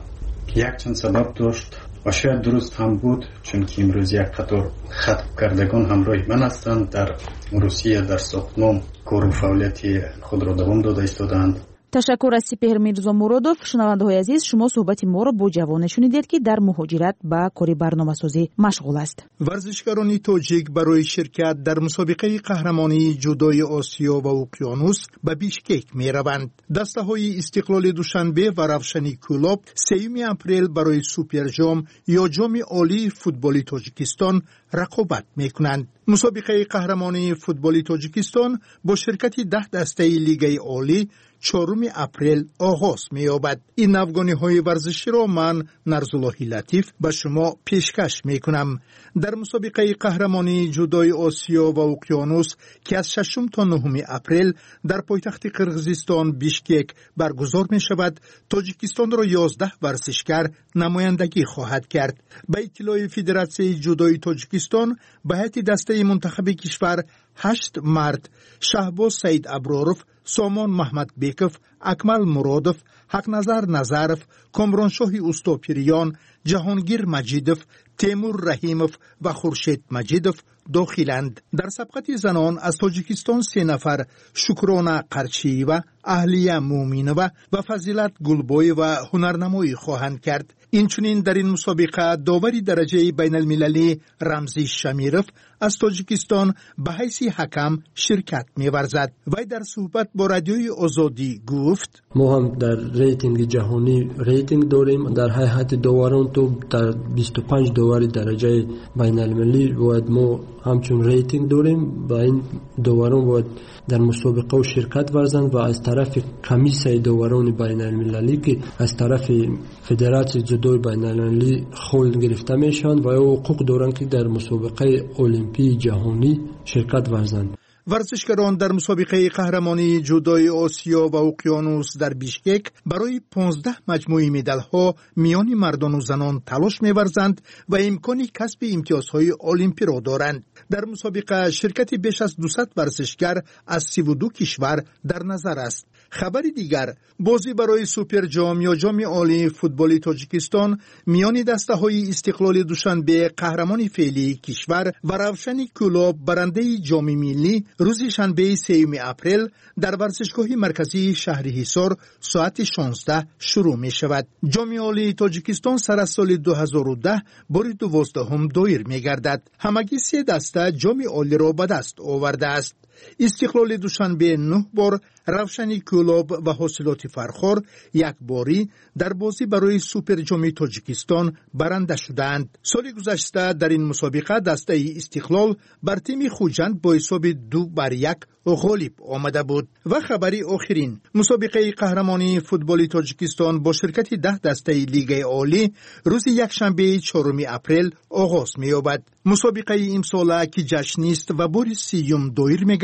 یک چند سبب داشت و شاید درست هم بود، چون که امروز یک قطار ختم کردگان همراه من هستند در روسیه در ساختمان کار و فعالیت خود را دوام داده ایستادند. تشکر از سپهر میرزا مرادوف. شنونده‌های عزیز، شما صحبت ما را با جوان شنیدید که در مهاجرت به کار برنامه‌سازی مشغول است. ورزشکاران تاجیک برای شرکت در مسابقه قهرمانی جودوی آسیا و اقیانوس به بیشکک می‌روند. دسته‌های استقلال دوشنبه و روشنی کلوب 3 اپریل برای سوپر جام یا جام عالی فوتبال تاجیکستان رقابت می‌کنند. مسابقه قهرمانی فوتبال تاجیکستان با شرکت 10 دسته لیگ عالی 4 اپریل آغاز می‌یابد. این افغانی‌های ورزشی را من نرزاللهی لطیف به شما پیشکش می‌کنم. در مسابقه قهرمانی جودوی آسیا و اقیانوس که از 6 تا 9 اپریل در پایتخت قرقیزستان بیشکک برگزار می‌شود، تاجیکستان را 11 ورزشکار نمایندگی خواهد کرد. به اطلاع فدراسیون جودوی تاجیکستان به هیئت دسته منتخب کشور 8 مرد: شهباز سید ابرارов، سامان محمد بیکов، اکمل مرادov، حقنظر نظرov، کامرانشاه اوستاپیریان، جهانگیر مجیدov، تیمور رحیمov و خورشید مجیدov داخلند. در سبقت زنان از تاجیکستان 3 نفر: شکرانه قرچییوه، اهلیه مومینوه و فضیلت گلبوی و هنرنمایی خواهند کرد. اینچنین در این مسابقه داوری درجه بین المللی رمزی شمیرов از تاجیکستان به حیث حکم شرکت می‌ورزد. وی در صحبت با رادیوی آزادی گفت: ما هم در ریتینگ جهانی ریتینگ داریم. در هیئت داوران تو در 25 داور درجه بین المللی باید ما همچون ریتینگ داریم. با این داوران باید در مسابقه و شرکت ورزند و از طرف کمیسیون داوران بین المللی که از طرف فدراسیون جودوی بین المللی خود گرفته میشن و حقوق دارند که در مسابقه المپی جهانی شرکت ورزند. ورزشکاران در مسابقه قهرمانی جودوی آسیا و اقیانوس در بیشکک برای 15 مجموعه مدال‌ها میان مردان و زنان تلاش می‌ورزند و امکان کسب امتیازهای المپی را دارند. در مسابقه شرکت بیش از 200 ورزشکار از 32 کشور در نظر است. خبر دیگر، بازی برای سوپر جام یا جام عالی فوتبال تاجیکستان میان دسته‌های استقلال دوشنبه قهرمان فعلی کشور و روشنی کلوب برنده جام ملی روز شنبه 3 اپریل در ورزشگاه مرکزی شهر حصار ساعت 16 شروع می شود. جام عالی تاجیکستان سر از سال 2010 بار 12 دایر می گردد. همگی 3 دسته جام عالی را به دست آورده است. استقلال دوشنبه 9 بار، روشنی کلوب و حاصلات فرخار 1 باری در بازی برای سوپر جام تاجیکستان برنده شدند. سال گذشته در این مسابقه دسته استقلال بر تیم خوجند با حساب 2-1 غالب آمده بود. و خبری آخرین، مسابقه قهرمانی فوتبال تاجیکستان با شرکت 10 دسته لیگ عالی روز یکشنبه 4 اپریل آغاز می‌یابد. مسابقه امساله که جشنی است و بار 30 دایر می‌گردد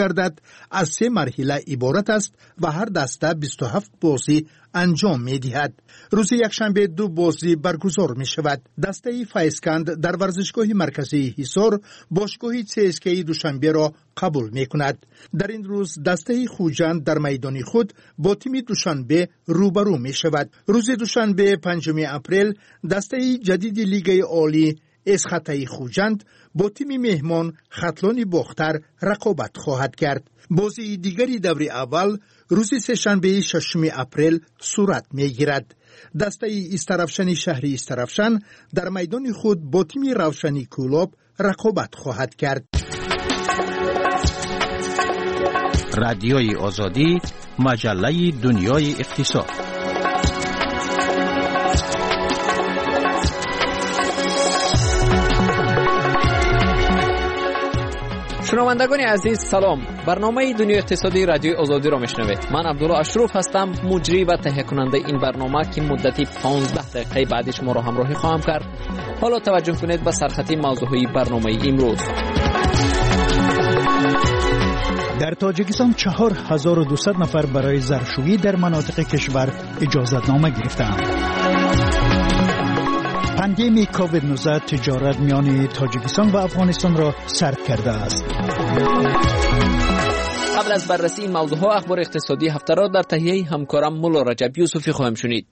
می‌گردد از 3 مرحله عبارت است و هر دسته 27 بازی انجام می‌دهد. روز یکشنبه 2 بازی برگزار می‌شود. دسته فیسکند در ورزشگاه مرکزی حصار باشگاه CSKA دوشنبه را قبول می‌کند. در این روز دسته خوجند در میدان خود با تیم دوشنبه روبرو می‌شود. روز دوشنبه 5 اپریل دسته جدید لیگ عالی اسخطه خوجند با تیم مهمان خطلان باختر رقابت خواهد کرد. بازی دیگری دور اول روز سه‌شنبه 6 اپریل صورت می‌گیرد. دسته استرفشن شهری استرفشن در میدان خود با تیم روشنی کولاب رقابت خواهد کرد. رادیوی آزادی، مجله دنیای اقتصاد. شنوندگان عزیز سلام. برنامه دنیای اقتصادی رادیوی آزادی را میشنوید. من عبدالله اشرف هستم، مجری و تهیه کننده این برنامه که مدتی 15 دقیقه بعد شما را همراهی خواهم کرد. حالا توجه کنید به سرخطی موضوعی برنامه امروز. در تاجیکستان 4200 نفر برای زرشویی در مناطق کشور اجازتنامه گرفتند. پاندمی کووید 19 تجارت میان تاجیکستان و افغانستان را سرد کرده است. قبل از بررسی این موضوعها اخبار اقتصادی هفته را در تهیه همکارم مولا رجب یوسفی خواهم شنید.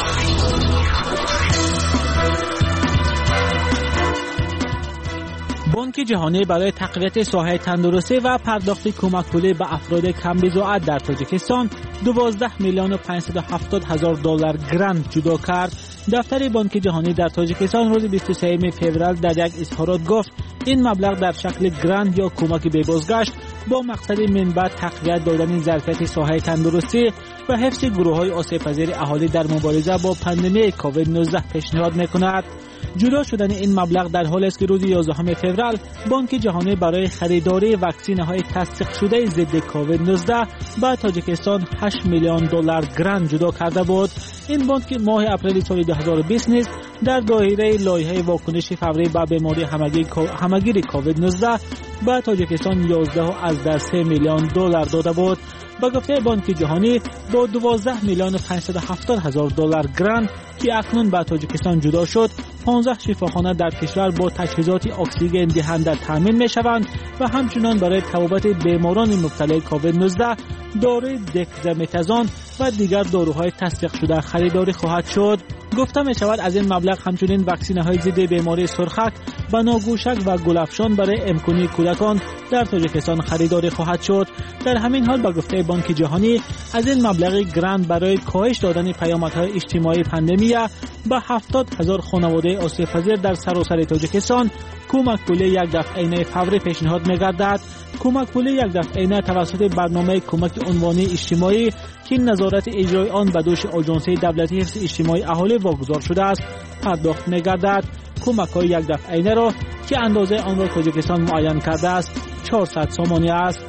بانک جهانی برای تقویت ساحه تندرستی و پرداخت کمک پولی به افراد کم‌بضاعت در تاجیکستان 12,570,000 دلار گرانت جدا کرد. دفتر بانک جهانی در تاجیکستان روز 23 فوریه در یک اظهارات گفت این مبلغ در شکل گرانت یا کمک به بازگشت با مقصد منبع تقویت دادن ظرفیت ساحه تندرستی و حفظ گروه‌های آسیب‌پذیر اهالی در مبارزه با پاندمی کووید 19 پیشنهاد می‌کند. جدا شدن این مبلغ در حالی است که روز 11 فوریه بانک جهانی برای خریداری واکسین‌های تصدیق شده ضد کووید 19 به تاجیکستان 8 میلیون دلار گرانت جدا کرده بود. این بانک ماه اپریل سال 2020 نیز در دایره لایحه واکنش فوری به بیماری همگیر کووید 19 به تاجیکستان 11.3 میلیون دلار داده بود. با گفته بانک جهانی با 12,570,000 دلار گرانت که اکنون به تاجیکستان جدا شد، 15 شفاخانه در کشور با تجهیزات اکسیژن دهنده تامین می شوند و همچنان برای طبابت بیماران مبتلا کووید 19 داروی دکزامتازون و دیگر داروهای تصدیق شده خریداری خواهد شد. گفته می شود از این مبلغ همچنین واکسینه های ضد بیماری سرخک، بناگوشک و گلافشان برای امکانی کودکان در تاجیکستان خریداری خواهد شد. در همین حال با گفته بانک جهانی از این مبلغ گرانت برای کاهش دادن پیامدهای اجتماعی پاندمی به 70,000 خانواده آسیب‌پذیر در سراسر تاجیکستان کمک پولی یک دفعه‌ای فوری پیشنهاد می‌گردد. کمک پولی یک دفعه‌ای توسط برنامه کمک عنوانی اجتماعی که نظارت اجرای آن به دوش آژانس دولتی حفظ اجتماعی اهالی واگذار شده است پرداخت می‌گردد. کمک‌های یک دفعه‌ای را که اندازه آن را تاجیکستان معین کرده است 400 سومانی است.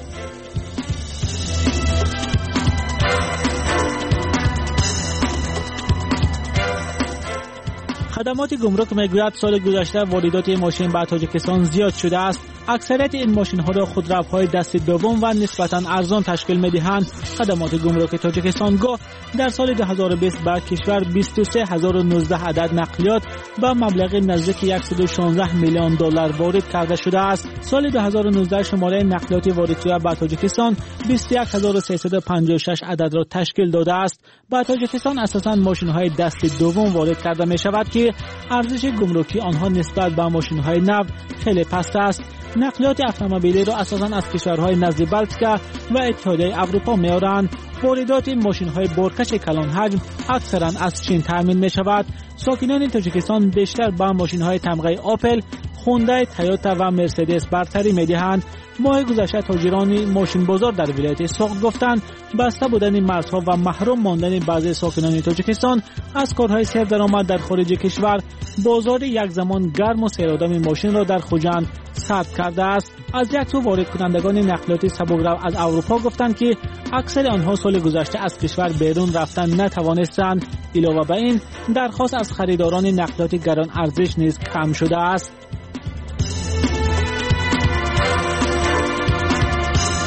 خدمات گمرک میگوید سال گذشته واردات ماشین به تاجیکستان زیاد شده است. اکثریت این ماشین‌ها را خودروهای دست دوم و نسبتاً ارزان تشکیل می‌دهند. خدمات گمرک تاجیکستان گفت در سال 2020 به کشور 23,019 عدد نقلیات با مبلغ نزدیک 116 میلیون دلار وارد کرده شده است. سال 2019 شماره نقلیات وارد شده به تاجیکستان 21,356 عدد را تشکیل داده است. به تاجیکستان اساساً ماشین‌های دست دوم وارد کرده می‌شود که ارزش گمرکی آنها نسبت به ماشین‌های نو خیلی پست است. نقلیات اتومبیلی را اساساً از کشورهای نزد بلتیکا و اتحادیه اروپا می‌آورند. واردات ماشین‌های بارکش کلان حجم اکثراً از چین تامین می‌شود. ساکنان تاجیکستان بیشتر به ماشین‌های تمغه آپل، هوندای، تویوتا و مرسدس برتری می‌دهند. ماه گذشته تاجران ماشین بازار در ولایت سوق گفتند بسته بودن مرزها و محروم ماندن بعضی ساکنان تاجیکستان از کارهای سردرآمد در خارج کشور بازار یک زمان گرم و سیرآدم ماشین را در خوجند سرد کرده است. از یک سو وارد کنندگان نقلیات سبک‌رو از اروپا گفتند که اکثر آنها سال گذشته از کشور بیرون رفتن نتوانستند. علاوه بر این درخواست از خریداران نقلیات گران ارزش نیز کم شده است.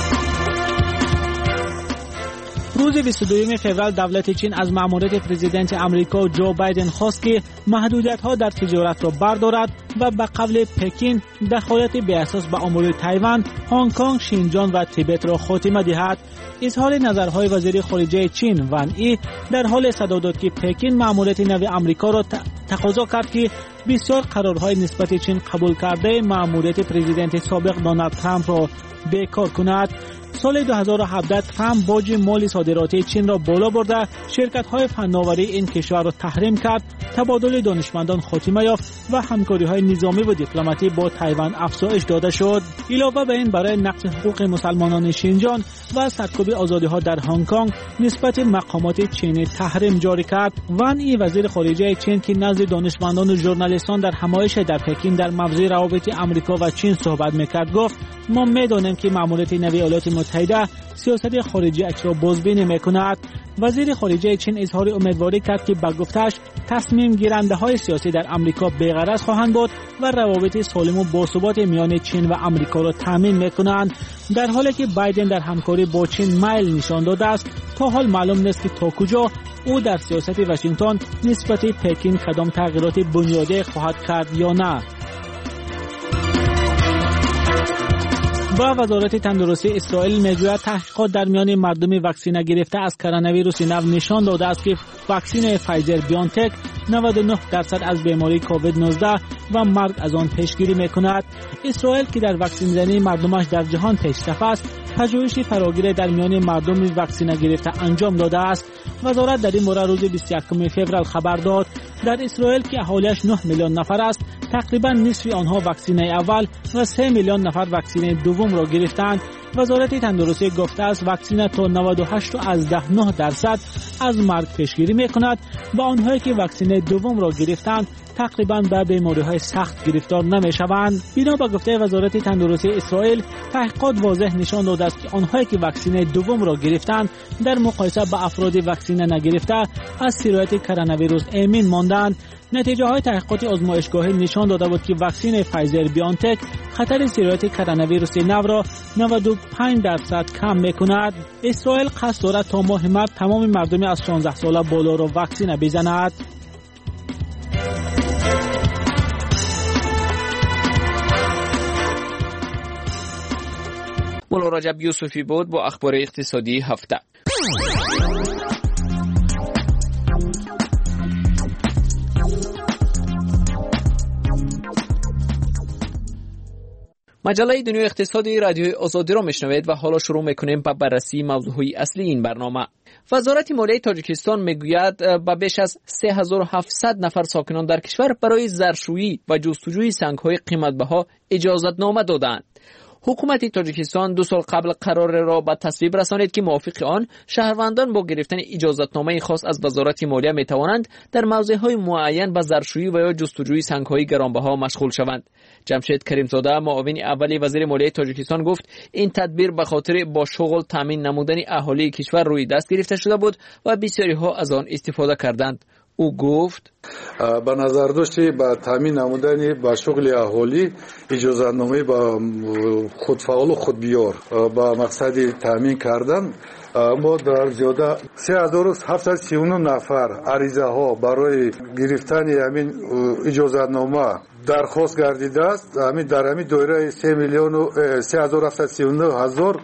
روز 22 فوریه دولت چین از مأموریت پرزیدنت آمریکا جو بایدن خواست که محدودیت‌ها در تجارت را بردارد و به قول پکین دخالت بی اساس به امور تایوان، هنگ کنگ، شینجیانگ و تیبت را خاتمه دهد. اظهار نظرهای وزیر خارجه چین وان ای در حال صدا داد که پکین مأموریت نو آمریکا را تقاضا کرد که بسیار قرارهای نسبت چین قبول کرده مأموریت پرزیدنت سابق دونالد ترامپ را بیکار کند. سال 2017 ترامپ باج مالی صادراتی چین را بالا برده، شرکت‌های فناوری این کشور را تحریم کرد، تبادل دانشمندان خاتمه یافت و همکاری‌های نظامی و دیپلماتی با تایوان افزایش داده شد. علاوه بر این برای نقض حقوق مسلمانان شینجیانگ و سرکوب آزادی‌ها در هنگ کنگ نسبت مقامات چینی تحریم جاری کرد. وان ای وزیر خارجه چین که نزد دانشمندان و ژورنالیستان در همایش در پکین در موضوع روابط آمریکا و چین صحبت می‌کرد گفت: ما می‌دانیم که مأموریت نو ایالات متحده سیاست خارجی اش را بازبینی می‌کند. وزیر خارجه چین اظهار امیدواری کرد که به گفته‌اش تصمیم گیرنده‌های سیاسی در آمریکا بی‌غرض خواهند بود و روابط سالم و باثبات میان چین و آمریکا را تامین می‌کنند. در حالی که بایدن در همکاری با چین میل نشان داده است، تا حال معلوم نیست که تا کجا او در سیاست واشنگتن نسبت پکین کدام تغییرات بنیادی خواهد کرد یا نه. با وزارت تندرستی اسرائیل میگوید تحقیقات در میان مردم واکسینه گرفته از کرونا ویروس نو نشان داده است که واکسن فایزر بیانتک 99% از بیماری کووید 19 و مرگ از آن پیشگیری میکند. اسرائیل که در واکسین زنی مردمش در جهان پیشرفت است، پژوهشی فراگیر در میان مردم واکسینه گرفته انجام داده است. وزارت در این باره روز 21 فوریه خبر داد در اسرائیل که اهالیش 9 میلیون نفر است، تقریبا نصف آنها واکسینه اول و 3 میلیون نفر واکسینه دوم را گرفتند. وزارت تندرستی گفته است واکسینه تا 98.9% از مرگ پیشگیری میکند و آنهایی که واکسینه دوم را گرفتند تقریبا به بیماری‌های سخت گرفتار نمی‌شوند. بنا به گفته وزارت تندرستی اسرائیل، تحقیقات واضح نشان داده است که آنهایی که واکسینه دوم را گرفتند در مقایسه با افراد واکسینه نگرفته از سرایت کرونا ویروس امین ماندند. نتیجه‌های تحقیقات آزمایشگاهی نشان داده بود که واکسن فایزر بیانتک خطر سرایت کرونا ویروس نو را 95% کم می‌کند. اسرائیل قصد دارد تا ماه مارس تمام مردم از 16 ساله بالا را واکسینه بزند. مولا رجب یوسفی بود با اخبار اقتصادی هفته. مجله دنیای اقتصادی رادیوی آزادی را میشنوید و حالا شروع میکنیم با بررسی موضوعهای اصلی این برنامه. وزارت مالیه تاجیکستان میگوید با بیش از 3700 نفر ساکنان در کشور برای زرشویی و جستجوی سنگ‌های قیمت‌بها اجازتنامه دادند. حکومت تاجیکستان 2 سال قبل قرار را به تصویب رسانید که موافق آن شهروندان با گرفتن اجازتنامه خاص از وزارت مالیه می توانند در موضع‌های معین به زرشویی و یا جستجوی سنگ‌های گرانبها مشغول شوند. جمشید کریمزاده معاون اول وزیر مالیه تاجیکستان گفت این تدبیر به خاطر با شغل تامین نمودن اهالی کشور روی دست گرفته شده بود و بسیاری ها از آن استفاده کردند. او گفت با نظر داشتی با تامین نمودن با شغل اهالی اجازتنامه با خودفعال و خودبیار با مقصد تامین کردن ما در زیاده 3739 نفر عریضه ها برای گرفتن همین اجازتنامه درخواست گردیده است. همین در همین دایره 3,739,000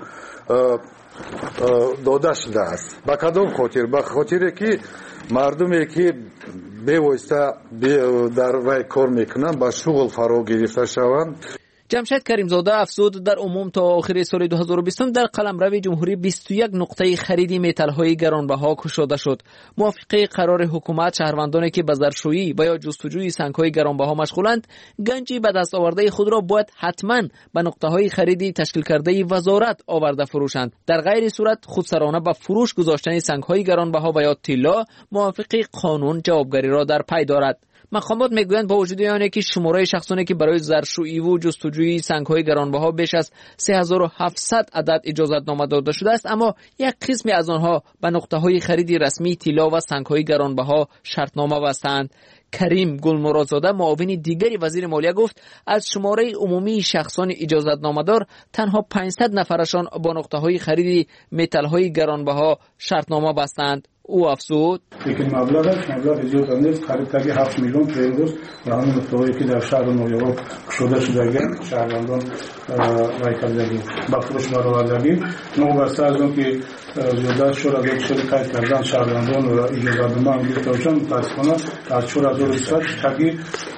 داده شده است. با کدام خاطر؟ به خاطر که مردمی که بی‌واسطه در وی کار میکنن با شغل فرا گرفته شوند. جمشید کریمزاده افزود در عموم تا آخر سال 2020 در قلمرو جمهوری 21 نقطه خرید متال‌های گرانبها گشوده شد. موافق قرار حکومت شهروندانی که به زرشویی و یا جستجوی سنگ‌های گرانبها مشغولند گنجی به دست آورده خود را باید حتما به نقطه‌های خرید تشکیل کرده وزارت آورده فروشند. در غیر صورت خودسرانه به فروش گذاشتن سنگ‌های گرانبها و یا طلا موافق قانون جوابگری را در پی دارد. مقامات میگویند با وجود آنکه که شماره شخصانی که برای زرشویی و جستجوی سنگ‌های گرانبها بیش از 3700 عدد اجازتنامه داده شده است، اما یک قسمی از آنها به نقطه‌های خرید رسمی طلا و سنگ‌های گرانبها شرطنامه بستند. کریم گلمرادزاده معاون دیگری وزیر مالیه گفت از شماره عمومی شخصان اجازتنامه‌دار تنها 500 نفرشان با نقطه‌های خرید متال‌های گرانبها شرطنامه بستند. او افزود لیکن مبلغ زیاد نیست، قریب تا 7 میلیون پرنگوز و همین نقطه‌هایی که در شهر نویورک شده شدگی شهروندان رای کردگی با فروش برآوردگی نوبسته از اون که زیادت شور از یک شرکت کردن شهروندان و اجازتنامه گرفتن متاسفانه از 4000 تاگی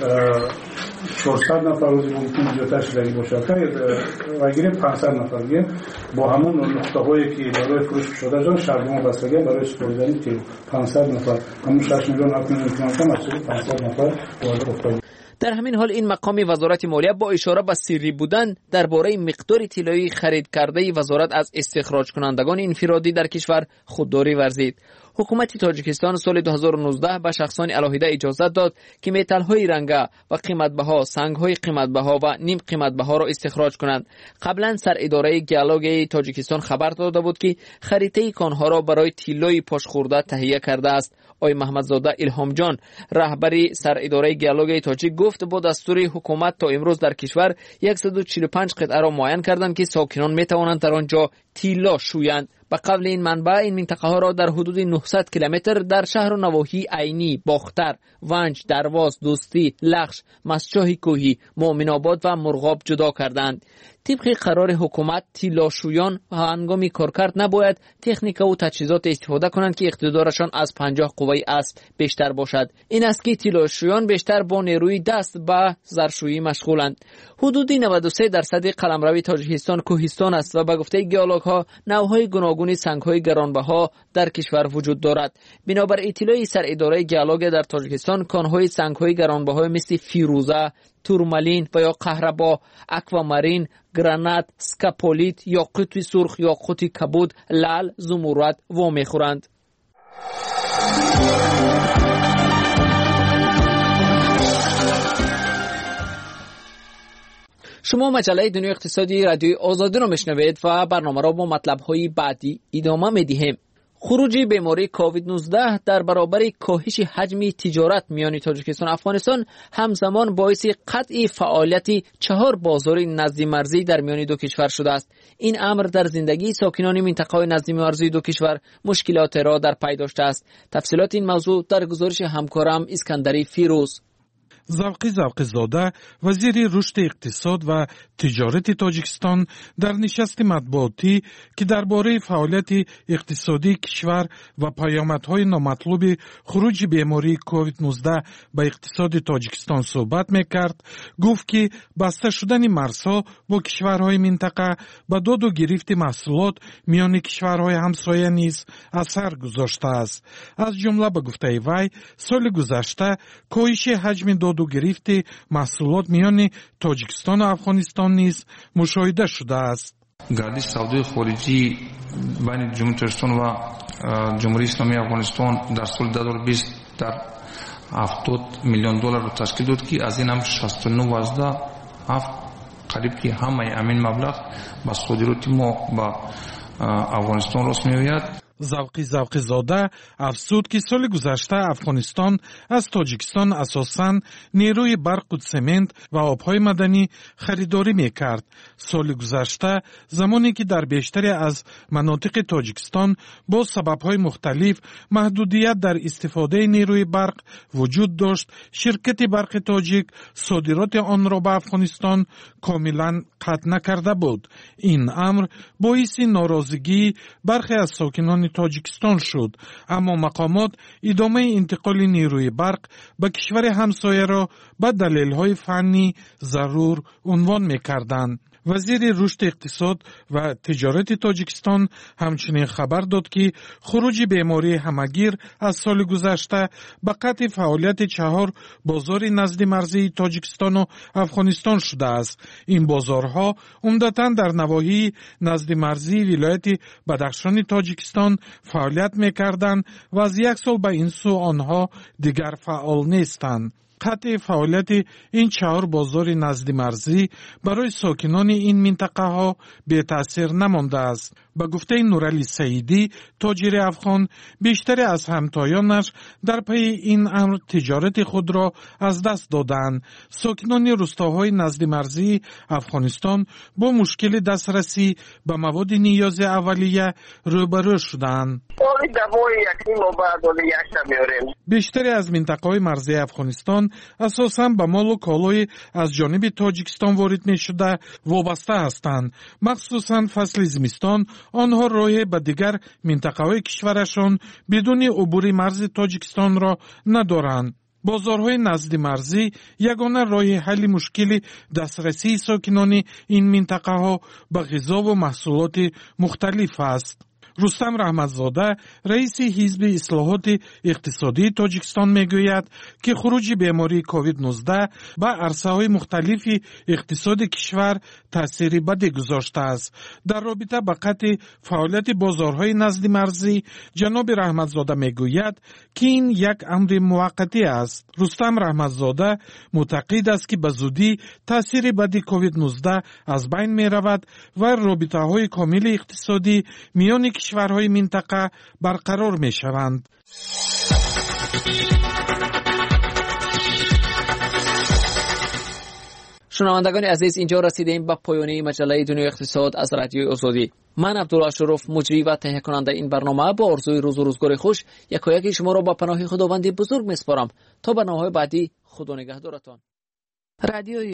400 نفر روزی ممکن زیادتر شدگی باشد که وگیره 500 نفر با همون نقطه‌هایی که برای فروش شده جان شهردمان بستگی برای سپردن تیم 500 نفر همون 6 میلیون 7 میلیون تومان 500 نفر وارد افتاد. در همین حال این مقام وزارت مالیه با اشاره به سری بودن درباره مقدار طلایی خرید کرده وزارت از استخراج کنندگان انفرادی در کشور خودداری ورزید. حکومت تاجیکستان سال 2019 به شخصان علاهیده اجازت داد که متال‌های رنگه و قیمت‌بها، سنگ‌های قیمت‌بها و نیم قیمت‌بها را استخراج کنند. قبلا سر اداره گیالوگ تاجیکستان خبر داده بود که خریطه کانها را برای طلای پاشخورده تهیه کرده است. آقای محمدزاده الهام جان رهبری سر اداره گیالوگ تاجیک گفت با دستور حکومت تا امروز در کشور 145 قطعه را معین کردند که ساکنان میتوانند در آنجا طلا شویند. به قبل این منبع این منطقه ها را در حدود 900 کیلومتر در شهر و نواحی عینی، باختر، ونج، درواز، دوستی، لخش، مسجاه کوهی، مومن آباد و مرغاب جدا کردند. طبق قرار حکومت طلاشویان هنگام کارکرد نباید تکنیک و تجهیزات استفاده کنند که اقتدارشان از 50 قوه اسب بیشتر باشد. این است که طلاشویان بیشتر با نیروی دست به زرشویی مشغولند. حدود 93% قلمرو تاجیکستان کوهستان است و به گفته گیالوگ ها نوعهای گوناگون سنگ‌های گرانبها در کشور وجود دارد. بنابر اطلاع سر اداره گیالوگ در تاجیکستان کانهای سنگ‌های گرانبها مثل فیروزه، تورمالین و یا قهربا، اکوامارین، گرانات، سکاپولیت، یاقوت سرخ، یاقوت کبود، لعل، زمرد و میخورند. شما مجله دنیای اقتصادی رادیوی آزادی را میشنوید و برنامه را با مطلب‌های بعدی ادامه میدهیم. خروج بیماری کووید 19 در برابر کاهش حجم تجارت میان تاجیکستان و افغانستان همزمان باعث قطع فعالیت 4 بازار نزدی مرزی در میان دو کشور شده است. این امر در زندگی ساکنان منطقه نزدی مرزی دو کشور مشکلات را در پی داشته است. تفصیلات این موضوع در گزارش همکارم اسکندری فیروز. زوقی زاده وزیر رشد اقتصاد و تجارت تاجیکستان در نشست مطبوعاتی که درباره فعالیت اقتصادی کشور و پیامدهای نامطلوب خروج بیماری کووید 19 به اقتصاد تاجیکستان صحبت میکرد، گفت که بسته شدن مرزها با کشورهای منطقه به داد و گرفت محصولات میان کشورهای همسایه نیز اثر گذاشته است. از جمله به گفته وی سال گذشته کاهش حجم داد و گرفت محصولات میان تاجیکستان و افغانستان نیز مشاهده شده است. گردش سودای خارجی بین جمهوری تاجیکستان و جمهوری اسلامی افغانستان در سال 2020 در 70 میلیون دلار را تشکیل داد که از این هم 69.7 قریب که همه همین مبلغ با صادرات ما با افغانستان راست می‌آید. زوقی زاده افزود که سال گذشته افغانستان از تاجیکستان اساساً نیروی برق و سمنت و آبهای معدنی خریداری میکرد. سال گذشته زمانی که در بیشتری از مناطق تاجیکستان با سببهای مختلف محدودیت در استفاده نیروی برق وجود داشت، شرکت برق تاجیک صادرات آن را به افغانستان کاملا قطع نکرده بود. این امر باعث ناراضگی برخی از ساکنان تاجیکستان شد، اما مقامات ادامه انتقال نیروی برق به کشور همسایه را به دلایل فنی ضرور عنوان می‌کردند. وزیر رشد اقتصاد و تجارت تاجیکستان همچنین خبر داد که خروج بیماری همگیر از سال گذشته به قطع فعالیت 4 بازار نزدی مرزی تاجیکستان و افغانستان شده است. این بازارها عمدتاً در نواحی نزدی مرزی ولایت بدخشان تاجیکستان فعالیت می‌کردند و از یک سال به این سو آنها دیگر فعال نیستند. قطع فعالیت این 4 بازار نزد مرزی برای ساکنان این منطقه ها به تأثیر نمانده است. به گفته نورعلی سعیدی، تاجر افغان، بیشتر از همتایانش در پی این امر تجارت خود را از دست دادند. ساکنان روستاهای نزد مرزی افغانستان با مشکل دسترسی به مواد نیاز اولیه روبرو شدند. بیشتر از منطقه‌های مرزی افغانستان اساساً به مال و کالای از جانب تاجیکستان وارد می شده وابسته هستند. مخصوصاً فصل زمستان آنها راه به دیگر منطقه‌های کشورشان بدون عبور مرز تاجیکستان را ندارند. بازارهای نزد مرزی یگانه راه حل مشکل دسترسی ساکنان این منطقه ها به غذا و محصولات مختلف است. رستم رحمتزاده رئیس حزب اصلاحات اقتصادی تاجیکستان میگوید که خروج بیماری کووید 19 به عرصه‌های مختلف اقتصاد کشور تأثیری بدی گذاشته است. در رابطه با قطع فعالیت بازارهای نزد مرزی جناب رحمتزاده میگوید که این یک امر موقتی است. رستم رحمتزاده معتقد است که به زودی تأثیر بدی کووید 19 از بین میرود و رابطه‌های کامل اقتصادی میان کشورهای منطقه برقرار می شوند. شنوندگان عزیز، اینجا رسیدیم به پایان مجله دنیای اقتصاد از رادیوی آزادی. من عبدالله اشرف، مجری و تهیه کننده این برنامه، با آرزوی روز و روزگار خوش یکایک شما را با پناه خداوند بزرگ میسپارم. تا برنامه‌های بعدی، خدا نگهدارتان.